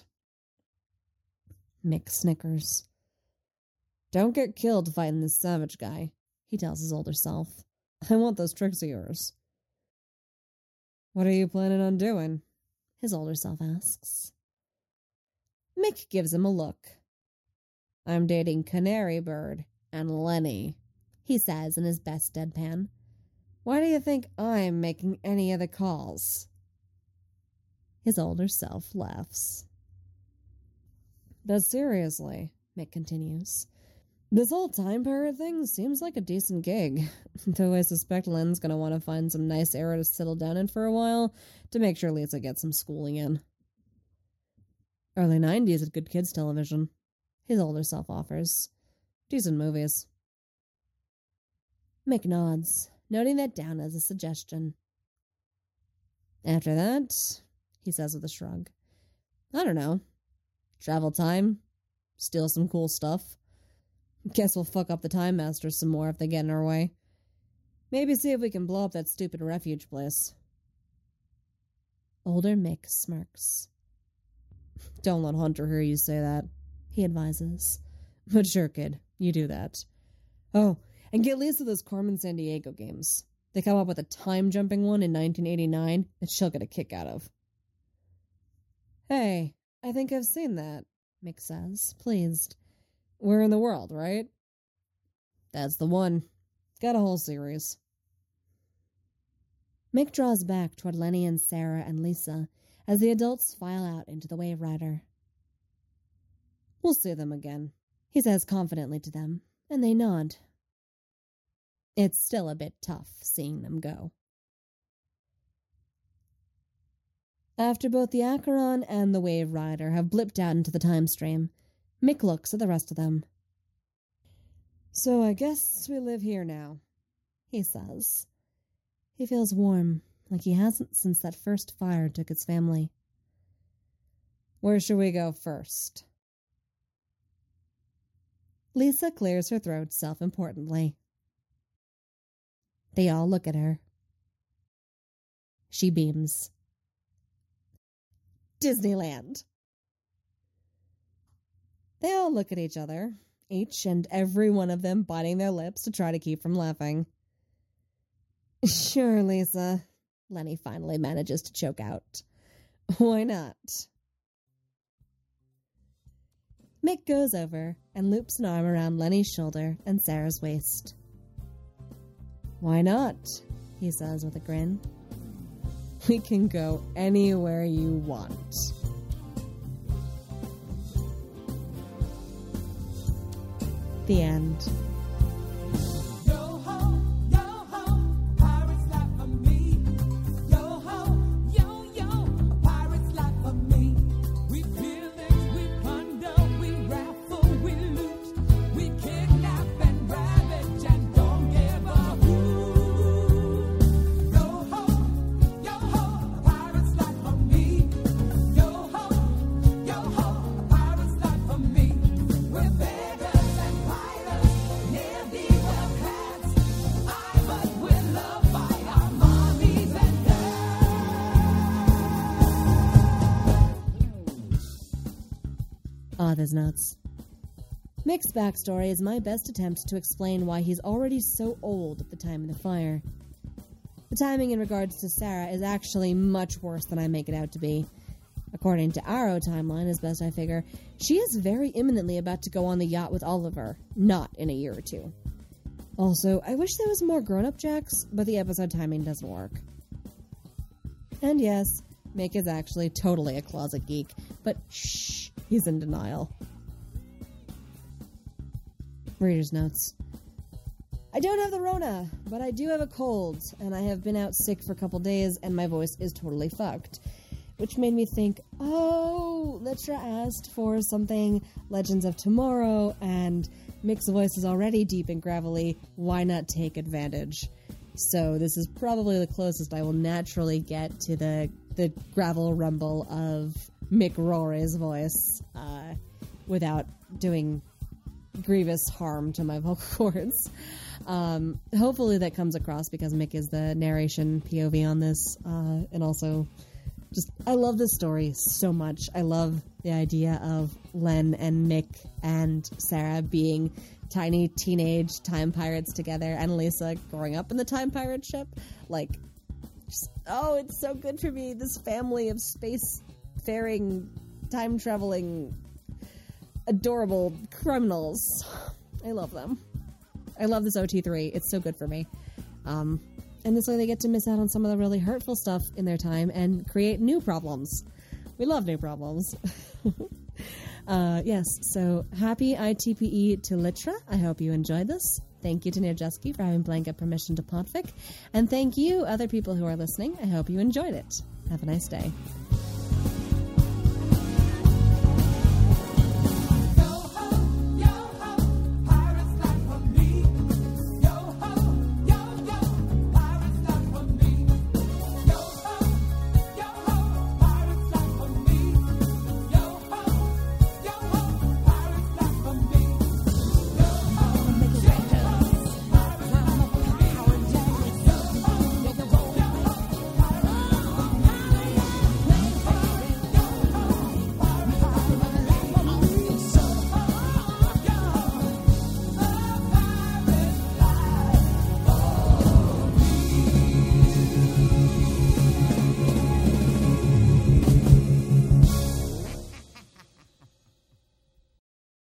Mick snickers. Don't get killed fighting this Savage guy, he tells his older self. I want those tricks of yours. What are you planning on doing? His older self asks. Mick gives him a look. I'm dating Canary Bird and Lenny, he says in his best deadpan. Why do you think I'm making any of the calls? His older self laughs. But seriously, Mick continues, this whole time pirate thing seems like a decent gig, though I suspect Len's going to want to find some nice era to settle down in for a while to make sure Lisa gets some schooling in. Early 90s at Good Kids Television, his older self offers. Decent movies. Mick nods, noting that down as a suggestion. After that, he says with a shrug, I don't know. Travel time, steal some cool stuff. Guess we'll fuck up the Time Masters some more if they get in our way. Maybe see if we can blow up that stupid refuge place. Older Mick smirks. Don't let Hunter hear you say that, he advises. But sure, kid, you do that. Oh, and get Lisa those Carmen Sandiego games. They come up with a time-jumping one in 1989 that she'll get a kick out of. Hey, I think I've seen that, Mick says, pleased. We're in the world, right? That's the one. Got a whole series. Mick draws back toward Lenny and Sarah and Lisa as the adults file out into the Wave Rider. We'll see them again, he says confidently to them, and they nod. It's still a bit tough seeing them go. After both the Acheron and the Wave Rider have blipped out into the time stream, Mick looks at the rest of them. So I guess we live here now, he says. He feels warm, like he hasn't since that first fire took his family. Where should we go first? Lisa clears her throat self-importantly. They all look at her. She beams. Disneyland. They all look at each other, each and every one of them biting their lips to try to keep from laughing. Sure, Lisa, Lenny finally manages to choke out. Why not? Mick goes over and loops an arm around Lenny's shoulder and Sarah's waist. Why not? He says with a grin. We can go anywhere you want. The end. Author's notes. Mick's backstory is my best attempt to explain why he's already so old at the time of the fire. The timing in regards to Sarah is actually much worse than I make it out to be. According to Arrow timeline, as best I figure, she is very imminently about to go on the yacht with Oliver, not in a year or two. Also, I wish there was more grown-up Jax, but the episode timing doesn't work. And yes, Mick is actually totally a closet geek, but shh, he's in denial. Reader's notes. I don't have the Rona, but I do have a cold, and I have been out sick for a couple days, and my voice is totally fucked. Which made me think, oh, Litra asked for something Legends of Tomorrow, and Mick's voice is already deep and gravelly. Why not take advantage? So this is probably the closest I will naturally get to the gravel rumble of Mick Rory's voice without doing grievous harm to my vocal cords. Hopefully that comes across because Mick is the narration POV on this, and also just I love this story so much. I love the idea of Len and Mick and Sarah being tiny teenage time pirates together, and Lisa growing up in the time pirate ship. Like, just, oh, it's so good for me. This family of space-faring, time-traveling, adorable criminals. I love them. I love this OT3. It's so good for me. And this way they get to miss out on some of the really hurtful stuff in their time and create new problems. We love new problems. Yes, so happy ITPE to Litra. I hope you enjoyed this. Thank you to Nirjeski for having blanket permission to podfic. And thank you, other people who are listening. I hope you enjoyed it. Have a nice day.